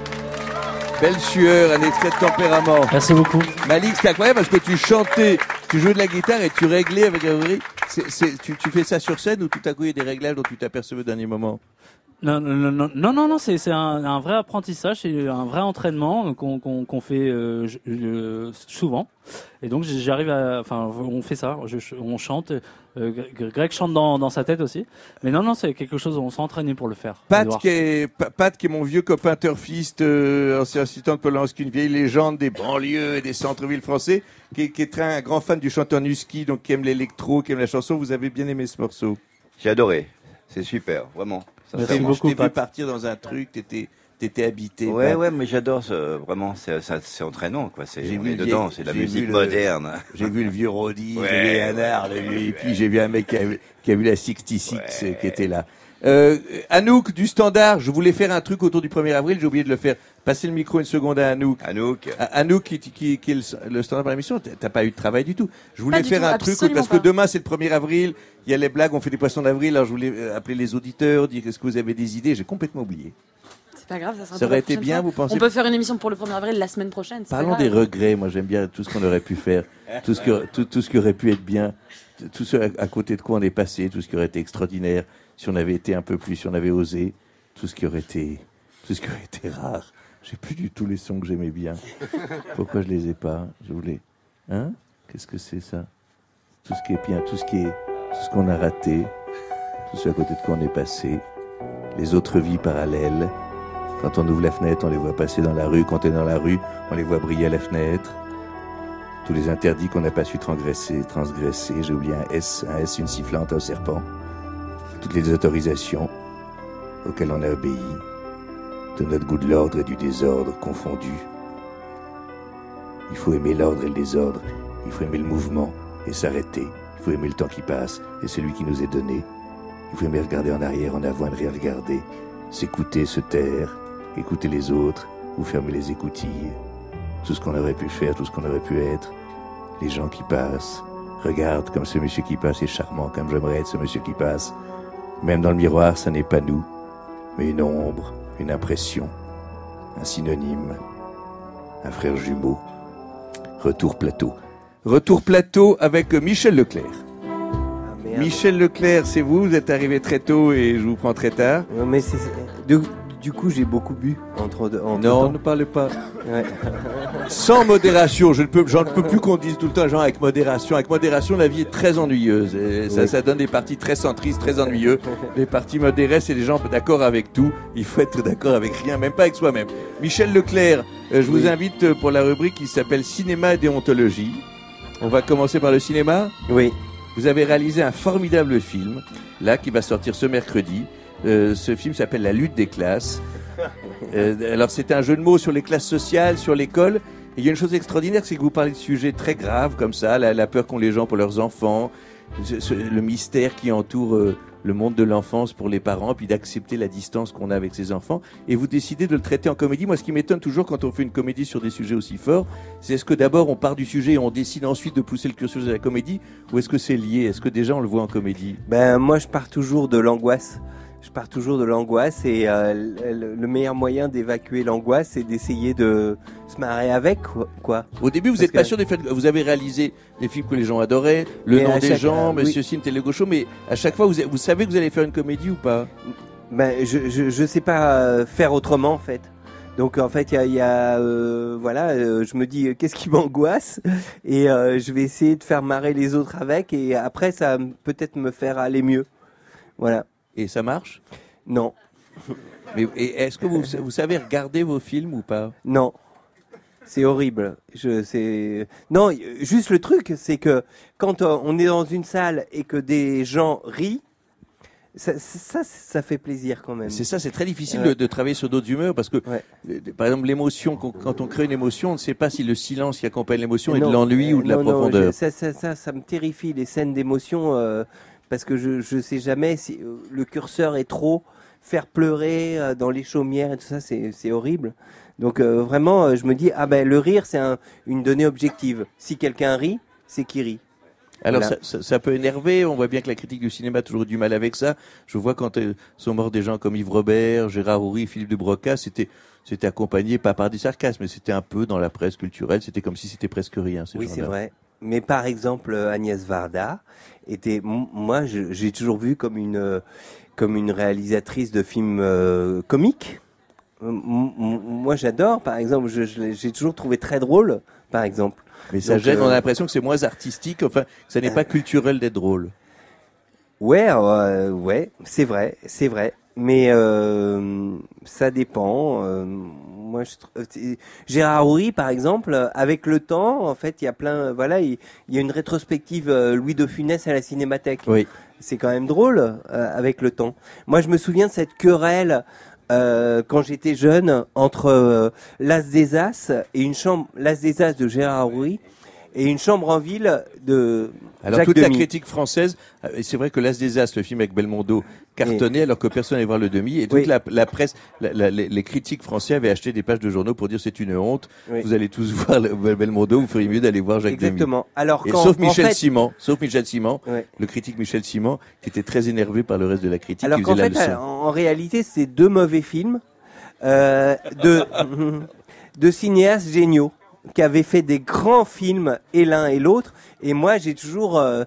Belle sueur, un extrait de tempérament. Merci beaucoup. Malik, c'est incroyable parce que tu chantais, tu jouais de la guitare et tu réglais avec un bruit. C'est, c'est, tu, tu fais ça sur scène ou tout à coup il y a des réglages dont tu t'apercevais au dernier moment? Non, non, non, non, non, non, c'est, c'est un, un vrai apprentissage, c'est un vrai entraînement qu'on, qu'on, qu'on fait euh, je, je, souvent. Et donc j'arrive à, enfin, on fait ça, je, on chante. Euh, Greg chante dans, dans sa tête aussi. Mais non, non, c'est quelque chose où on s'est entraîné pour le faire. Pat qui est, Pat qui est mon vieux copain turfiste, euh, ancien assistant de Polanski, une vieille légende des banlieues et des centres-villes français, qui est, qui est très, un grand fan du chanteur Nuski, donc qui aime l'électro, qui aime la chanson. Vous avez bien aimé ce morceau? J'ai adoré. C'est super, vraiment. Merci beaucoup. Je t'ai vu partir dans un truc, t'étais, t'étais habité. Ouais, Pat. ouais, mais j'adore ce, vraiment, c'est, ça, c'est entraînant, quoi. C'est, J'ai on vu est le dedans, vieil- c'est de la j'ai musique vu le- moderne. J'ai vu le vieux Roddy, Ouais, le vieux Hanard, ouais, le vieux- ouais, et puis j'ai vu un mec qui a, vu- qui a vu la soixante-six euh, qui était là. Euh, Anouk du Standard, je voulais faire un truc autour du premier avril, j'ai oublié de le faire. Passez le micro une seconde à Anouk. Anouk. À- Anouk qui, qui, qui est le, le Standard par l'émission, t'as t'as pas eu de travail du tout. Je voulais Pas du faire tout, un truc absolument parce pas. que demain c'est le premier avril, il y a les blagues, on fait des poissons d'avril, alors je voulais euh, appeler les auditeurs, dire est-ce que vous avez des idées, j'ai complètement oublié. C'est pas grave, ça sera Ça pour la aurait été prochaine bien, fois. vous pensez? On peut faire une émission pour le premier avril la semaine prochaine. c'est Parlons pas des grave. regrets. Moi, j'aime bien tout ce qu'on aurait pu faire, tout ce, que, tout, tout ce qui aurait pu être bien, tout ce à, à côté de quoi on est passé, tout ce qui aurait été extraordinaire, si on avait été un peu plus, si on avait osé, tout ce qui aurait été, tout ce qui aurait été rare. J'ai plus du tout les sons que j'aimais bien. Pourquoi je les ai pas? Je voulais. Hein? Qu'est-ce que c'est ça? Tout ce qui est bien, tout ce qui est, tout ce qu'on a raté, tout ce à côté de quoi on est passé, les autres vies parallèles. Quand on ouvre la fenêtre, on les voit passer dans la rue. Quand on est dans la rue, on les voit briller à la fenêtre. Tous les interdits qu'on n'a pas su transgresser, transgresser. J'ai oublié un S, un S, une sifflante, un serpent. Toutes les autorisations auxquelles on a obéi. De notre goût de l'ordre et du désordre confondus. Il faut aimer l'ordre et le désordre. Il faut aimer le mouvement et s'arrêter. Il faut aimer le temps qui passe et celui qui nous est donné. Il faut aimer regarder en arrière, en avant et ne rien regarder. S'écouter, se taire, écouter les autres ou fermer les écoutilles. Tout ce qu'on aurait pu faire, tout ce qu'on aurait pu être. Les gens qui passent. Regarde comme ce monsieur qui passe est charmant, comme j'aimerais être ce monsieur qui passe. Même dans le miroir, ça n'est pas nous, mais une ombre, une impression, un synonyme, un frère jumeau. Retour plateau. Retour plateau avec Michel Leclerc. Michel Leclerc, c'est vous, vous êtes arrivé très tôt et je vous prends très tard. Non, mais c'est, du, du coup, j'ai beaucoup bu entre, entre Non, temps. ne parlez pas. Ouais. Sans modération, je ne peux, j'en peux plus qu'on dise tout le temps, genre avec modération. Avec modération, la vie est très ennuyeuse. Et ça, Oui. ça donne des partis très centristes, très ennuyeux. Les partis modérés, c'est des gens d'accord avec tout. Il faut être d'accord avec rien, même pas avec soi-même. Michel Leclerc, euh, je vous Oui. invite euh, pour la rubrique qui s'appelle Cinéma et déontologie. On va commencer par le cinéma. Oui. Vous avez réalisé un formidable film, là, qui va sortir ce mercredi. Euh, ce film s'appelle La lutte des classes. Euh, alors, c'est un jeu de mots sur les classes sociales, sur l'école. Et il y a une chose extraordinaire, c'est que vous parlez de sujets très graves, comme ça, la, la peur qu'ont les gens pour leurs enfants, ce- ce- le mystère qui entoure euh, le monde de l'enfance pour les parents, puis d'accepter la distance qu'on a avec ses enfants. Et vous décidez de le traiter en comédie. Moi, ce qui m'étonne toujours quand on fait une comédie sur des sujets aussi forts, c'est est-ce que d'abord on part du sujet et on décide ensuite de pousser le cursus de la comédie, ou est-ce que c'est lié? Est-ce que déjà on le voit en comédie? Ben, moi, je pars toujours de l'angoisse. Je pars toujours de l'angoisse et euh, le, le meilleur moyen d'évacuer l'angoisse, c'est d'essayer de se marrer avec, quoi. quoi. Au début, vous Parce n'êtes pas que- sûr des faits. Vous avez réalisé des films que les gens adoraient, Le Mais nom à des chaque- gens, oui. Monsieur Sim, Télé Gaucho, mais à chaque fois, vous, vous savez que vous allez faire une comédie ou pas? Ben, je, je, je sais pas euh, faire autrement, en fait. Donc, en fait, il y a, il y a euh, voilà, euh, je me dis, euh, qu'est-ce qui m'angoisse? Et euh, je vais essayer de faire marrer les autres avec, et après, ça va m- peut-être me faire aller mieux. Voilà. Et ça marche? Non. Mais et est-ce que vous, vous savez regarder vos films ou pas? Non. C'est horrible. Je, c'est... Non, y- juste le truc, c'est que quand euh, on est dans une salle et que des gens rient, ça, ça, ça fait plaisir quand même. C'est ça, c'est très difficile Ouais. de, de travailler sur d'autres humeurs parce que, euh, par exemple, l'émotion, qu'on- quand on crée une émotion, on ne sait pas si le silence qui accompagne l'émotion est de Non, l'ennui euh, ou de la non, non, profondeur. je- ça, ça, ça, ça me terrifie, les scènes d'émotion. euh, parce que je je sais jamais si euh, le curseur est trop, faire pleurer euh, dans les chaumières et tout ça, c'est c'est horrible. Donc euh, vraiment, euh, je me dis ah ben le rire c'est un, une donnée objective. Si quelqu'un rit, c'est qu'il rit. Alors Voilà. ça, ça, ça peut énerver, on voit bien que la critique du cinéma a toujours eu du mal avec ça. Je vois quand euh, sont morts des gens comme Yves Robert, Gérard Houry, Philippe de Broca, c'était c'était accompagné pas par du sarcasme, mais c'était un peu dans la presse culturelle, c'était comme si c'était presque rien. Ces Oui, gens-là. c'est vrai. Mais par exemple, euh, Agnès Varda était, m- moi, je- j'ai toujours vu comme une, euh, comme une réalisatrice de films euh, comiques. Euh, m- m- Moi, j'adore. Par exemple, je, je l'ai- j'ai toujours trouvé très drôle. Par exemple. Mais ça Donc, gêne, euh, on a l'impression que c'est moins artistique, enfin, que ça n'est pas culturel d'être drôle. Ouais, euh, ouais, c'est vrai, c'est vrai. Mais euh, ça dépend. Euh, moi, je, tr- euh, Gérard Houry, par exemple, avec le temps, en fait, il y a plein. Voilà, il, il y a une rétrospective euh, Louis de Funès à la Cinémathèque. Oui. C'est quand même drôle euh, avec le temps. Moi, je me souviens de cette querelle euh, quand j'étais jeune entre euh, l'As des As et une chambre, l'As des As de Gérard Houry et une chambre en ville de Alors Jacques toute la Demy. critique française, euh, et c'est vrai que L'As des As, le film avec Belmondo, cartonnait alors que personne n'allait voir le demi, et toute Oui. la, la presse, la- la- les, les critiques français avaient acheté des pages de journaux pour dire c'est une honte, Oui. vous allez tous voir le, Belmondo, vous feriez mieux d'aller voir Jacques Demy. Exactement. Alors Et quand- sauf en Michel fait- Simon, sauf Michel Simon, Ouais. le critique Michel Simon, qui était très énervé par le reste de la critique, Alors qui qu'en faisait la fait, leçon. en, en réalité, c'est deux mauvais films euh, de de cinéastes géniaux qui avaient fait des grands films et l'un et l'autre. Et moi, j'ai toujours euh,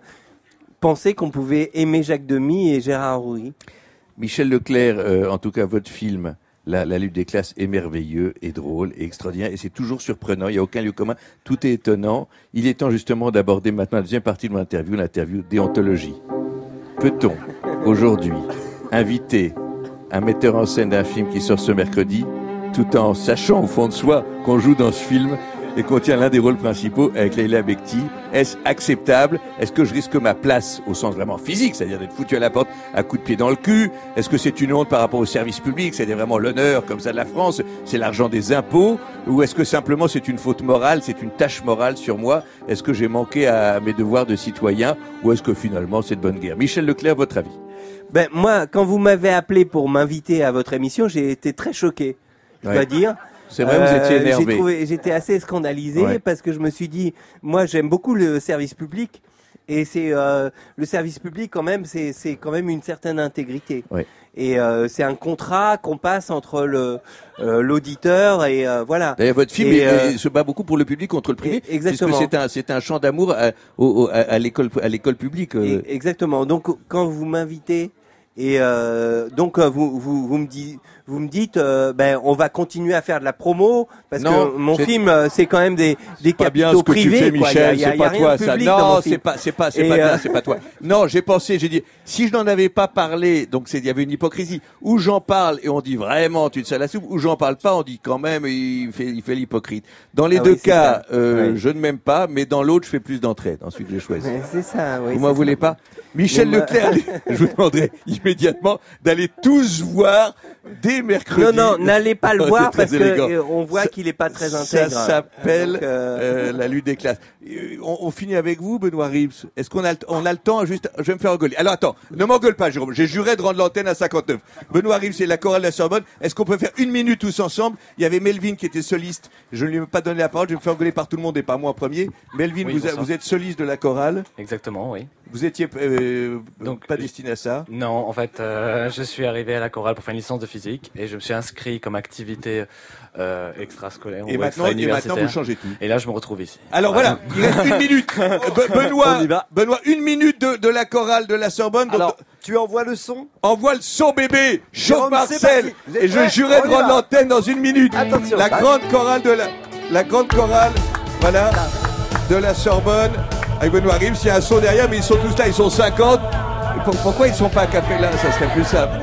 pensé qu'on pouvait aimer Jacques Demy et Gérard Houry. Michel Leclerc, euh, en tout cas votre film, la, la lutte des classes est merveilleux et drôle et extraordinaire et c'est toujours surprenant, il n'y a aucun lieu commun, tout est étonnant. Il est temps justement d'aborder maintenant la deuxième partie de mon interview, l'interview déontologie. Peut-on aujourd'hui inviter un metteur en scène d'un film qui sort ce mercredi, tout en sachant au fond de soi qu'on joue dans ce film et qu'on tient l'un des rôles principaux avec Leila Bekti? Est-ce acceptable? Est-ce que je risque ma place au sens vraiment physique, c'est-à-dire d'être foutu à la porte à coups de pied dans le cul? Est-ce que c'est une honte par rapport au service public, c'est-à-dire vraiment l'honneur comme ça de la France, c'est l'argent des impôts? Ou est-ce que simplement c'est une faute morale, c'est une tâche morale sur moi? Est-ce que j'ai manqué à mes devoirs de citoyen? Ou est-ce que finalement c'est de bonne guerre? Michel Leclerc, votre avis? Ben moi, quand vous m'avez appelé pour m'inviter à votre émission, j'ai été très choqué. Je Ouais. dois dire. C'est vrai, vous étiez énervé. J'ai trouvé, j'étais assez scandalisé Ouais. parce que je me suis dit, moi, j'aime beaucoup le service public et c'est euh, le service public quand même, c'est c'est quand même une certaine intégrité. Ouais. Et euh, c'est un contrat qu'on passe entre le euh, l'auditeur et euh, voilà. D'ailleurs, votre film Et, est- euh, est- se bat beaucoup pour le public contre le privé, et- exactement. puisque c'est un, c'est un chant d'amour à, au- au- à, à l'école, à l'école publique. euh. Et- Exactement. Donc quand vous m'invitez et euh, donc euh, vous vous vous me dites vous me dites euh, ben on va continuer à faire de la promo parce Non, que mon j'ai- film euh, c'est quand même des des Pas bien capitaux ce que privés tu fais, quoi. Il y a- Michel. il y a- C'est il y a pas rien toi, de ça. public dans Non, mon c'est film. pas, c'est pas, c'est Et, pas euh, bien, c'est pas toi. Non, j'ai pensé, j'ai dit, si je n'en avais pas parlé, donc c'est, il y avait une hypocrisie. Ou j'en parle et on dit vraiment, tu te sers la soupe, ou j'en parle pas, on dit quand même, il fait, il fait l'hypocrite. Dans les Ah deux oui, c'est cas, ça. euh, Ouais. je ne m'aime pas, mais dans l'autre, je fais plus d'entraide, dans celui que j'ai choisi. Ouais, c'est ça. Oui, Vous m'en c'est voulez ça. pas? Michel Mais moi- Leclerc, allez, je vous demanderai immédiatement d'aller tous voir dès mercredi. Non, non, n'allez pas le Oh, voir c'est très parce que élégant. euh, on voit Ça- qu'il est pas très Ça intègre. s'appelle Donc, euh, euh, la lutte des classes. Euh, On, on finit avec vous, Benoît Reeves. Est-ce qu'on a, le- on a le temps juste? Je vais me faire engueuler. Alors attends, ne m'engueule pas, Jérôme. J'ai juré de rendre l'antenne à cinquante-neuf. Benoît Reeves, c'est la chorale de la Sorbonne. Est-ce qu'on peut faire une minute tous ensemble? Il y avait Melvin qui était soliste. Je ne lui ai pas donné la parole. Je vais me faire engueuler par tout le monde et par moi en premier. Melvin, Oui, vous, a- bonsoir. vous êtes soliste de la chorale. Exactement, oui. Vous étiez euh, Donc, pas destiné à ça. Non, en fait, euh, je suis arrivé à la chorale pour faire une licence de physique et je me suis inscrit comme activité euh, extrascolaire Et ou maintenant- et extra-universitaire. maintenant, vous changez tout. Et là, je me retrouve ici. Alors voilà, il reste une minute. Be- Benoît, Benoît, une minute de, de la chorale de la Sorbonne. Donc, Alors, tu envoies le son? envoie le son, bébé. Chauffe Jérôme, c'est Marcel. parti. Vous êtes Et je prêts? jurais de On y rendre va. l'antenne dans une minute. Attention. La Vas-y. grande chorale de la, la grande chorale, voilà, de la Sorbonne. Avec Benoît Reeves, il y a un son derrière, mais ils sont tous là, ils sont cinquante. Et pour- pourquoi ils sont pas à capella? Ça serait plus simple.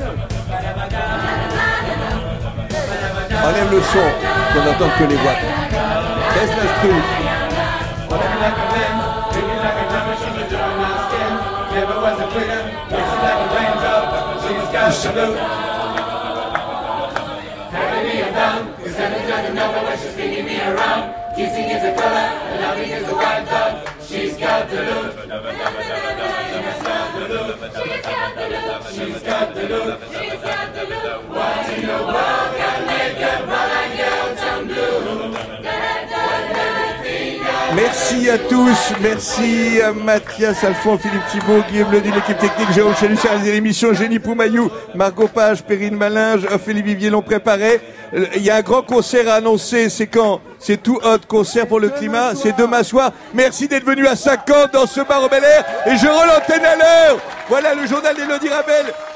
Enlève le son, qu'on n'entende que les voix. Baisse l'instru. Kissing is a color, loving is a wild dog. She's got the look. Merci à tous, merci à Mathias, Alphonse, Philippe Thibault, Guillaume Ledy, l'équipe technique, Jérôme Chalut, chargé de l'émission, Génie Poumayou, Margot Page, Perrine Malinge, Ophélie Vivier l'ont préparé. Il y a un grand concert à annoncer, c'est quand? C'est tout hot, concert pour le climat, c'est demain soir. Merci d'être venu à cinquante dans ce bar au Bel Air, et je rends l'antenne à l'heure. Voilà le journal d'Élodie Rabel.